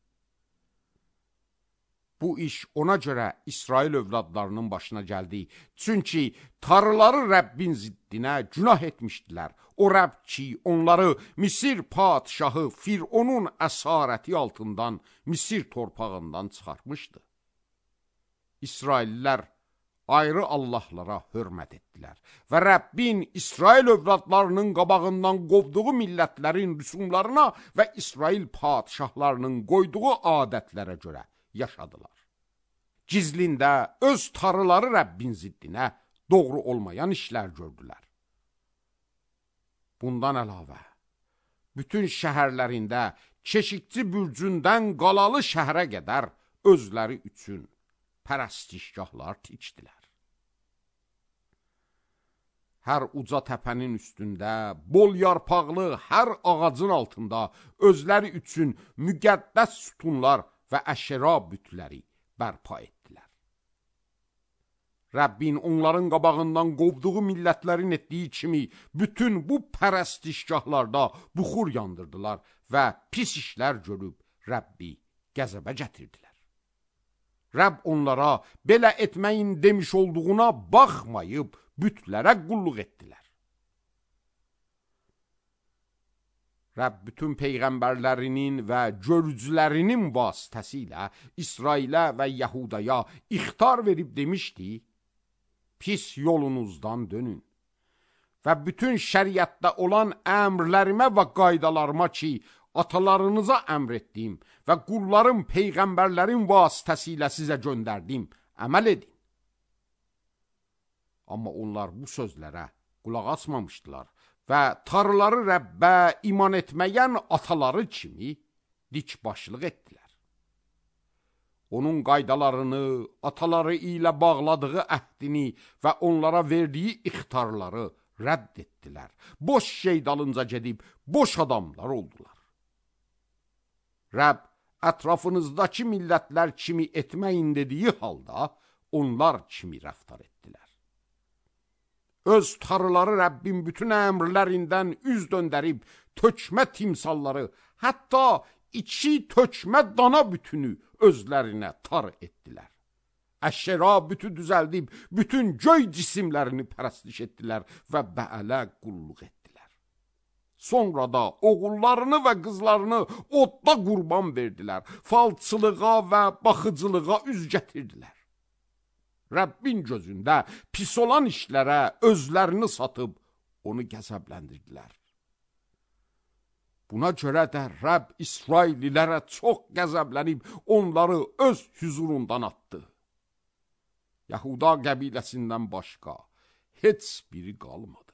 Bu iş ona görə İsrail övladlarının başına gəldi. Çünki tarıları Rəbbin ziddinə günah etmişdilər. O Rəbb ki, onları Misir padişahı Fironun əsarəti altından, Misir torpağından çıxartmışdı. İsraillilər ayrı Allahlara hörmət etdilər və Rəbbin İsrail övladlarının qabağından qovduğu millətlərin rüsumlarına və İsrail padişahlarının qoyduğu adətlərə görə yaşadılar. Gizlində öz tarıları Rəbbin ziddinə doğru olmayan işlər gördülər. Bundan əlavə, bütün şəhərlərində Keşikçi bürcündən qalalı şəhərə qədər özləri üçün pərəstişgahlar tikdilər. Hər uca təpənin üstündə, bol yarpaqlı hər ağacın altında özləri üçün müqəddəs sütunlar və əşera bütləri bərpa etdilər. Rəbbin onların qabağından qovduğu millətlərin etdiyi kimi bütün bu pərəstişgahlarda buxur yandırdılar və pis işlər görüb Rəbbi qəzəbə gətirdilər. Rəbb onlara belə etməyin demiş olduğuna baxmayıb bütlərə qulluq etdilər. Rəbb bütün peyğəmbərlərinin və görücülərinin vasitəsilə İsrailə və Yahudaya ixtar verib demişdi, pis yolunuzdan dönün və bütün şəriətdə olan əmrlərimə və qaydalarıma ki, atalarınıza əmr etdim və qullarım peyğəmbərlərin vasitəsilə sizə göndərdim, əməl edin. Amma onlar bu sözlərə qulaq asmamışdılar və tarıları Rəbbə iman etməyən ataları kimi dikbaşlıq etdilər. Onun qaydalarını, ataları ilə bağladığı əhdini və onlara verdiyi ixtarları rədd etdilər. Boş şey dalınca gedib, boş adamlar oldular. Rəbb, ətrafınızdakı millətlər kimi etməyin dediyi halda, onlar kimi rəftar etdilər. Öz tarıları Rəbbin bütün əmrlərindən üz döndərib, tökmə timsalları, hətta içi tökmə dana bütünü özlərinə tar etdilər. Əşşera bütü düzəldib, bütün göy cisimlərini pərəstiş etdilər və Bəələ qulluq etdilər. Sonra da oğullarını və qızlarını odda qurban verdilər, falçılığa və baxıcılığa üz gətirdilər. Rəbbin gözündə pis olan işlərə özlərini satıb, onu qəzəbləndirdilər. Buna görə də Rəbb İsraillilərə çox qəzəblənib, onları öz hüzurundan atdı. Yahuda qəbiləsindən başqa heç biri qalmadı.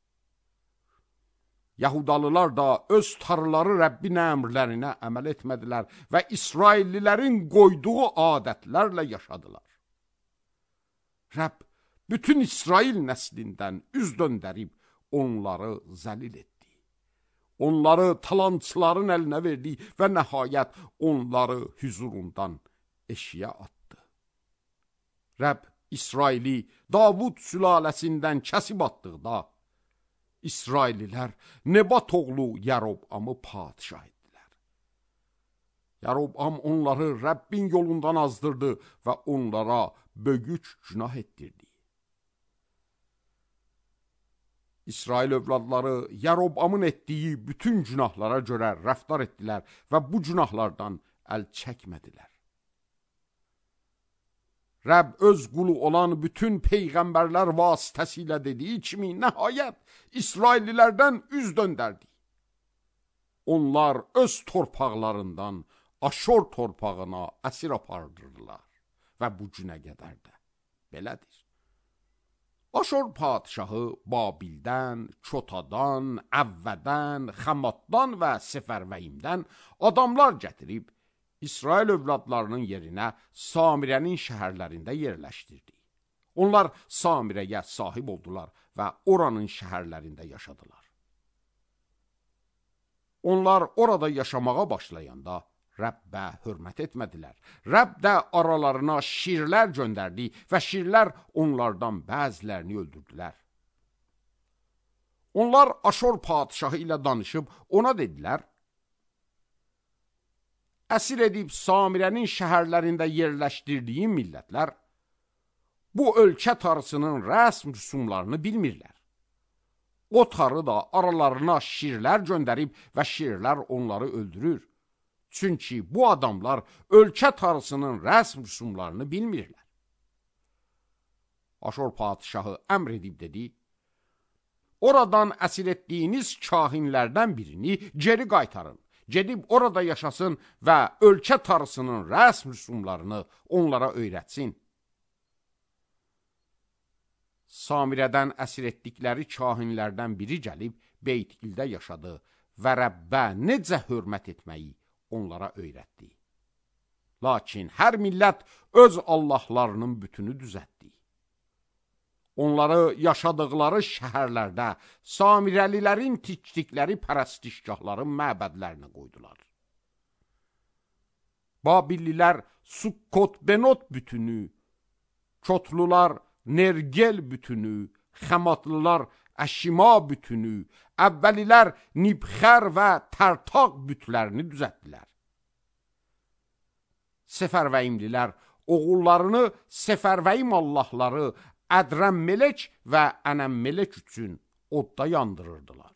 Yahudalılar da öz tarıları Rəbbin əmrlərinə əməl etmədilər və İsraillilərin qoyduğu adətlərlə yaşadılar. Rəbb bütün İsrail nəslindən üz döndərib onları zəlil etdi. Onları talançıların əlinə verdi və nəhayət onları hüzurundan eşiyə atdı. Rəbb İsraili Davud sülaləsindən kəsib atdıqda, İsraililər Nebat oğlu Yarobamı padişah etdilər. Yarobam onları Rəbbin yolundan azdırdı və onlara böyük günah etdirdi. İsrail övladları Yarobamın etdiyi bütün günahlara görə rəftar etdilər və bu günahlardan əl çəkmədilər. Rəbb öz qulu olan bütün peyğəmbərlər vasitəsilə dediyi kimi nəhayət İsraillilərdən üz döndərdi. Onlar öz torpaqlarından Aşor torpağına əsir apardırdılar və bu günə qədər də belədir. Aşor padişahı Babildən, Çotadan, Əvvədən, Xamatdan və Sefərvəyimdən adamlar gətirib İsrail övladlarının yerinə Samirənin şəhərlərində yerləşdirdi. Onlar Samirəyə sahib oldular və oranın şəhərlərində yaşadılar. Onlar orada yaşamağa başlayanda Rəbbə hörmət etmədilər. Rəbb də aralarına şirlər göndərdi və şirlər onlardan bəzilərini öldürdülər. Onlar Aşor padişahı ilə danışıb ona dedilər, əsir edib Samirənin şəhərlərində yerləşdirdiyi millətlər bu ölkə tarısının rəsm rüsumlarını bilmirlər. O tarı da aralarına şirlər göndərib və şirlər onları öldürür. Çünki bu adamlar ölkə tarısının rəsm rüsumlarını bilmirlər. Aşur padişahı əmr edib dedi: oradan əsir etdiyiniz kahinlərdən birini geri qaytarın. Gedib orada yaşasın və ölkə tarısının rəsm rüsumlarını onlara öyrətsin. Samirədən əsir etdikləri kahinlərdən biri gəlib Beyt-İldə yaşadı və Rəbbə necə hörmət etməyi onlara öyrətdi. Lakin hər millət öz Allahlarının bütünü düzəltdi. Onları yaşadıkları şəhərlərdə Samirəlilərin tikdikləri pərəstişgahların məbədlərinə qoydular. Babililər Sukkot-Benot bütünü, Çotlular Nergel bütünü, Xəmatlılar Əşima bütünü, əvvəlilər Nibxər və Tərtaq bütlərini düzəltdilər. Sefərvəyimlilər oğullarını Sefərvəyim Allahları Ədrəmmelek və Ənəmmelek üçün odda yandırırdılar.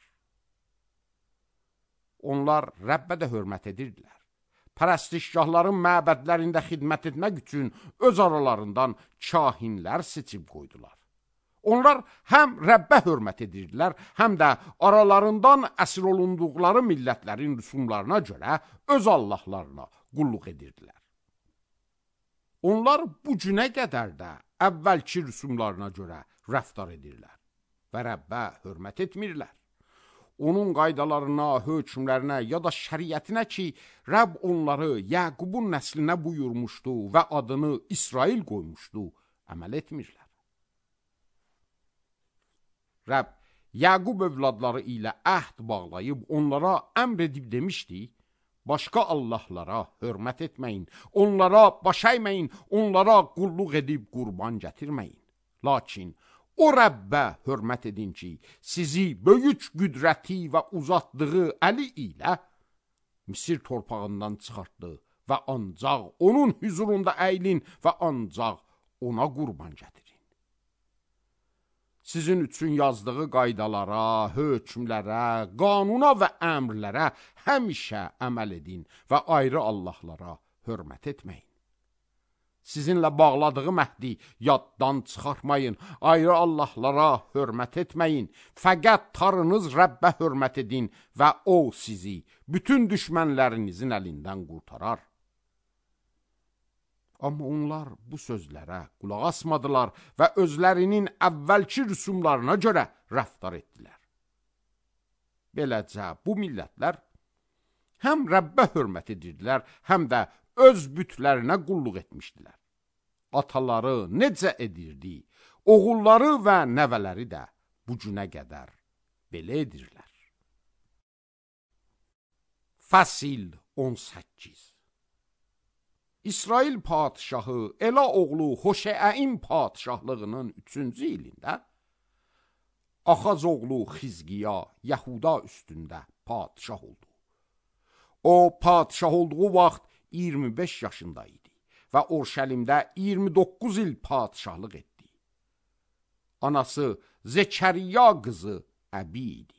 Onlar Rəbbə də hörmət edirdilər. Pərəstişgahların məbədlərində xidmət etmək üçün öz aralarından kahinlər seçib qoydular. Onlar həm Rəbbə hörmət edirdilər, həm də aralarından əsir olunduqları millətlərin rüsumlarına görə öz Allahlarına qulluq edirdilər. Onlar bu günə qədər də əvvəlki rüsumlarına görə rəftar edirlər və Rəbbə hörmət etmirlər. Onun qaydalarına, hökmlərinə ya da şəriətinə ki, Rəbb onları Yaqubun nəslinə buyurmuşdu və adını İsrail qoymuşdu, əməl etmirlər. Rəbb Yaqub övladları ilə əhd bağlayıb onlara əmr edib demişdi: başqa Allahlara hörmət etməyin, onlara baş əyməyin, onlara qulluq edib qurban gətirməyin. Lakin o Rəbbə hörmət edin ki, sizi böyük qüdrəti və uzatdığı əli ilə Misir torpağından çıxartdı və ancaq onun huzurunda əylin və ancaq ona qurban gətirin. Sizin üçün yazdığı qaydalara, hökmlərə, qanuna və əmrlərə həmişə əməl edin və ayrı Allahlara hörmət etməyin. Sizinlə bağladığı məhdi yaddan çıxartmayın, ayrı Allahlara hörmət etməyin. Fəqət Tanrınız Rəbbə hörmət edin və o sizi bütün düşmənlərinizin əlindən qurtarar. Amma onlar bu sözlərə qulaq asmadılar və özlərinin əvvəlki rüsumlarına görə rəftar etdilər. Beləcə bu millətlər həm Rəbbə hörmət edirdilər, həm də öz bütlərinə qulluq etmişdilər. Ataları necə edirdi, oğulları və nəvələri də bu günə qədər belə edirlər. Fəsil 18. İsrail padişahı Ela oğlu Hoşeəin padişahlığının 3-cü ilində Axaz oğlu Xizqiya Yahuda üstündə padişah oldu. O padişah olduğu vaxt 25 yaşında idi və Orşəlimdə 29 il padişahlıq etdi. Anası Zekəriya qızı Əbi idi.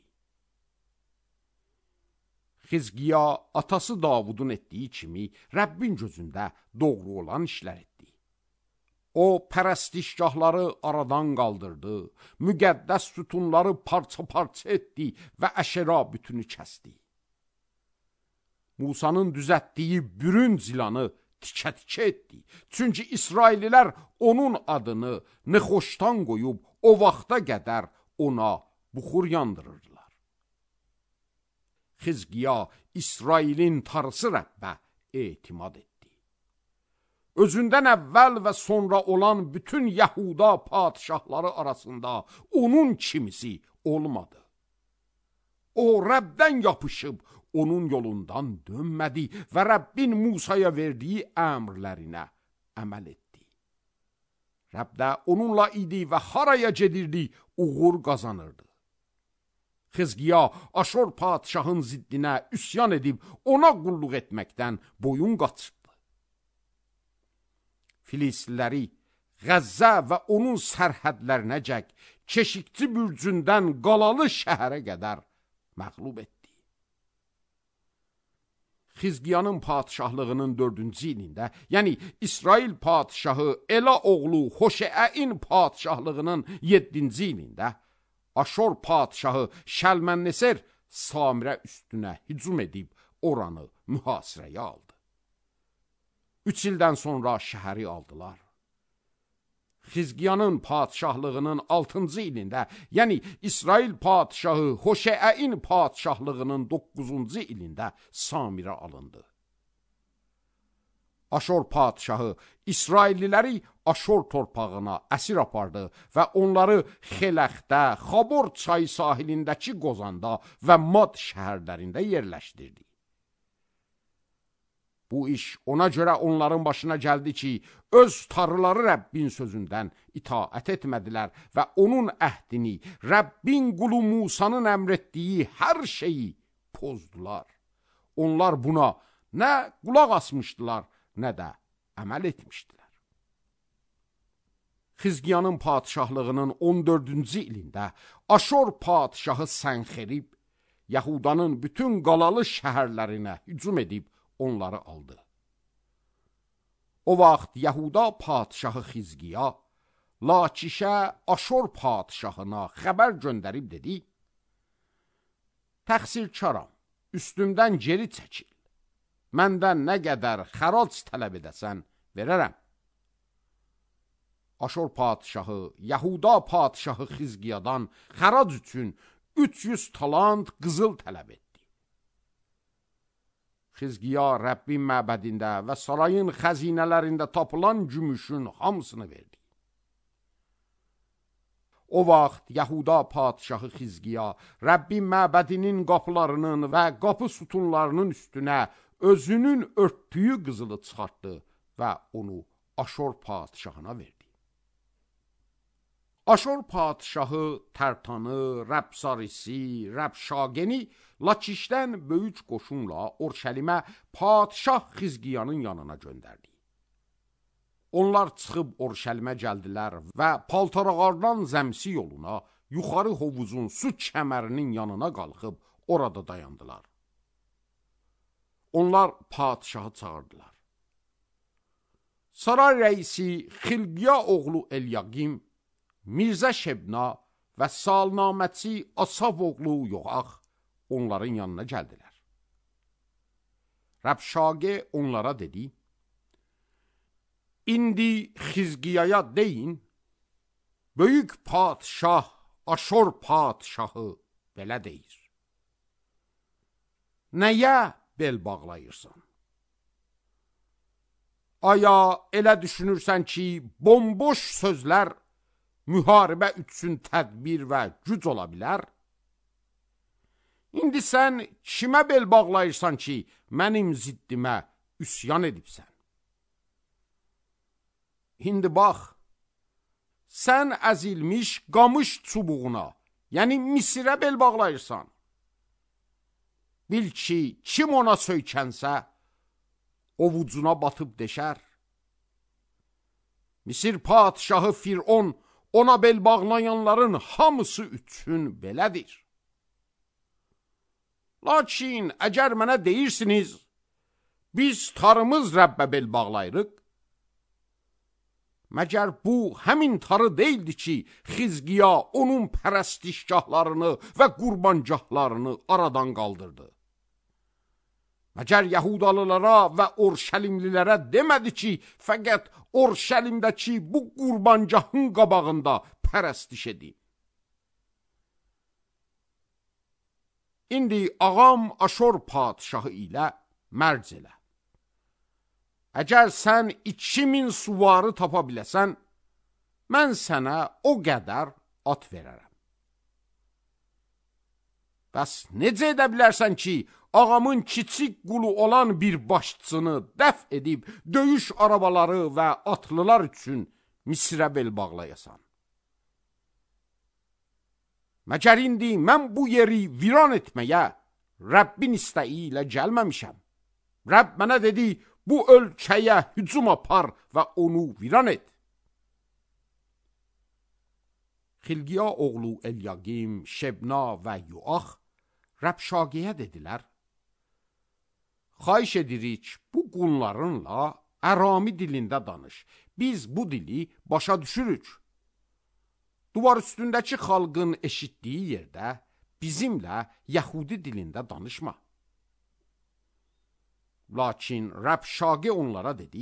Xizqiya atası Davudun etdiyi kimi Rəbbin gözündə doğru olan işlər etdi. O pərəstişgahları aradan qaldırdı, müqəddəs sütunları parça-parça etdi və Əşera bütünü kəsdi. Musanın düzətdiyi bürün zilanı tikə-tikə etdi. Çünki İsraililər onun adını Nexoşdan qoyub o vaxta qədər ona buxur yandırırdılar. Xizqiya İsrailin Tanrısı Rəbbə etimad etdi. Özündən əvvəl və sonra olan bütün Yahuda padişahları arasında onun kimisi olmadı. O Rəbdən yapışıb onun yolundan dönmədi və Rəbbin Musaya verdiyi əmrlərinə əməl etdi. Rəbb də onunla idi və haraya gedirdi, uğur qazanırdı. Xizqiya Aşur padişahın ziddinə üsyan edib ona qulluq etməkdən boyun qaçırdı. Filisliləri Qəzzə və onun sərhədlərinəcək keşikçi bürcündən qalalı şəhərə qədər məğlub etdi. Xizqiyanın padişahlığının 4-cü ilində, yəni İsrail padişahı Ela oğlu Hoşeəin padişahlığının 7-ci ilində, Aşor padişahı Şəlmənneser Samirə üstünə hücum edib oranı mühasirəyə aldı. 3 ildən sonra şəhəri aldılar. Xizqiyanın padişahlığının 6-cı ilində, yəni İsrail padişahı Hoşeəin padişahlığının 9-cu ilində Samirə alındı. Aşor padişahı İsrailliləri Aşor torpağına əsir apardı və onları Xeləxdə, Xabor çayı sahilindəki Qozanda və Mad şəhərlərində yerləşdirdi. Bu iş ona görə onların başına gəldi ki, öz tanrıları Rəbbin sözündən itaət etmədilər və onun əhdini, Rəbbin qulu Musanın əmr etdiyi hər şeyi pozdular. Onlar buna nə qulaq asmışdılar, nə də əməl etmişdilər. Xizqiyanın padişahlığının 14-cü ilində Aşor padişahı Sənxerib, Yahudanın bütün qalalı şəhərlərinə hücum edib onları aldı. O vaxt Yahuda padişahı Xizqiya, Lakişə Aşor padişahına xəbər göndərib dedi, təqsirkaram, üstümdən geri çəkil, məndən nə qədər xərac tələb edəsən, verərəm. Aşor padişahı Yahuda padişahı Xizqiyadan xərac üçün 300 talant qızıl tələb etdi. Xizqiya Rəbbin məbədində və sarayın xəzinələrində tapılan gümüşün hamısını verdi. O vaxt Yahuda padişahı Xizqiya Rəbbin məbədinin qapılarının və qapı sütunlarının üstünə özünün örtdüyü qızılı çıxartdı və onu Aşor padişahına verdi. Aşor padişahı Tərtanı, Rəbsarisi, Rəbşageni Lakişdən böyük qoşunla Orşəlimə padişah Xizqiyanın yanına göndərdi. Onlar çıxıb Orşəlimə gəldilər və Paltarağardan Zəmsi yoluna, yuxarı hovuzun su kəmərinin yanına qalxıb orada dayandılar. Onlar padişahı çağırdılar. Saray rəisi Xilqiya oğlu Elyaqim, Mirzə Şebna və salnaməçi Asaf oğlu Yoğaq onların yanına gəldilər. Rəbşagə onlara dedi, İndi Xizqiyaya deyin, böyük padişah Aşor padişahı belə deyir. Nəyə bel bağlayırsan? Aya elə düşünürsən ki, bomboş sözlər müharibə üçün tədbir və güc ola bilər? İndi sən kimə bel bağlayırsan ki, mənim ziddimə üsyan edibsən? İndi bax, sən əzilmiş qamış çubuğuna, yəni misirə bel bağlayırsan. Bil ki, kim ona söykənsə, ovucuna batıb deşər. Misir padişahı Firon ona bel bağlayanların hamısı üçün belədir. Lakin əgər mənə deyirsiniz, biz tarımız Rəbbə bel bağlayırıq, məgər bu həmin tarı deyildi ki, Xizqiya onun pərəstişgahlarını və qurbancahlarını aradan qaldırdı. Məgər Yahudalılara və Orşəlimlilərə demədi ki, fəqət Orşəlimdəki bu qurbancahın qabağında pərəstiş edin. İndi ağam Aşor padişahı ilə mərc elə. Əgər sən 2000 suvarı tapa biləsən, mən sənə o qədər at verərəm. Bəs necə edə bilərsən ki, ağamın kiçik qulu olan bir başçını dəf edib döyüş arabaları və atlılar üçün Misirə bel bağlayasan? Məgər indi mən bu yeri viran etməyə Rəbbin istəyi ilə gəlməmişəm. Rəbb mənə dedi, bu ölkəyə hücum apar və onu viran et. Xilqiya oğlu Elyaqim, Şebna və Yoax Rəbşagəyə dedilər, xahiş edirik, bu qullarınla Ərami dilində danış. Biz bu dili başa düşürük. Duvar üstündəki xalqın eşitdiyi yerdə bizimlə Yəhudi dilində danışma. Lakin Rəbşaqe onlara dedi,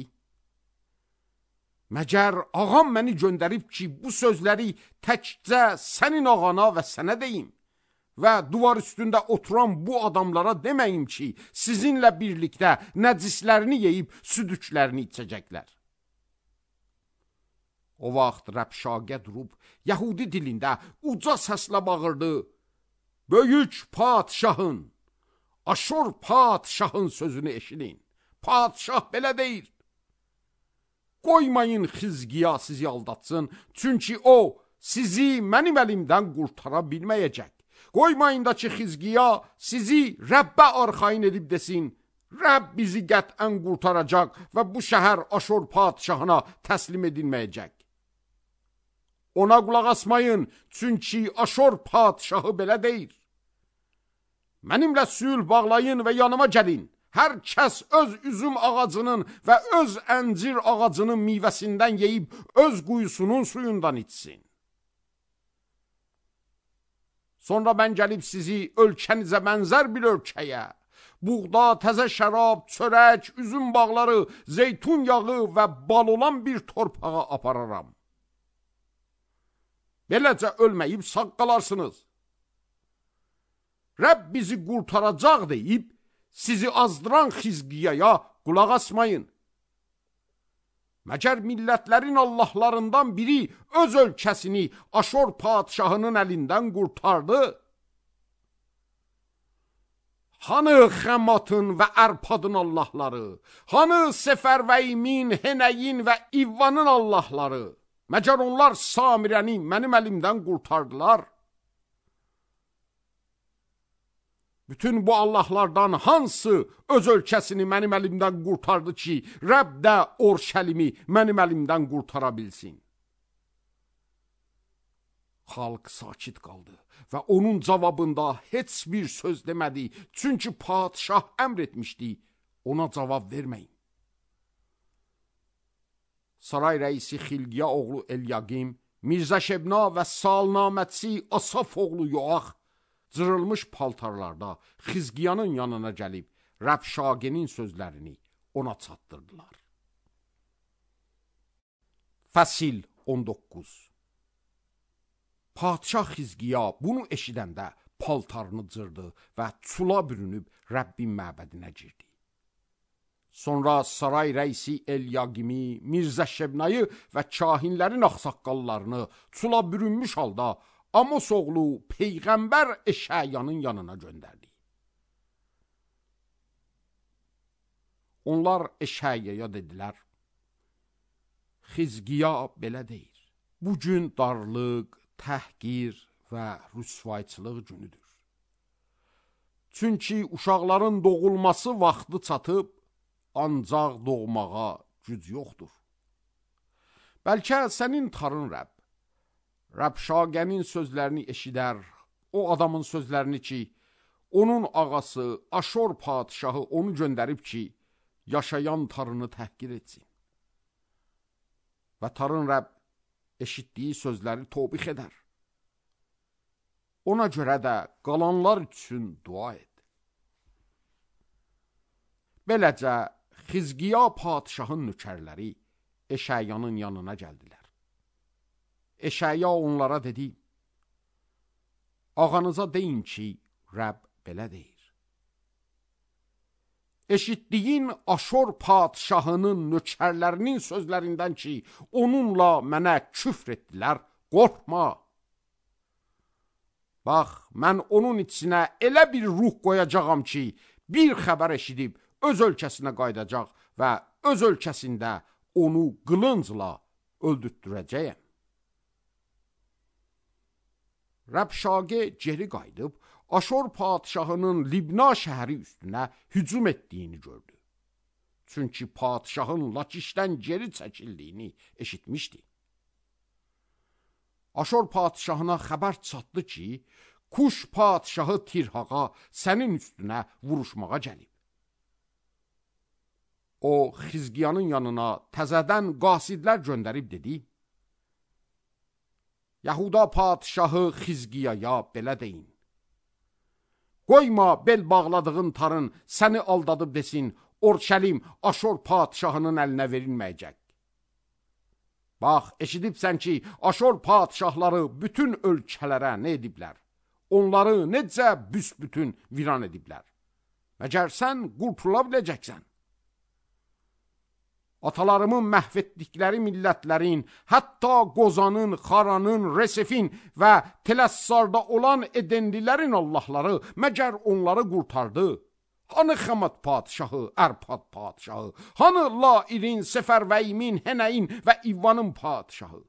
məgər ağam məni göndərib ki, bu sözləri təkcə sənin ağana və sənə deyim və duvar üstündə oturan bu adamlara deməyim ki, sizinlə birlikdə nəcislərini yeyib südüklərini içəcəklər. O vaxt Rəbşaqe durub, Yəhudi dilində uca səslə bağırdı, böyük padişahın, Aşur padişahın sözünü eşidin. Padişah belə deyir. Qoymayın Xizqiya sizi aldatsın, çünki o sizi mənim əlimdən qurtara bilməyəcək. Qoymayın da ki, Xizqiya sizi Rəbbə arxayın edib desin, Rəbb bizi qətən qurtaracaq və bu şəhər Aşur padişahına təslim edilməyəcək. Ona qulaq asmayın, çünki Aşur padişahı belə deyir. Mənimlə sülh bağlayın və yanıma gəlin. Hər kəs öz üzüm ağacının və öz əncir ağacının meyvəsindən yeyib öz quyusunun suyundan içsin. Sonra mən gəlib sizi ölkənizə bənzər bir ölkəyə, buğda, təzə şərab, çörək, üzüm bağları, zeytun yağı və bal olan bir torpağa apararam. Beləcə ölməyib sağ qalarsınız. Rəbb bizi qurtaracaq deyib, sizi azdıran Xizqiyaya qulaq asmayın. Məgər millətlərin Allahlarından biri öz ölkəsini Aşur padişahının əlindən qurtardı? Hanı Xəmatın və Ərpadın Allahları? Hanı Sefərvəyimin, Henəyin və İvvanın Allahları? Məgər onlar Samirəni mənim əlimdən qurtardılar? Bütün bu Allahlardan hansı öz ölkəsini mənim əlimdən qurtardı ki, Rəbb də Orşəlimi mənim əlimdən qurtara bilsin? Xalq sakit qaldı və onun cavabında heç bir söz demədi, çünki padişah əmr etmişdi, ona cavab verməyin. Saray rəisi Xilqiya oğlu Elyaqim, Mirzə Şebna və salnaməçi Asaf oğlu Yoax cırılmış paltarlarda Xizqiyanın yanına gəlib Rəbşaqenin sözlərini ona çatdırdılar. Fəsil 19. Padişah Xizqiya bunu eşidəndə paltarını cırdı və çula bürünüb Rəbbin məbədinə girdi. Sonra saray rəisi Elyaqimi, Mirzə Şebnayı və kahinlərin ağsaqqallarını çula bürünmüş halda Amos oğlu Peyğəmbər Eşəyanın yanına göndərdi. Onlar Eşəyaya dedilər, Xizqiya belə deyir, bugün darlıq, təhqir və rüsvayçılıq günüdür. Çünki uşaqların doğulması vaxtı çatıb, ancaq doğmağa güc yoxdur. Bəlkə sənin tarın Rəbb, Rəbşaqənin sözlərini eşidər, o adamın sözlərini ki, onun ağası Aşur padişahı onu göndərib ki, yaşayan tarını təhqir etsin. Və tarın Rəbb eşitdiyi sözləri tobix edər. Ona görə də qalanlar üçün dua et. Beləcə, Xizqiya padişahın nökərləri Eşəyanın yanına gəldilər. Eşəya onlara dedi, ağanıza deyin ki, Rəbb belə deyir. Eşitdiyin Aşur padişahının nökərlərinin sözlərindən ki, onunla mənə küfr etdilər, qorxma. Bax, mən onun içinə elə bir ruh qoyacağam ki, bir xəbər eşidib öz ölkəsinə qaydacaq və öz ölkəsində onu qılıncla öldürtdürəcəyəm. Rəbşaqe geri qayıdıb, Aşur padişahının Libna şəhəri üstünə hücum etdiyini gördü. Çünki padişahın Lakişdən geri çəkildiyini eşitmişdi. Aşur padişahına xəbər çatdı ki, Kuş padişahı Tirhaqa sənin üstünə vuruşmağa gəlib. O, Xizqiyanın yanına təzədən qasidlər göndərib dedi: Yahuda padişahı Xizqiyaya belə deyin: Qoyma bel bağladığın tarın səni aldadıb desin, Orşəlim Aşor padişahının əlinə verilməyəcək. Bax, eşidibsən ki, Aşor padişahları bütün ölkələrə nə ediblər? Onları necə büsbütün viran ediblər? Məgər sən qurtula biləcəksən? Atalarımın məhv etdikləri millətlərin, hətta Qozanın, Xaranın, Resefin və Tələssarda olan Edenlilərin Allahları məgər onları qurtardı? Hanı Xəmət padişahı, Ərpad padişahı? Hanı Lairin, Sefərvəyimin, Hənəyin və İvvanın padişahı?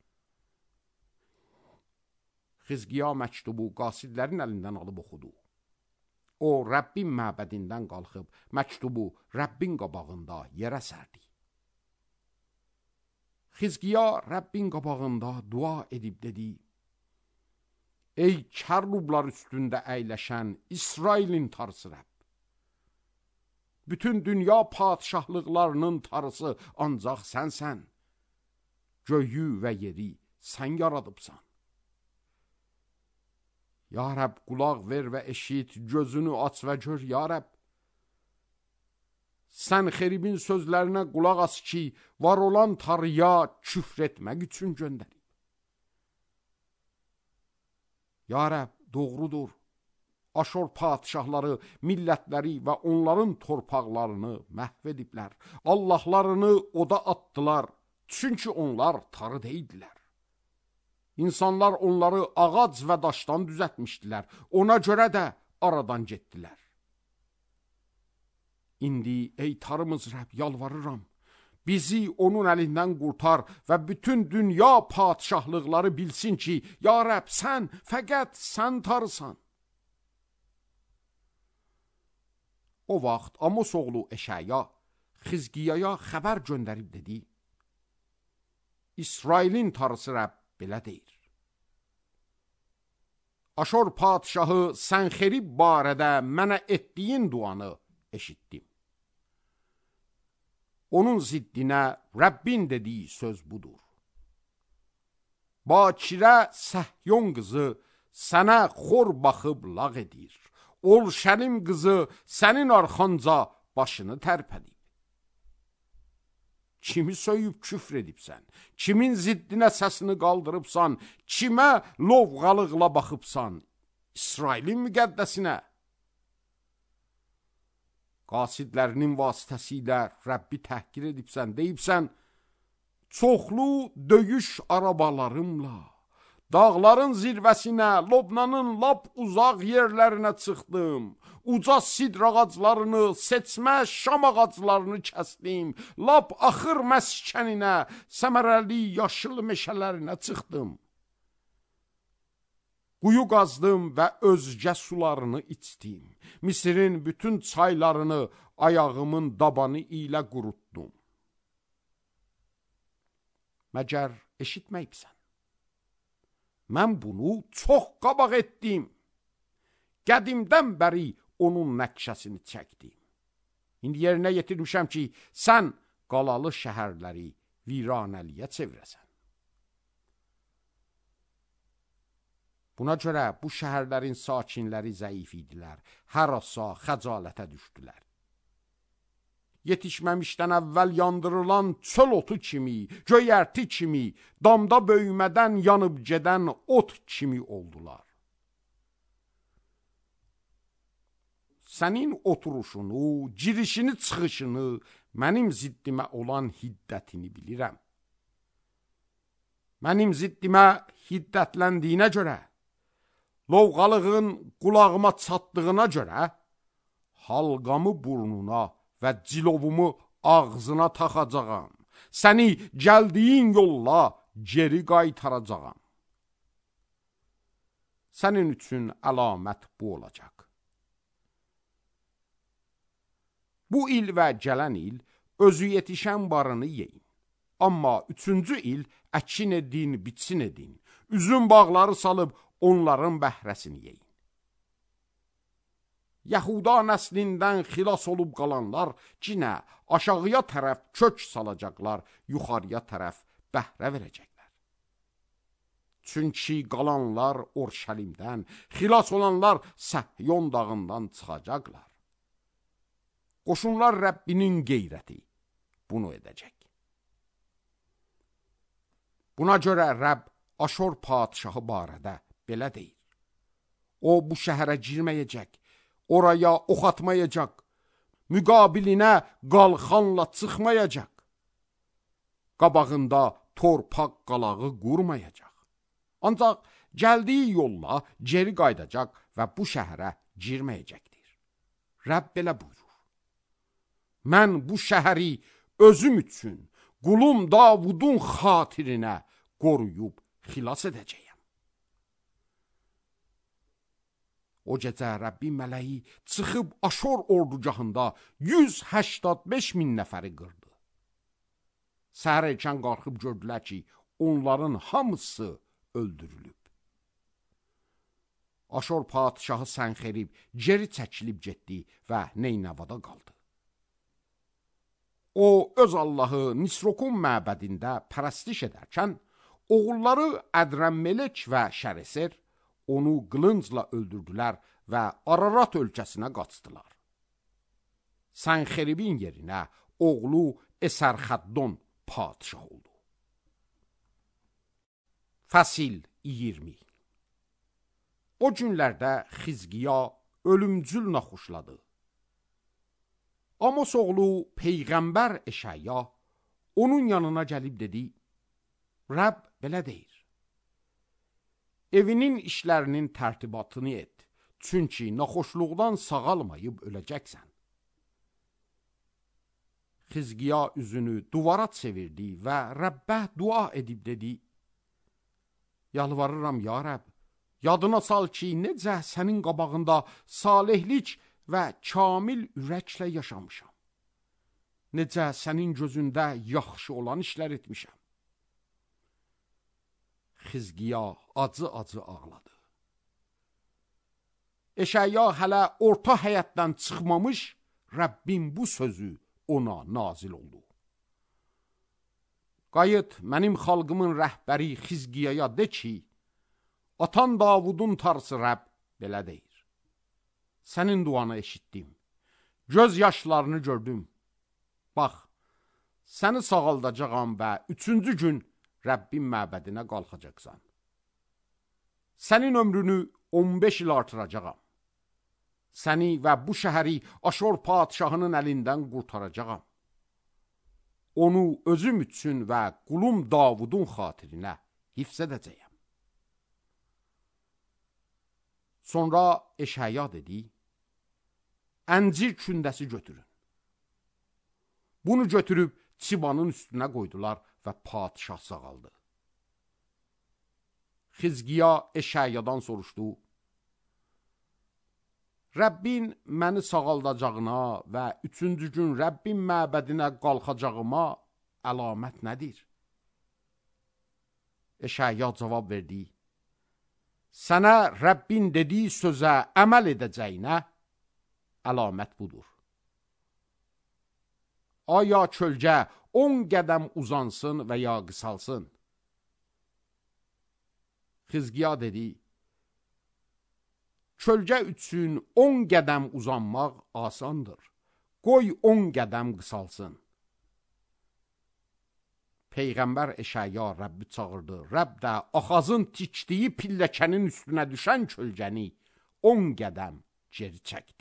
Xizqiya məktubu qasidlərin əlindən alıb oxudu. O, Rəbbin məbədindən qalxıb məktubu Rəbbin qabağında yerə sərdi. Xizqiya Rəbbin qabağında dua edib dedi: Ey kərrublar üstündə əyləşən İsrailin tarısı Rəbb! Bütün dünya padişahlıqlarının tarısı ancaq sənsən. Göyü və yeri sən yaradıbsan. Ya Rəbb, qulaq ver və eşit, gözünü aç və gör, ya Rəbb. Sən xeribin sözlərinə qulaq as ki, var olan tarıya küfr etmək üçün göndərib. Ya Rəbb, doğrudur. Aşor padişahları, millətləri və onların torpaqlarını məhv ediblər. Allahlarını oda atdılar, çünki onlar tarı deyildilər. İnsanlar onları ağac və daşdan düzətmişdilər. Ona görə də aradan getdilər. İndi, ey tarımız Rəbb, yalvarıram. Bizi onun əlindən qurtar və bütün dünya padişahlıqları bilsin ki, ya Rəbb, sən, fəqət sən tarısan. O vaxt Amos oğlu Eşaya Xizqiyaya xəbər göndərib dedi: İsrailin tarısı Rəbb belə deyir: Aşor padişahı Sənxerib barədə mənə etdiyin duanı eşitdim. Onun ziddinə Rəbbin dediyi söz budur: Bakirə Səhyon qızı sənə xor baxıb lağ edir. Orşəlim qızı sənin arxanca başını tərpədib. Kimi söyüb küfr edibsən, kimin ziddinə səsini qaldırıbsan, kimə lovğalıqla baxıbsan, İsrailin müqəddəsinə. Qasidlərinin vasitəsilə Rəbbi təhqir edibsən, deyibsən, çoxlu döyüş arabalarımla dağların zirvəsinə, Lobnanın lap uzaq yerlərinə çıxdım. Uca sidr ağaclarını, seçmə şam ağaclarını kəsdim. Lap axır məskəninə, səmərəli yaşıl meşələrinə çıxdım. Quyu qazdım və özgə sularını içdim. Misirin bütün çaylarını ayağımın dabanı ilə qurutdum. Məgər eşitməyibsən? Mən bunu çox qabaq etdim. Qədimdən bəri onun nəqşəsini çəkdim. İndi yerinə yetirmişəm ki, sən qalalı şəhərləri viranəliyə çevirəsən. Buna görə bu şəhərlərin sakinləri zəif idilər, hərasa xəcalətə düşdülər. Yetişməmişdən əvvəl yandırılan çöl otu kimi, göyərti kimi, damda böyümədən yanıb gedən ot kimi oldular. Sənin oturuşunu, girişini, çıxışını, mənim ziddimə olan hiddətini bilirəm. Mənim ziddimə hiddətləndiyinə görə, lovğalığın qulağıma çatdığına görə, halqamı burnuna və cilovumu ağzına taxacağam. Səni gəldiyin yolla geri qaytaracağam. Sənin üçün əlamət bu olacaq. Bu il və gələn il özü yetişən barını yeyin. Amma 3-cü il əkin edin, bitsin edin. Üzüm bağları salıb onların bəhrəsini yeyin. Yahuda nəslindən xilas olub qalanlar cinə aşağıya tərəf kök salacaqlar, yuxarıya tərəf bəhrə verəcəklər. Çünki qalanlar Orşəlimdən, xilas olanlar Səhyon dağından çıxacaqlar. Qoşunlar Rəbbinin qeyrəti bunu edəcək. Buna görə Rəbb Aşor padişahı barədə belə deyir. O bu şəhərə girməyəcək, oraya ox atmayacaq, müqabilinə qalxanla çıxmayacaq, qabağında torpaq qalağı qurmayacaq. Ancaq gəldiyi yolla geri qaydacaq və bu şəhərə girməyəcəkdir. Rəbb belə buyurur. Mən bu şəhəri özüm üçün, qulum Davudun xatirinə qoruyub xilas edəcəyəm. O gecə Rəbbin mələyi çıxıb Aşor ordugahında 185 min nəfəri qırdı. Səhər erkən qalxıb gördülər ki, onların hamısı öldürülüb. Aşor padişahı Sənxerib geri çəkilib getdi və Neynəvada qaldı. O, öz Allahı Nisrokun məbədində pərəstiş edərkən, oğulları Ədrəmmelek və Şəreser onu qılıncla öldürdülər və Ararat ölkəsinə qaçdılar. Sənxeribin yerinə oğlu Əsərxəddon padişah oldu. Fəsil 20. O günlərdə Xizqiya ölümcül naxuşladı. Amos oğlu Peyğəmbər Eşaya onun yanına gəlib dedi, Rəbb belə deyir, evinin işlərinin tərtibatını et, çünki naxoşluqdan sağalmayıb öləcəksən. Xizqiya üzünü duvara çevirdi və Rəbbə dua edib dedi, yalvarıram ya Rəbb, yadına sal ki, necə sənin qabağında salihlik və kamil ürəklə yaşamışam. Necə sənin gözündə yaxşı olan işlər etmişəm. Xizqiya acı-acı ağladı. Eşaya hələ orta həyətdən çıxmamış, Rəbbin bu sözü ona nazil oldu. Qayıt, mənim xalqımın rəhbəri Xizqiyaya de ki, atan Davudun tarsı Rəbb belə deyir. Sənin duanı eşitdim, göz yaşlarını gördüm. Bax, səni sağaldacağam və 3-cü gün Rəbbin məbədinə qalxacaqsan. Sənin ömrünü 15 il artıracağam. Səni və bu şəhəri Aşor padişahının əlindən qurtaracağam. Onu özüm üçün və qulum Davudun xatirinə hifz edəcəyəm. Sonra Eşaya dedi, əncir kündəsi götürün. Bunu götürüb çibanın üstünə qoydular və padişah sağaldı. Xizqiya Eşayadan soruşdu, Rəbbin məni sağaldacağına və 3-cü gün Rəbbin məbədinə qalxacağıma əlamət nədir? Eşaya cavab verdi, sənə Rəbbin dediyi sözə əməl edəcəyinə əlamət budur. Aya kölgə 10 qədəm uzansın və ya qısalsın? Xizqiya dedi, kölgə üçün 10 qədəm uzanmaq asandır. Qoy 10 qədəm qısalsın. Peyğəmbər Eşaya Rəbbi çağırdı. Rəbb də Axazın tikdiyi pilləkənin üstünə düşən kölgəni 10 qədəm geri çəkdi.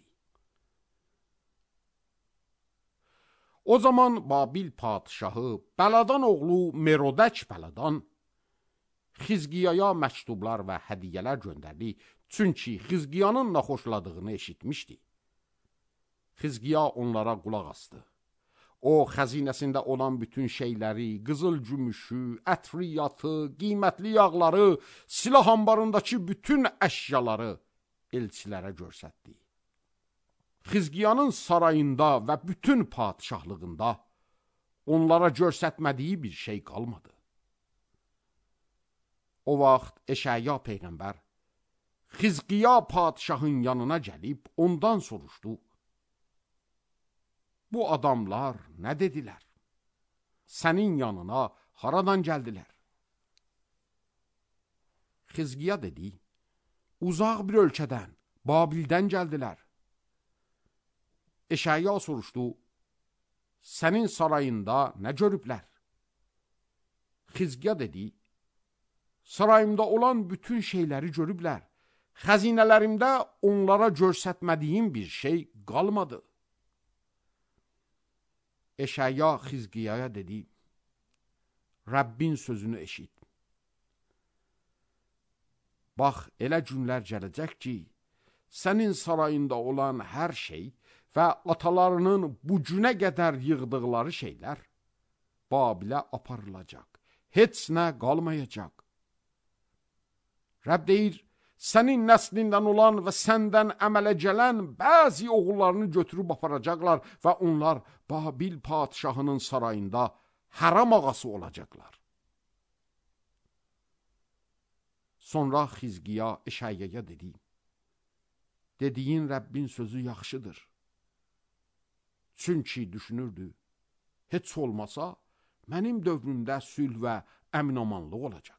O zaman Babil padişahı Bəladan oğlu Merodək Bəladan Xizqiyaya məktublar və hədiyyələr göndərdi, çünki Xizqiyanın naxoşladığını eşitmişdi. Xizqiya onlara qulaq asdı. O, xəzinəsində olan bütün şeyləri, qızıl gümüşü, ətriyyatı, qiymətli yağları, silah ambarındakı bütün əşyaları elçilərə göstərdi. Xizqiyanın sarayında və bütün padişahlığında onlara göstərmədiyi bir şey qalmadı. O vaxt Eşaya peyğəmbər Xizqiya padişahın yanına gəlib ondan soruşdu. Bu adamlar nə dedilər? Sənin yanına haradan gəldilər? Xizqiya dedi, uzaq bir ölkədən, Babildən gəldilər. Eşaya soruşdu, sənin sarayında nə görüblər? Xizqiya dedi, sarayımda olan bütün şeyləri görüblər. Xəzinələrimdə onlara görsətmədiyim bir şey qalmadı. Eşaya Xizqiyaya dedi, Rəbbin sözünü eşit. Bax, elə günlər gələcək ki, sənin sarayında olan hər şey və atalarının bu günə qədər yığdıqları şeylər Babilə aparılacaq. Heç nə qalmayacaq. Rəbb deyir, sənin nəslindən olan və səndən əmələ gələn bəzi oğullarını götürüb aparacaqlar və onlar Babil padişahının sarayında haram ağası olacaqlar. Sonra Xizqiya Eşayaya dedi, dediyin Rəbbin sözü yaxşıdır. Çünki düşünürdü, heç olmasa mənim dövrümdə sülh və əminamanlıq olacaq.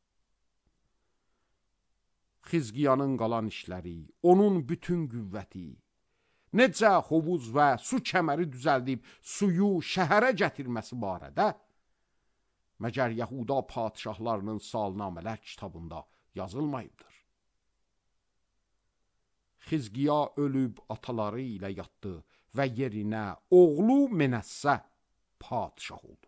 Xizqiyanın qalan işləri, onun bütün qüvvəti, necə hovuz və su kəməri düzəldib suyu şəhərə gətirməsi barədə, məgər Yahuda padişahlarının salnamələr kitabında yazılmayıbdır. Xizqiya ölüb ataları ilə yatdı və yerinə oğlu Menəssə padişah oldu.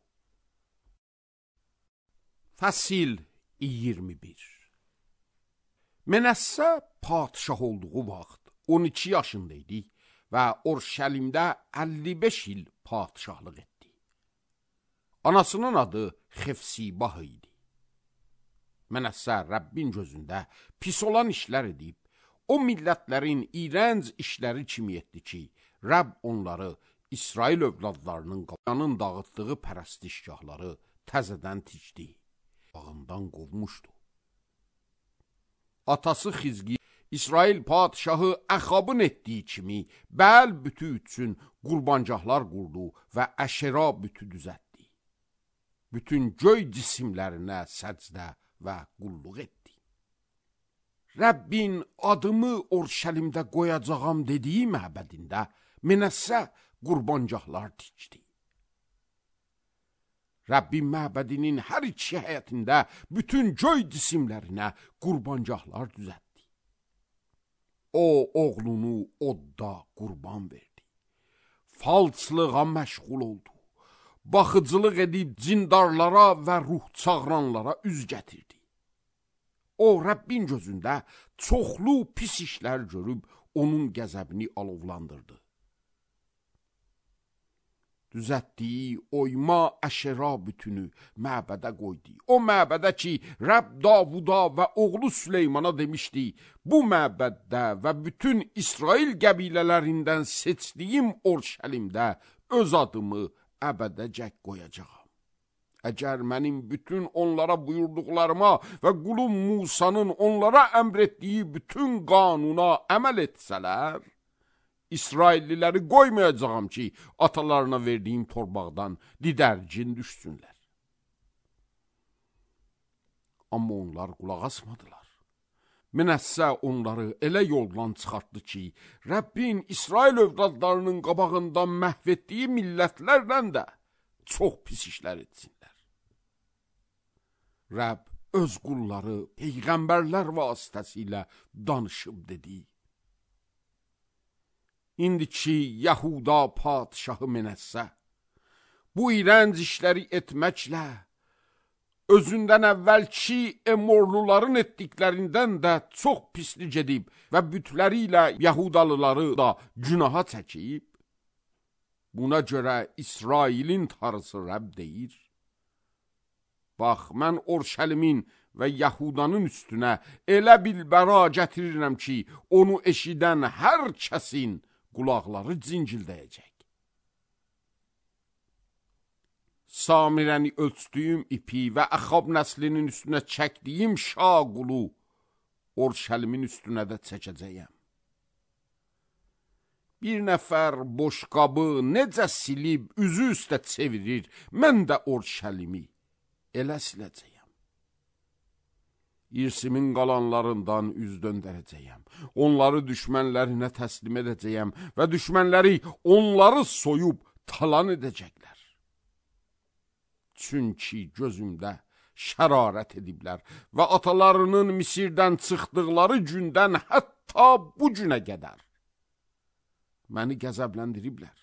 Fəsil 21. Menəssə padişah olduğu vaxt 12 yaşındaydı və Orşəlimdə 55 il padişahlıq etdi. Anasının adı Xefsibah idi. Menəssə Rəbbin gözündə pis olan işlər edib, o millətlərin iğrənc işləri kimi etdi ki, Rəbb onları İsrail övladlarının qalanın dağıtdığı pərəstişgahları təzədən ticdi, bağından qovmuşdu. Atası Xizqiya İsrail padişahı Əxabın etdiyi kimi Bəl bütü üçün qurbancaqlar qurdu və Əşera bütü düzətdi. Bütün göy cisimlərinə səcdə və qulluq etdi. Rəbbin adımı Orşəlimdə qoyacağam dediyi məbədində Menəssə qurbancaqlar tikdi. Rəbbin məbədinin hər iki həyətində bütün göy cisimlərinə qurbancaqlar düzətdi. O, oğlunu odda qurban verdi. Falçılığa məşğul oldu. Baxıcılıq edib cindarlara və ruh çağıranlara üz gətirdi. O, Rəbbin gözündə çoxlu pis işlər görüb onun qəzəbini alovlandırdı. Düzətdiyi oyma Əşera bütünü məbədə qoydu. O məbədə ki, Rəbb Davuda və oğlu Süleymana demişdi, bu məbəddə və bütün İsrail qəbilələrindən seçdiyim Orşəlimdə öz adımı əbədəcək qoyacağam. Əgər mənim bütün onlara buyurduqlarıma və qulum Musanın onlara əmr etdiyi bütün qanuna əməl etsələr, İsrailliləri qoymayacağam ki, atalarına verdiyim torbaqdan didərgin düşsünlər. Amma onlar qulaq asmadılar. Menəssə onları elə yoldan çıxartdı ki, Rəbbin İsrail övladlarının qabağından məhv etdiyi millətlərlə də çox pis işlər etsinlər. Rəbb öz qulları peyğəmbərlər vasitəsilə danışıb dedi. İndiki Yahuda padişahı Menəssə bu iğrənc işləri etməklə özündən əvvəlki Emorluların etdiklərindən də çox pislik edib və bütləri ilə Yahudalıları da günaha çəkib, buna görə İsrailin Tanrısı Rəbb deyir, bax, mən Orşəlimin və Yahudanın üstünə elə bilbəra gətirirəm ki, onu eşidən hər kəsin qulaqları cincildəyəcək. Samirəni ölçdüyüm ipi və Əxab nəslinin üstünə çəkdiyim şaqulu Orşəlimin üstünə də çəkəcəyəm. Bir nəfər boş qabı necə silib üzü üstə çevirir, mən də Orşəlimi elə siləcəyəm. İrsimin qalanlarından üz döndərəcəyəm. Onları düşmənlərinə təslim edəcəyəm və düşmənləri onları soyub talan edəcəklər. Çünki gözümdə şərarət ediblər və atalarının Misirdən çıxdıqları gündən hətta bu günə qədər məni qəzəbləndiriblər.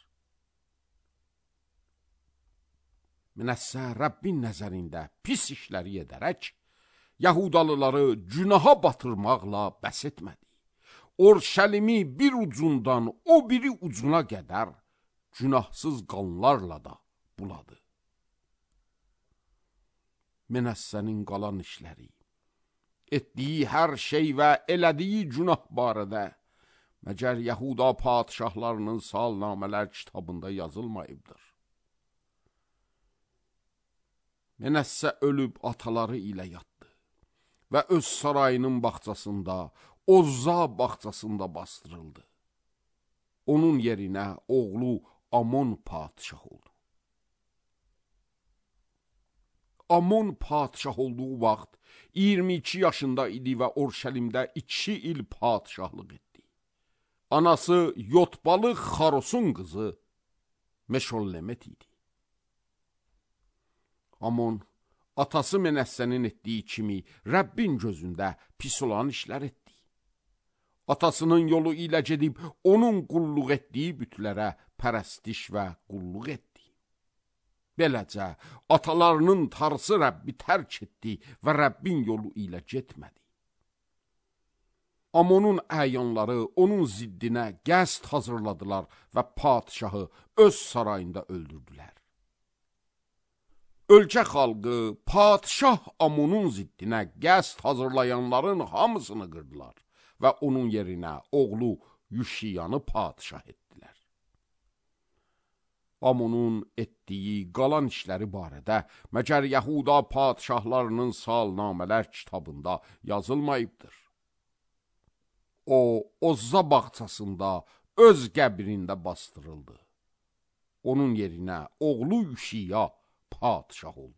Minəssə Rəbbin nəzərində pis işləri edərək, Yahudalıları günaha batırmaqla bəs etmədi. Orşəlimi bir ucundan o biri ucuna qədər günahsız qanlarla da buladı. Minəssənin qalan işləri, etdiyi hər şey və elədiyi günah barədə məgər Yahuda padişahlarının salnamələr kitabında yazılmayıbdır. Minəssə ölüb ataları ilə yatdı və öz sarayının bağçasında, Ozza bağçasında bastırıldı. Onun yerinə oğlu Amon padişah oldu. Amon padişah olduğu vaxt 22 yaşında idi və Orşəlimdə 2 il padişahlıq etdi. Anası Yotbalı Xarosun qızı Meşollemet idi. Amon atası Minəssənin etdiyi kimi Rəbbin gözündə pis olan işlər etdi. Atasının yolu ilə gedib onun qulluq etdiyi bütlərə pərəstiş və qulluq etdi. Beləcə atalarının tarısı Rəbbi tərk etdi və Rəbbin yolu ilə getmədi. Amonun əyanları onun ziddinə qəsd hazırladılar və padişahı öz sarayında öldürdülər. Ölkə xalqı padişah Amonun ziddinə qəsd hazırlayanların hamısını qırdılar və onun yerinə oğlu Yuşiyanı padişah etdilər. Amonun etdiyi qalan işləri barədə məgər Yahuda padişahlarının salnamələr kitabında yazılmayıbdır. O, Ozza bağçasında öz qəbrində bastırıldı. Onun yerinə oğlu Yuşiya padişah oldu.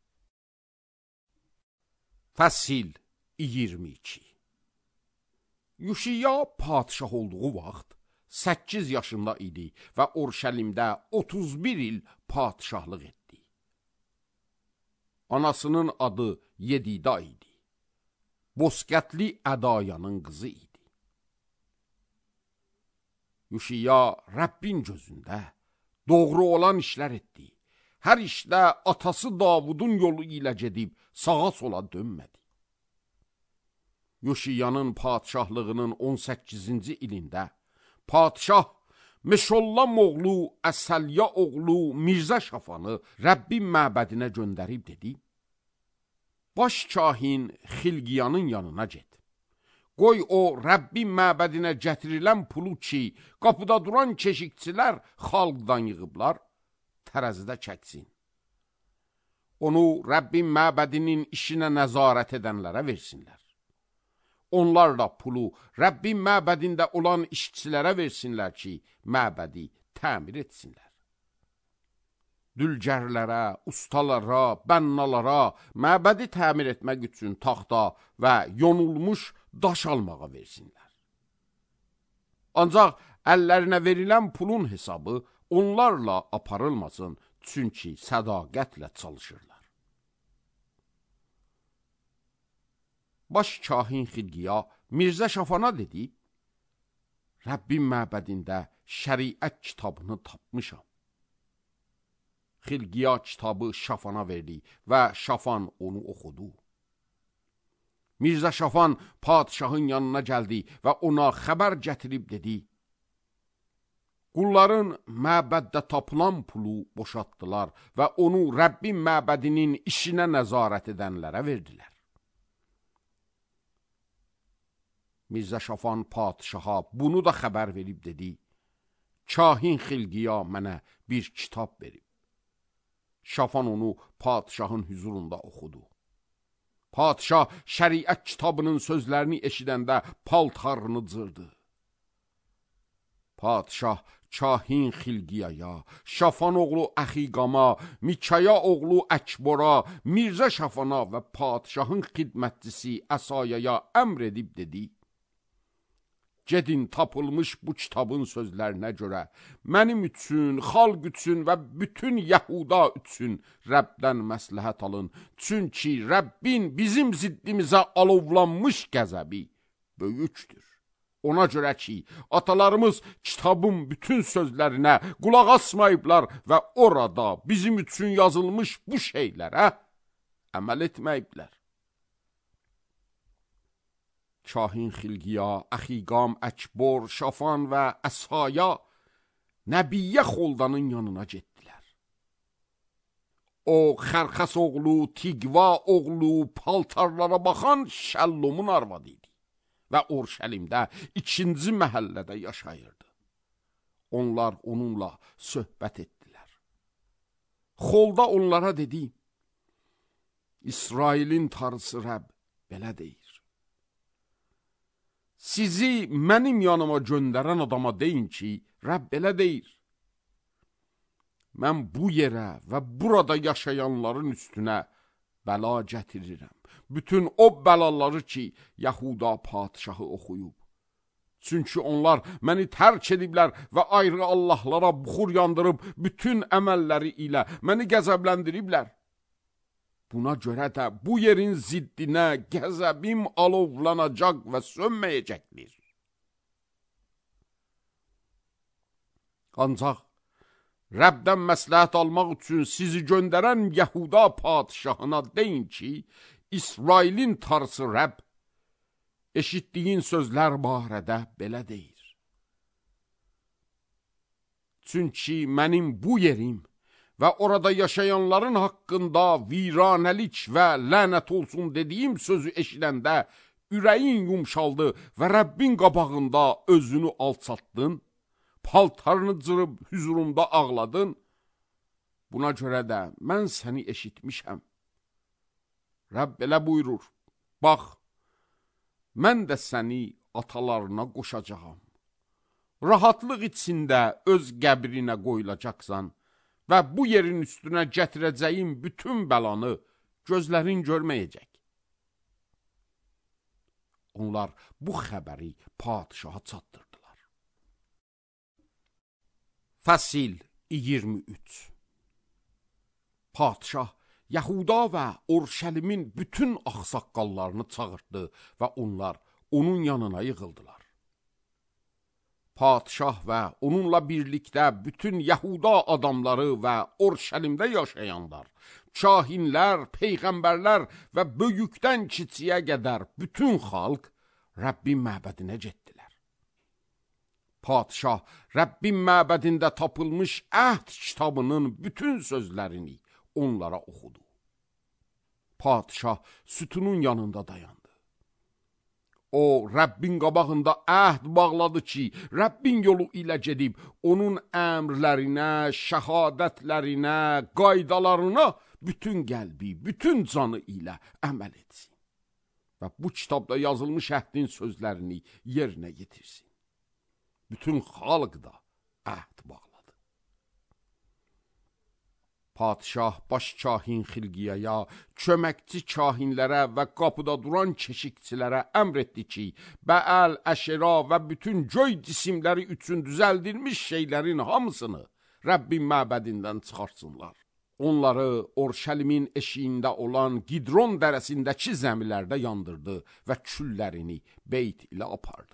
Fəsil 22. Yuşiya padişah olduğu vaxt 8 yaşında idi və Orşəlimdə 31 il padişahlıq etdi. Anasının adı Yedida idi. Boskətli Ədayanın qızı idi. Yuşiya Rəbbin gözündə doğru olan işlər etdi. Hər işdə atası Davudun yolu ilə gedib sağa sola dönmədi. Yuşiyanın padişahlığının 18-ci ilində padişah Meşollam oğlu Əsəlya oğlu Mirzə Şafanı Rəbbin məbədinə göndərib dedi: Baş kahin Xilqiyanın yanına get. Qoy o Rəbbin məbədinə gətirilən pulu ki, qapıda duran keşikçilər xalqdan yığıblar, tərəzidə çəksin. Onu Rəbbin məbədinin işinə nəzarət edənlərə versinlər. Onlar da pulu Rəbbin məbədində olan işçilərə versinlər ki, məbədi təmir etsinlər. Dülgərlərə, ustalara, bənnalara məbədi təmir etmək üçün taxta və yonulmuş daş almağa versinlər. Ancaq əllərinə verilən pulun hesabı onlarla aparılmasın, çünki sədaqətlə çalışırlar. Baş kahin Xilqiya Mirzə Şafana dedi: Rəbbin məbədində şəriət kitabını tapmışam. Xilqiya kitabı Şafana verdi və Şafan onu oxudu. Mirzə Şafan padişahın yanına gəldi və ona xəbər gətirib dedi: Qulların məbəddə tapılan pulu boşaltdılar və onu Rəbbin məbədinin işinə nəzarət edənlərə verdilər. Mirzə Şafan padişaha bunu da xəbər verib dedi: Kahin Xilqiya mənə bir kitab verib. Şafan onu padişahın huzurunda oxudu. Padişah şəriət kitabının sözlərini eşidəndə paltarını cırdı. Padişah Kahin Xilqiyaya, Şafan oğlu Əxiqama, Mikaya oğlu Əkbora, Mirzə Şafana və padişahın xidmətçisi Əsayaya əmr edib dedi: Gedin tapılmış bu kitabın sözlərinə görə mənim üçün, xalq üçün və bütün Yəhuda üçün Rəbdən məsləhət alın. Çünki Rəbbin bizim ziddimizə alovlanmış qəzəbi böyükdür. Ona görə ki, atalarımız kitabın bütün sözlərinə qulaq asmayıblar və orada bizim üçün yazılmış bu şeylərə əməl etməyiblər. Kahin Xilqiya, Əxiqam, Əkbor, Şafan və Əsaya Nəbiyyə Xoldanın yanına getdilər. O, Xərxəs oğlu, Tiqva oğlu, paltarlara baxan Şəllumun arvadı idi və Orşəlimdə 2-ci məhəllədə yaşayırdı. Onlar onunla söhbət etdilər. Xolda onlara dedi: İsrailin Tanrısı Rəbb belə deyir: Sizi mənim yanıma göndərən adama deyin ki, Rəbb belə deyir: Mən bu yerə və burada yaşayanların üstünə bəla gətirirəm. Bütün o bəlaları ki, Yəhuda padişahı oxuyub. Çünki onlar məni tərk ediblər və ayrı Allahlara buxur yandırıb, bütün əməlləri ilə məni qəzəbləndiriblər. Buna görə də bu yerin ziddinə qəzəbim alovlanacaq və sönməyəcəkdir. Ancaq Rəbdən məsləhət almaq üçün sizi göndərən Yəhuda padişahına deyin ki, İsrailin Tanrısı Rəbb eşitdiyin sözlər barədə belə deyir: Çünki mənim bu yerim və orada yaşayanların haqqında viranəlik və lənət olsun dediyim sözü eşidəndə ürəyin yumşaldı və Rəbbin qabağında özünü alçatdın, paltarını cırıb hüzurumda ağladın. Buna görə də mən səni eşitmişəm. Rəbb belə buyurur: Bax, mən də səni atalarına qoşacağam. Rahatlıq içində öz qəbrinə qoyulacaqsan və bu yerin üstünə gətirəcəyim bütün bəlanı gözlərin görməyəcək. Onlar bu xəbəri padişaha çatdırdılar. Fəsil 23. Padişah Yəhuda və Orşəlimin bütün ağsaqqallarını çağırdı və onlar onun yanına yığıldılar. Padişah və onunla birlikdə bütün Yəhuda adamları və Orşəlimdə yaşayanlar, kahinlər, peyğəmbərlər və böyükdən kiçiyə qədər bütün xalq Rəbbin məbədinə getdilər. Padişah Rəbbin məbədində tapılmış əhd kitabının bütün sözlərini onlara oxudu. Padişah sütunun yanında dayandı. O, Rəbbin qabağında əhd bağladı ki, Rəbbin yolu ilə gedib, onun əmrlərinə, şəhadətlərinə, qaydalarına bütün qəlbi, bütün canı ilə əməl etsin. Və bu kitabda yazılmış əhdin sözlərini yerinə yetirsin. Bütün xalq da əhd bağladı. Padişah baş kahin Xilqiyaya, köməkçi kahinlərə və qapıda duran keşikçilərə əmr etdi ki, Bəəl, Əşera və bütün göy cisimləri üçün düzəldilmiş şeylərin hamısını Rəbbin məbədindən çıxartsınlar. Onları Orşəlimin eşiyində olan Qidron dərəsindəki zəmilərdə yandırdı və küllərini beyt ilə apardı.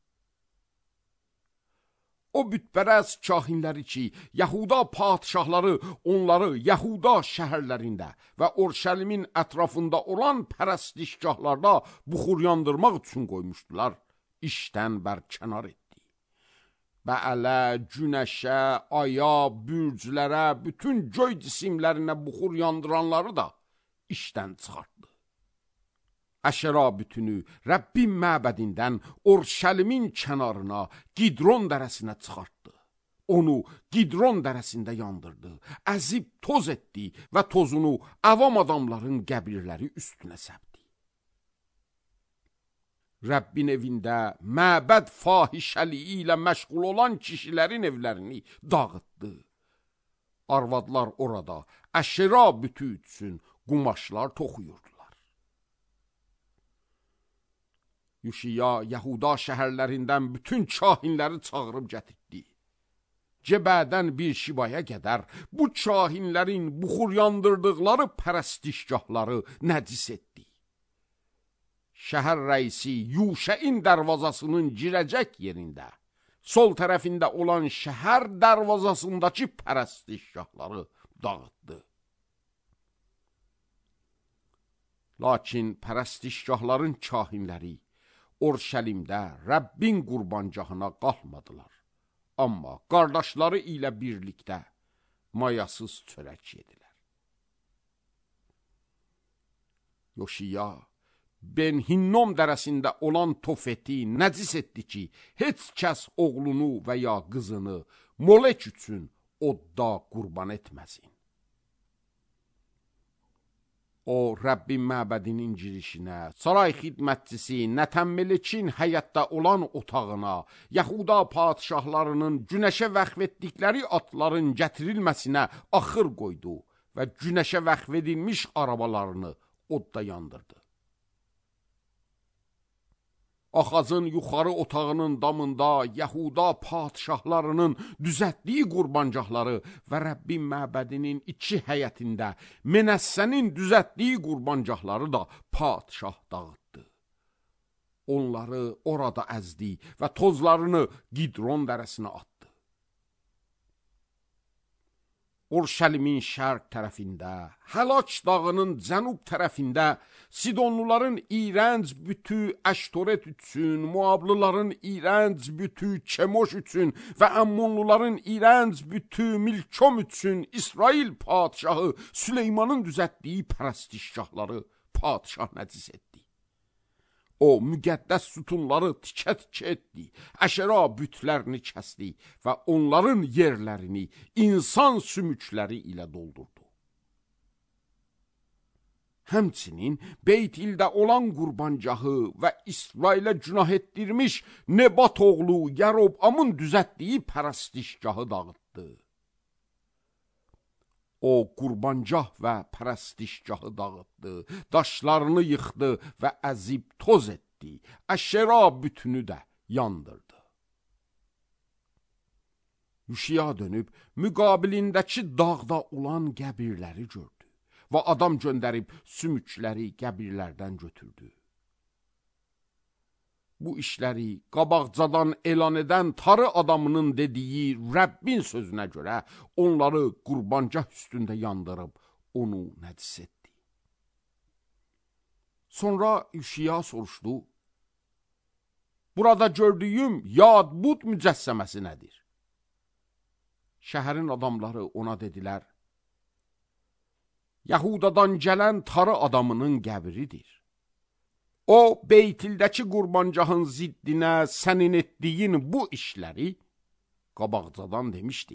O bütpərəz kahinləri ki, Yəhuda padişahları onları Yəhuda şəhərlərində və Orşəlimin ətrafında olan pərəstişgahlarda buxur yandırmaq üçün qoymuşdular, işdən bərkənar etdi. Bəələ, günəşə, aya, bürclərə, bütün göy cisimlərinə buxur yandıranları da işdən çıxartdı. Əşera bütünü Rəbbin məbədindən Orşəlimin kənarına, Qidron dərəsinə çıxartdı. Onu Qidron dərəsində yandırdı, əzib toz etdi və tozunu avam adamların qəbirləri üstünə səpdi. Rəbbin evində məbəd fahişəliyi ilə məşğul olan kişilərin evlərini dağıtdı. Arvadlar orada əşra bütü üçün qumaşlar toxuyurdular. Yuşiya Yahuda şəhərlərindən bütün kahinləri çağırıb gətirdi. Cebədən bir şibaya qədər bu kahinlərin buxur yandırdıqları pərəstişgahları nəcis etdi. Şəhər rəisi Yuşəin dərvazasının girəcək yerində, sol tərəfində olan şəhər dərvazasındakı pərəstişgahları dağıtdı. Lakin pərəstişgahların kahinləri Orşəlimdə Rəbbin qurbancahına qalmadılar. Amma qardaşları ilə birlikdə mayasız çörək yedilər. Yoşiya Ben Hinnom dərəsində olan Tofeti nəcis etdi ki, heç kəs oğlunu və ya qızını Molek üçün odda qurban etməsin. O, Rəbbin məbədinin girişinə, saray xidmətçisi Nətəmmelikin həyətdə olan otağına, Yahuda padişahlarının günəşə vəqf etdikləri atların gətirilməsinə axır qoydu və günəşə vəqf edilmiş arabalarını odda yandırdı. Axazın yuxarı otağının damında Yahuda padişahlarının düzətdiyi qurbancaqları və Rəbbin məbədinin iki həyətində Menəssənin düzətdiyi qurbancaqları da padişah dağıtdı. Onları orada əzdi və tozlarını Qidron dərəsinə atdı. Orşəlimin şərq tərəfində, Həlaç dağının cənub tərəfində Sidonluların iğrənc bütü Əştoret üçün, Muablıların iğrənc bütü Kemoş üçün və Əmmonluların iğrənc bütü Milkom üçün İsrail padişahı Süleymanın düzətdiyi pərəstişgahları padişah nəcis etdi. O, müqəddəs sütunları tikə-tikə etdi, əşəra bütlərini kəsdi və onların yerlərini insan sümükləri ilə doldurdu. Həmçinin Beytildə olan qurbancahı və İsrailə günah etdirmiş Nebat oğlu Yarobamın düzətdiyi pərəstişgahı dağıtdı. O, qurbancah və pərəstişgahı dağıtdı, daşlarını yıxdı və əzib toz etdi, əşəra bütünü də yandırdı. Yuşiya dönüb, müqabilindəki dağda olan qəbirləri gördü və adam göndərib sümükləri qəbirlərdən götürdü. Bu işləri qabaqcadan elan edən tarı adamının dediyi Rəbbin sözünə görə onları qurbancah üstündə yandırıb onu nəcis etdi. Sonra Yuşiya soruşdu, burada gördüyüm Yad-Bud mücəssəməsi nədir? Şəhərin adamları ona dedilər, Yahudadan gələn tarı adamının qəbridir. O, Beytildəki qurbancahın ziddinə sənin etdiyin bu işləri qabaqcadan demişdi.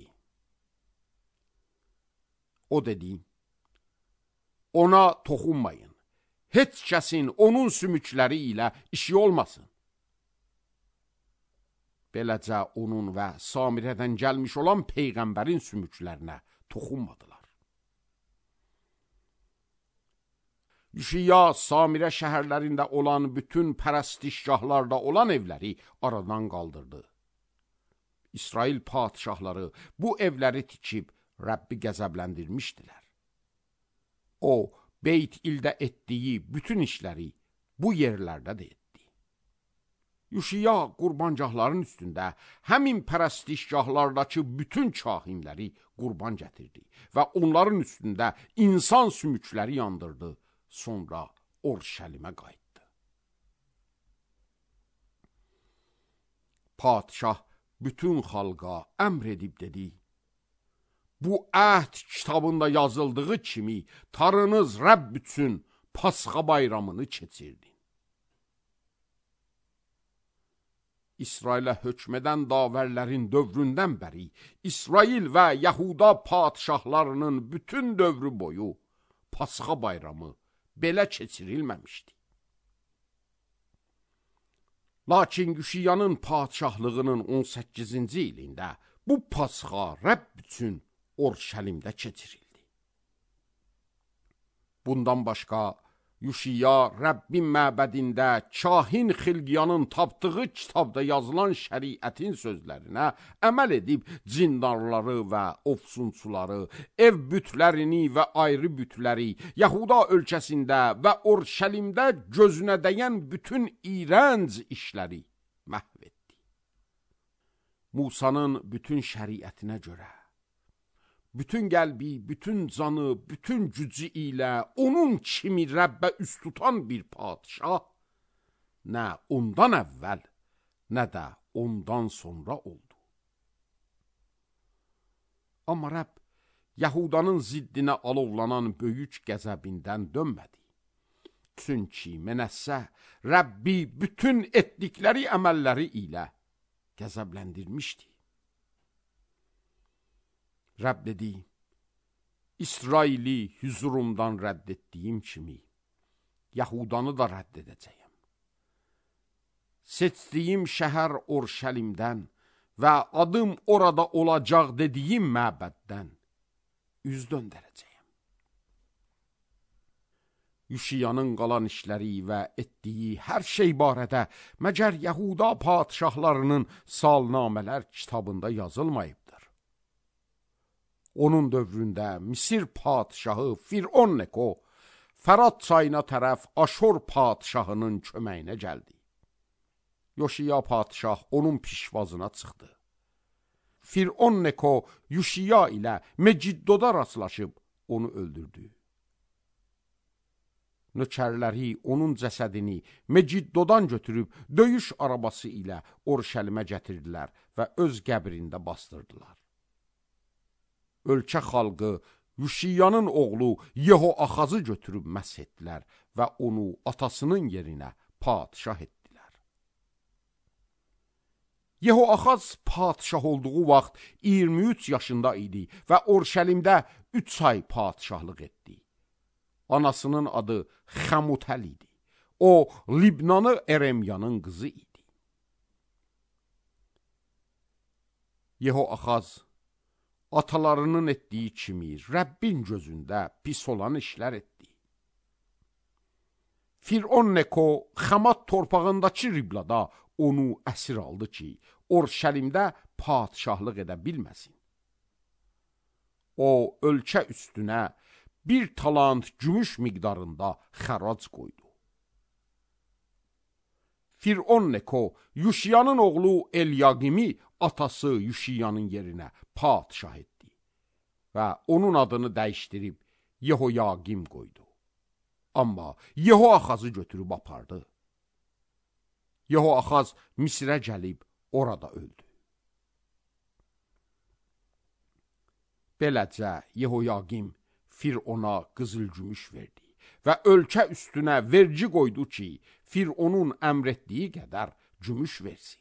O dedi, ona toxunmayın, heç kəsin onun sümükləri ilə işi olmasın. Beləcə onun və Samirədən gəlmiş olan Peyğəmbərin sümüklərinə toxunmadılar. Yuşiya Samirə şəhərlərində olan bütün pərəstişgahlarda olan evləri aradan qaldırdı. İsrail padişahları bu evləri tikib Rəbbi qəzəbləndirmişdilər. O, Beyt-İldə etdiyi bütün işləri bu yerlərdə də etdi. Yuşiya qurbancaqların üstündə həmin pərəstişgahlardakı bütün kahinləri qurban gətirdi və onların üstündə insan sümükləri yandırdı. Sonra Orşəlimə qayıtdı. Padişah bütün xalqa əmr edib dedi, bu əhd kitabında yazıldığı kimi tarınız Rəbb üçün Pasxa bayramını keçirdin. İsrailə hökm edən davərlərin dövründən bəri İsrail və Yahuda padişahlarının bütün dövrü boyu Pasxa bayramı belə keçirilməmişdi. Lakin Yuşiyanın padişahlığının 18-ci ilində bu pasxa Rəbb üçün Orşəlimdə keçirildi. Bundan başqa Yuşiya Rəbbin məbədində kahin Xilqiyanın tapdığı kitabda yazılan şəriətin sözlərinə əməl edib cindarları və ofsunçuları, ev bütlərini və ayrı bütləri, Yahuda ölkəsində və Orşəlimdə gözünə dəyən bütün iyrənc işləri məhv etdi. Musanın bütün şəriətinə görə bütün qəlbi, bütün canı, bütün gücü ilə onun kimi Rəbbə üst tutan bir padişah nə ondan əvvəl, nə də ondan sonra oldu. Amma Rəbb Yahudanın ziddinə alovlanan böyük qəzəbindən dönmədi. Çünki Mənəssə Rəbbi bütün etdikləri əməlləri ilə qəzəbləndirmişdi. Rəbb dedi, İsraili hüzurumdan rədd etdiyim kimi, Yahudanı da rədd edəcəyəm. Seçdiyim şəhər Orşəlimdən və adım orada olacaq dediyim məbəddən üz döndərəcəyəm. Yuşiyanın qalan işləri və etdiyi hər şey barədə məgər Yahuda padişahlarının salnamələr kitabında yazılmayıbdır. Onun dövründə Misir padişahı Firon Neko Fərat çayına tərəf Aşor padişahının köməyinə gəldi. Yoşiya padişah onun pişvazına çıxdı. Firon Neko Yuşiya ilə Meciddoda rastlaşıb onu öldürdü. Nökərləri onun cəsədini Meciddodan götürüb döyüş arabası ilə Orşəlimə gətirdilər və öz qəbrində bastırdılar. Ölkə xalqı Yuşiyanın oğlu Yehoaxazı götürüb məhv etdilər və onu atasının yerinə padişah etdilər. Yehoaxaz padişah olduğu vaxt 23 yaşında idi və Orşəlimdə 3 ay padişahlıq etdi. Anasının adı Xəmutəl idi. O, Libnanı Eremyanın qızı idi. Yehoaxaz atalarının etdiyi kimi Rəbbin gözündə pis olan işlər etdi. Firon Neko Xamat torpağındakı Riblada onu əsir aldı ki, Orşəlimdə padişahlıq edə bilməsin. O, ölkə üstünə 1 talant gümüş miqdarında xərac qoydu. Firon Neko Yuşiyanın oğlu Elyaqimi atası Yuşiyanın yerinə padişah etdi və onun adını dəyişdirib Yehoyaqim qoydu. Amma Yehoaxazı götürüb apardı. Yehoaxaz Misrə gəlib orada öldü. Beləcə Yehoyaqim Firona qızıl-gümüş verdi və ölkə üstünə vergi qoydu ki, Fironun əmr etdiyi qədər gümüş versin.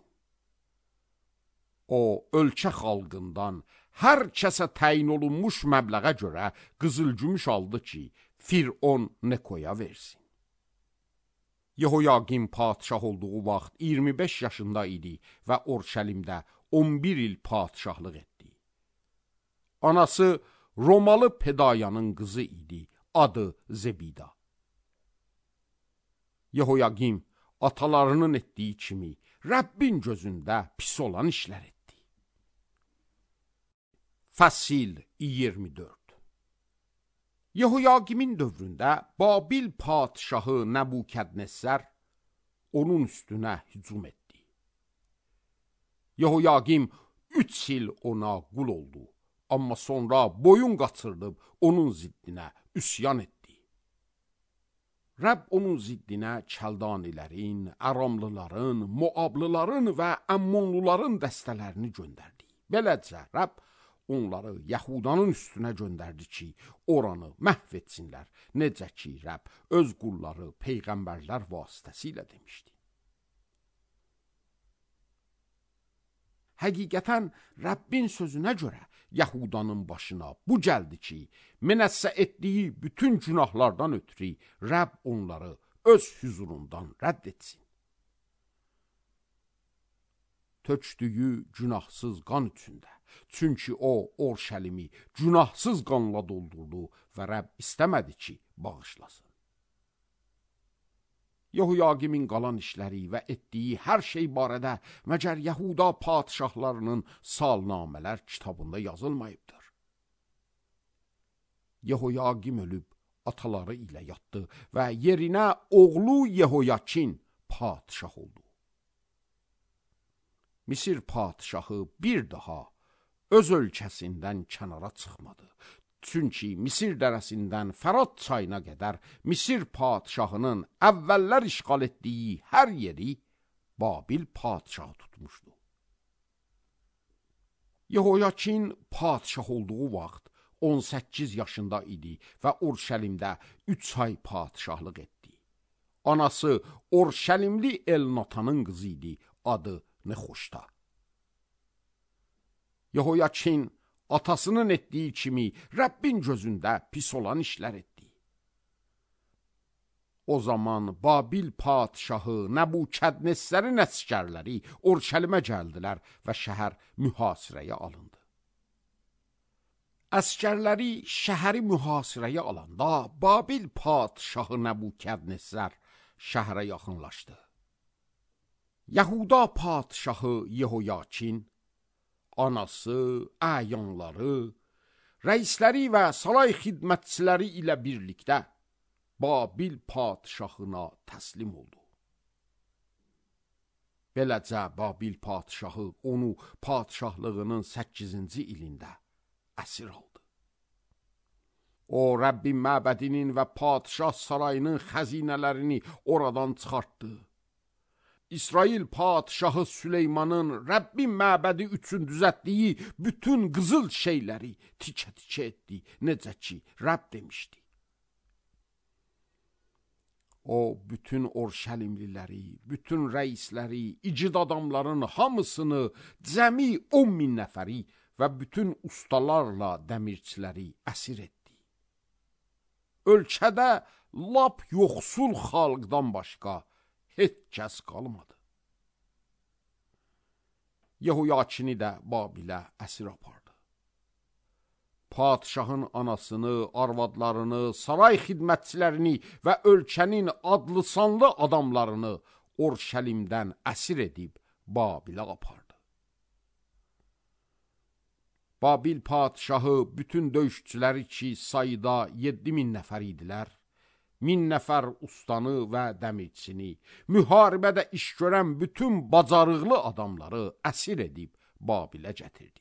O, ölkə xalqından hər kəsə təyin olunmuş məbləğə görə qızıl-gümüş aldı ki, Firon Nekoya versin. Yehoyaqim padişah olduğu vaxt 25 yaşında idi və Orşəlimdə 11 il padişahlıq etdi. Anası Romalı Pedayanın qızı idi, adı Zebida. Yehoyaqim atalarının etdiyi kimi Rəbbin gözündə pis olan işlər etdi. Fəsil 24. Yehoyaqimin dövründə Babil padişahı Nəbukədnəssər onun üstünə hücum etdi. Yehoyaqim 3 il ona qul oldu, amma sonra boyun qaçırıb onun ziddinə üsyan etdi. Rəbb onun ziddinə Kəldanilərin, Aramlıların, Moablıların və Əmmonluların dəstələrini göndərdi. Beləcə Rəbb onları Yahudanın üstünə göndərdi ki, oranı məhv etsinlər, necə ki Rəbb öz qulları peyğəmbərlər vasitəsilə demişdi. Həqiqətən Rəbbin sözünə görə Yahudanın başına bu gəldi ki, Mənəssə etdiyi bütün günahlardan ötürü Rəbb onları öz hüzurundan rədd etsin. tökdüyü günahsız qan içində. Çünki o, Orşəlimi günahsız qanla doldurdu və Rəbb istəmədi ki, bağışlasın. Yehoyaqimin qalan işləri və etdiyi hər şey barədə məgər Yahuda padişahlarının salnamələr kitabında yazılmayıbdır. Yehoyaqim ölüb, ataları ilə yatdı və yerinə oğlu Yehoyakin padişah oldu. Misir padişahı bir daha öz ölkəsindən kənara çıxmadı. Çünki Misir dərəsindən Fərat çayına qədər Misir padişahının əvvəllər işğal etdiyi hər yeri Babil padişahı tutmuşdu. Yehoyakin padişah olduğu vaxt 18 yaşında idi və Orşəlimdə 3 ay padişahlıq etdi. Anası Orşəlimli Elnatanın qızı idi, adı Nexoşta. Yehoyakin atasının etdiyi kimi Rəbbin gözündə pis olan işlər etdi. O zaman Babil padişahı Nəbukədnezərin əsgərləri Orşəlimə gəldilər və şəhər mühasirəyə alındı. Əsgərləri şəhəri mühasirəyə alanda Babil padişahı Nəbukədnezər şəhərə yaxınlaşdı. Yahuda padişahı Yehoyakin, anası, əyanları, rəisləri və saray xidmətçiləri ilə birlikdə Babil padişahına təslim oldu. Beləcə Babil padişahı onu padişahlığının 8-ci ilində əsir aldı. O, Rəbbin məbədinin və padişah sarayının xəzinələrini oradan çıxartdı. İsrail padişahı Süleymanın Rəbbin məbədi üçün düzətdiyi bütün qızıl şeyləri tikə-tikə etdi, necə ki, Rəbb demişdi. O, bütün Orşəlimliləri, bütün rəisləri, igid adamların hamısını, cəmi 10.000 nəfəri və bütün ustalarla dəmirçiləri əsir etdi. Ölkədə lap yoxsul xalqdan başqa heç kəs qalmadı. Yehoyakini də Babilə əsir apardı. Padişahın anasını, arvadlarını, saray xidmətçilərini və ölkənin adlı-sanlı adamlarını Orşəlimdən əsir edib Babilə apardı. Babil padişahı bütün döyüşçüləri ki sayıda 7.000 nəfər idilər, 1000 nəfər ustanı və dəmirçini, müharibədə iş görən bütün bacarıqlı adamları əsir edib Babilə gətirdi.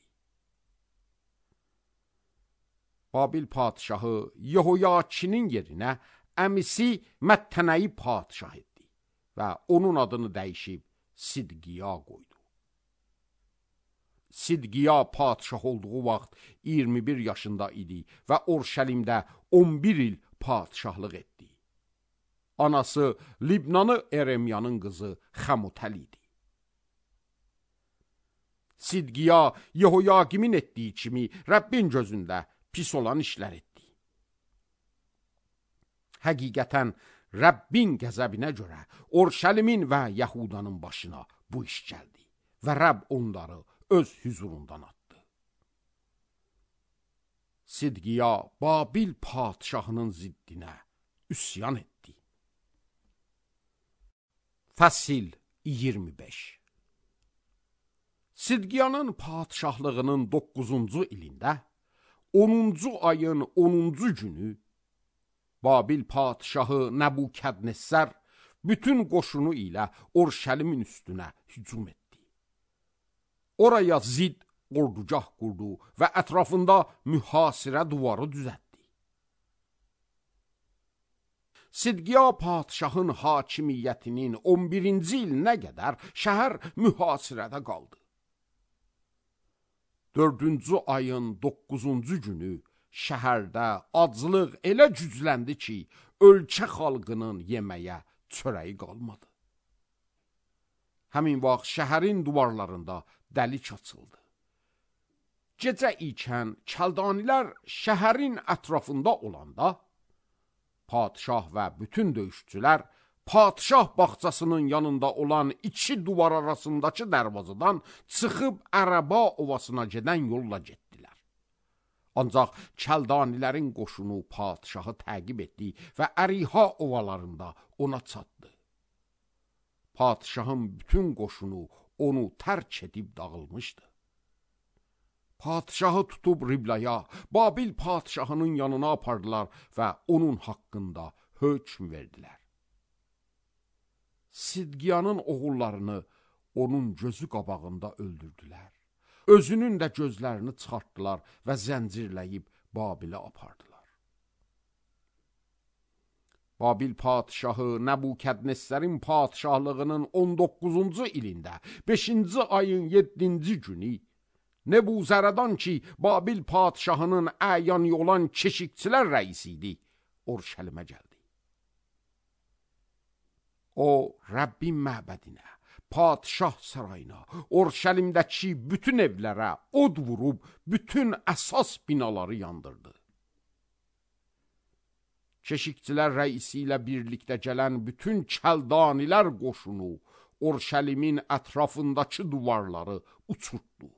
Babil padişahı Yehoyakinin yerinə əmisi Məttənəyi padişah etdi və onun adını dəyişib Sidqiya qoydu. Sidqiya padişah olduğu vaxt 21 yaşında idi və Orşəlimdə 11 il padişahlıq etdi. Anası Libnanı Eremyanın qızı Xəmutəl idi. Sidqiya Yehoyakimin etdiyi kimi Rəbbin gözündə pis olan işlər etdi. Həqiqətən Rəbbin qəzəbinə görə Orşəlimin və Yahudanın başına bu iş gəldi və Rəbb onları öz hüzurundan atdı. Sidqiya Babil padişahının ziddinə üsyan etdi. Fəsil 25. Sidqiyanın padişahlığının 9-cu ilində 10-cu ayın 10-cu günü Babil padişahı Nəbukədnezər bütün qoşunu ilə Orşəlimin üstünə hücum etdi. Oraya zid ordugah qurdu və ətrafında mühasirə duvarı düzəltdi. Sidqiya padişahın hakimiyyətinin 11-ci ilinə qədər şəhər mühasirədə qaldı. 4-cü ayın 9-cu günü şəhərdə aclıq elə gücləndi ki, ölkə xalqının yeməyə çörəyi qalmadı. Həmin vaxt şəhərin divarlarında dəlik açıldı. Gecə ikən kəldanilər şəhərin ətrafında olanda, padişah və bütün döyüşçülər padşah bağçasının yanında olan iki duvar arasındakı dərvazadan çıxıb Ərəba ovasına gedən yolla getdilər. Ancaq Kəldanilərin qoşunu padşahı təqib etdi və Əriha ovalarında ona çatdı. Padşahın bütün qoşunu onu tərk edib dağılmışdı. Padşahı tutub Riblaya, Babil padşahının yanına apardılar və onun haqqında hökm verdilər. Sidqiyanın oğullarını onun gözü qabağında öldürdülər. Özünün də gözlərini çıxartdılar və zəncirləyib Babilə apardılar. Babil padşahı Nəbukədnəsərin padşahlığının 19-cu ilində 5-ci ayın 7-ci günü Nebuzərədan ki, Babil padşahının əyani olan keşikçilər rəisi idi, Orşəlimə gəldi. O, Rəbbin məbədinə, padşah sarayına, Orşəlimdəki bütün evlərə od vurub, bütün əsas binaları yandırdı. Keşikçilər rəisi ilə birlikdə gələn bütün Kəldanilər qoşunu Orşəlimin ətrafındakı duvarları uçurtdu.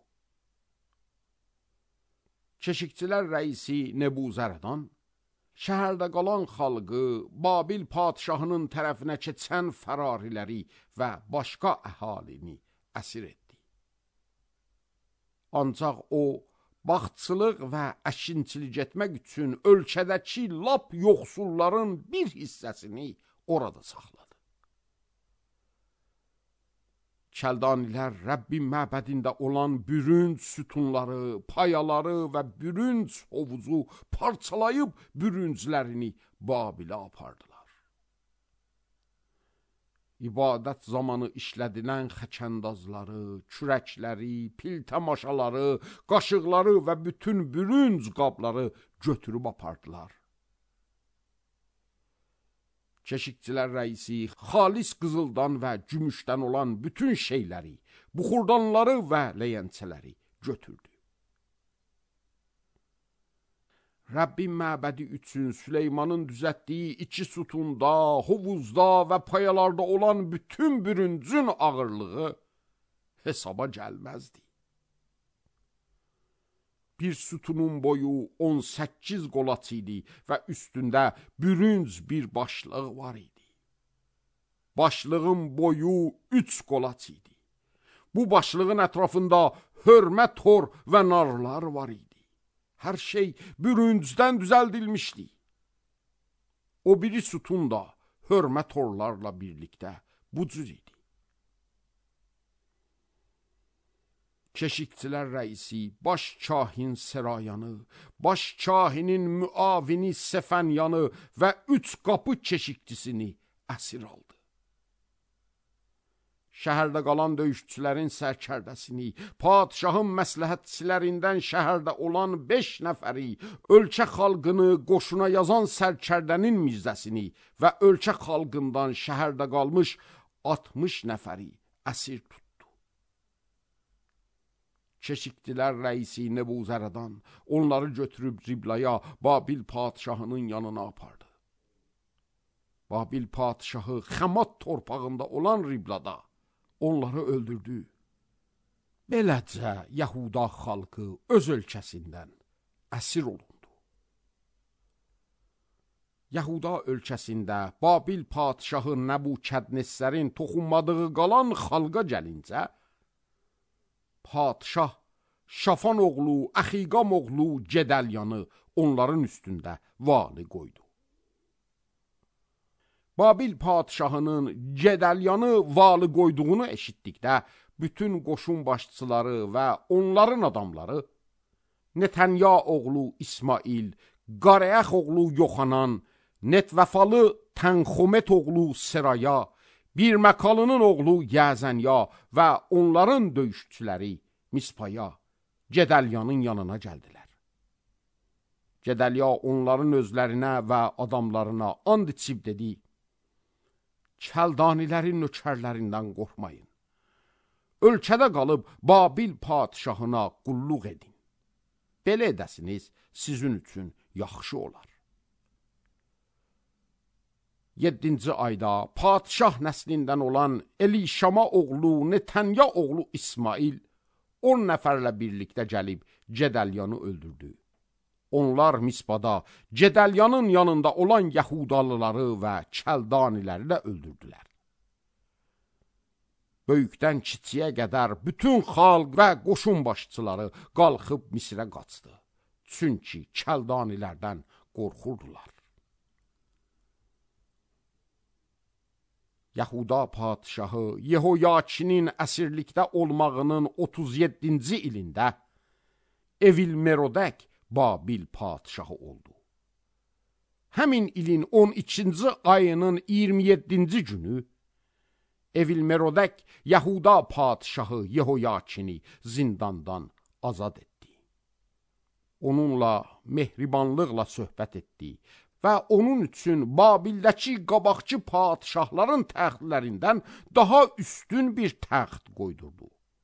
Keşikçilər rəisi Nebuzərədan, şəhərdə qalan xalqı, Babil padşahının tərəfinə keçən fərariləri və başqa əhalini əsir etdi. Ancaq o, bağçılıq və əkinçilik etmək üçün ölkədəki lap yoxsulların bir hissəsini orada saxladı. Kəldanilər Rəbbin məbədində olan bürünc sütunları, payaları və bürünc hovuzu parçalayıb bürünclərini Babilə apardılar. İbadət zamanı işlədilən xəkəndazları, kürəkləri, pil tamaşaları, qaşıqları və bütün bürünc qabları götürüb apardılar. Keşikçilər rəisi xalis qızıldan və gümüşdən olan bütün şeyləri, buxurdanları və ləyəncələri götürdü. Rəbbin məbədi üçün Süleymanın düzəltdiyi 2 sütunda, hovuzda və payalarda olan bütün bürüncün ağırlığı hesaba gəlməzdi. Bir sütunun boyu 18 qolaç idi və üstündə bürünc bir başlıq var idi. Başlığın boyu 3 qolaç idi. Bu başlığın ətrafında hörmə tor və narlar var idi. Hər şey bürüncdən düzəldilmişdi. O biri sütun da hörmə torlarla birlikdə bu cür idi. Keşikçilər rəisi, baş kahin Serayanı, baş kahinin müavini Sefənyanı və 3 qapı keşikçisini əsir aldı. Şəhərdə qalan döyüşçülərin sərkərdəsini, padşahın məsləhətçilərindən şəhərdə olan 5 nəfəri, ölkə xalqını qoşuna yazan sərkərdənin mirzəsini və ölkə xalqından şəhərdə qalmış 60 nəfəri əsir tutdu. Keşikçilər rəisi Nebuzərədan onları götürüb Riblaya, Babil padşahının yanına apardı. Babil padşahı Xəmat torpağında olan Riblada onları öldürdü. Beləcə Yahuda xalqı öz ölkəsindən əsir olundu. Yahuda ölkəsində Babil padşahı Nəbukədnəsərin toxunmadığı qalan xalqa gəlincə, padşah Şafan oğlu, Əxiqam oğlu Gedəlyanı onların üstündə vali qoydu. Babil padşahının Gedəlyanı vali qoyduğunu eşitdikdə, bütün qoşun başçıları və onların adamları, Netanya oğlu İsmail, Qarəyəx oğlu Yoxanan, Netvəfalı Tənxomet oğlu Seraya, Bir Məkalının oğlu Yəzənya və onların döyüşçüləri Mispaya, Gedəlyanın yanına gəldilər. Gedəlya onların özlərinə və adamlarına and içib dedi, Kəldanilərin nökərlərindən qorxmayın. Ölkədə qalıb Babil padşahına qulluq edin. Belə edəsiniz sizin üçün yaxşı olar. 7-ci ayda padişah nəslindən olan Elişama oğlu Netanya oğlu İsmail 10 nəfərlə birlikdə gəlib Gedəlyanı öldürdü. Onlar Mispada Gedəlyanın yanında olan Yahudalıları və Kəldaniləri də öldürdülər. Böyükdən kiçiyə qədər bütün xalq və qoşun başçıları qalxıb Misrə qaçdı. Çünki Kəldanilərdən qorxurdular. Yahuda padişahı Yehoyakinin əsirlikdə olmağının 37-ci ilində Evil-Merodək Babil padişahı oldu. Həmin ilin 12-ci ayının 27-ci günü Evil-Merodək Yahuda padişahı Yehoyakini zindandan azad etdi. Onunla mehribanlıqla söhbət etdi və onun üçün Babildəki qabaqçı padişahların təxtlərindən daha üstün bir təxt qoydurdu.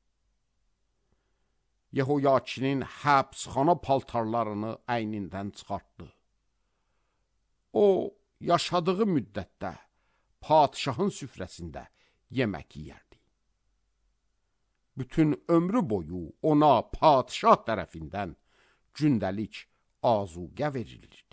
Yehoyakinin həbsxana paltarlarını əynindən çıxartdı. O, yaşadığı müddətdə padişahın süfrəsində yemək yeyərdi. Bütün ömrü boyu ona padişah tərəfindən gündəlik azuqə verilir.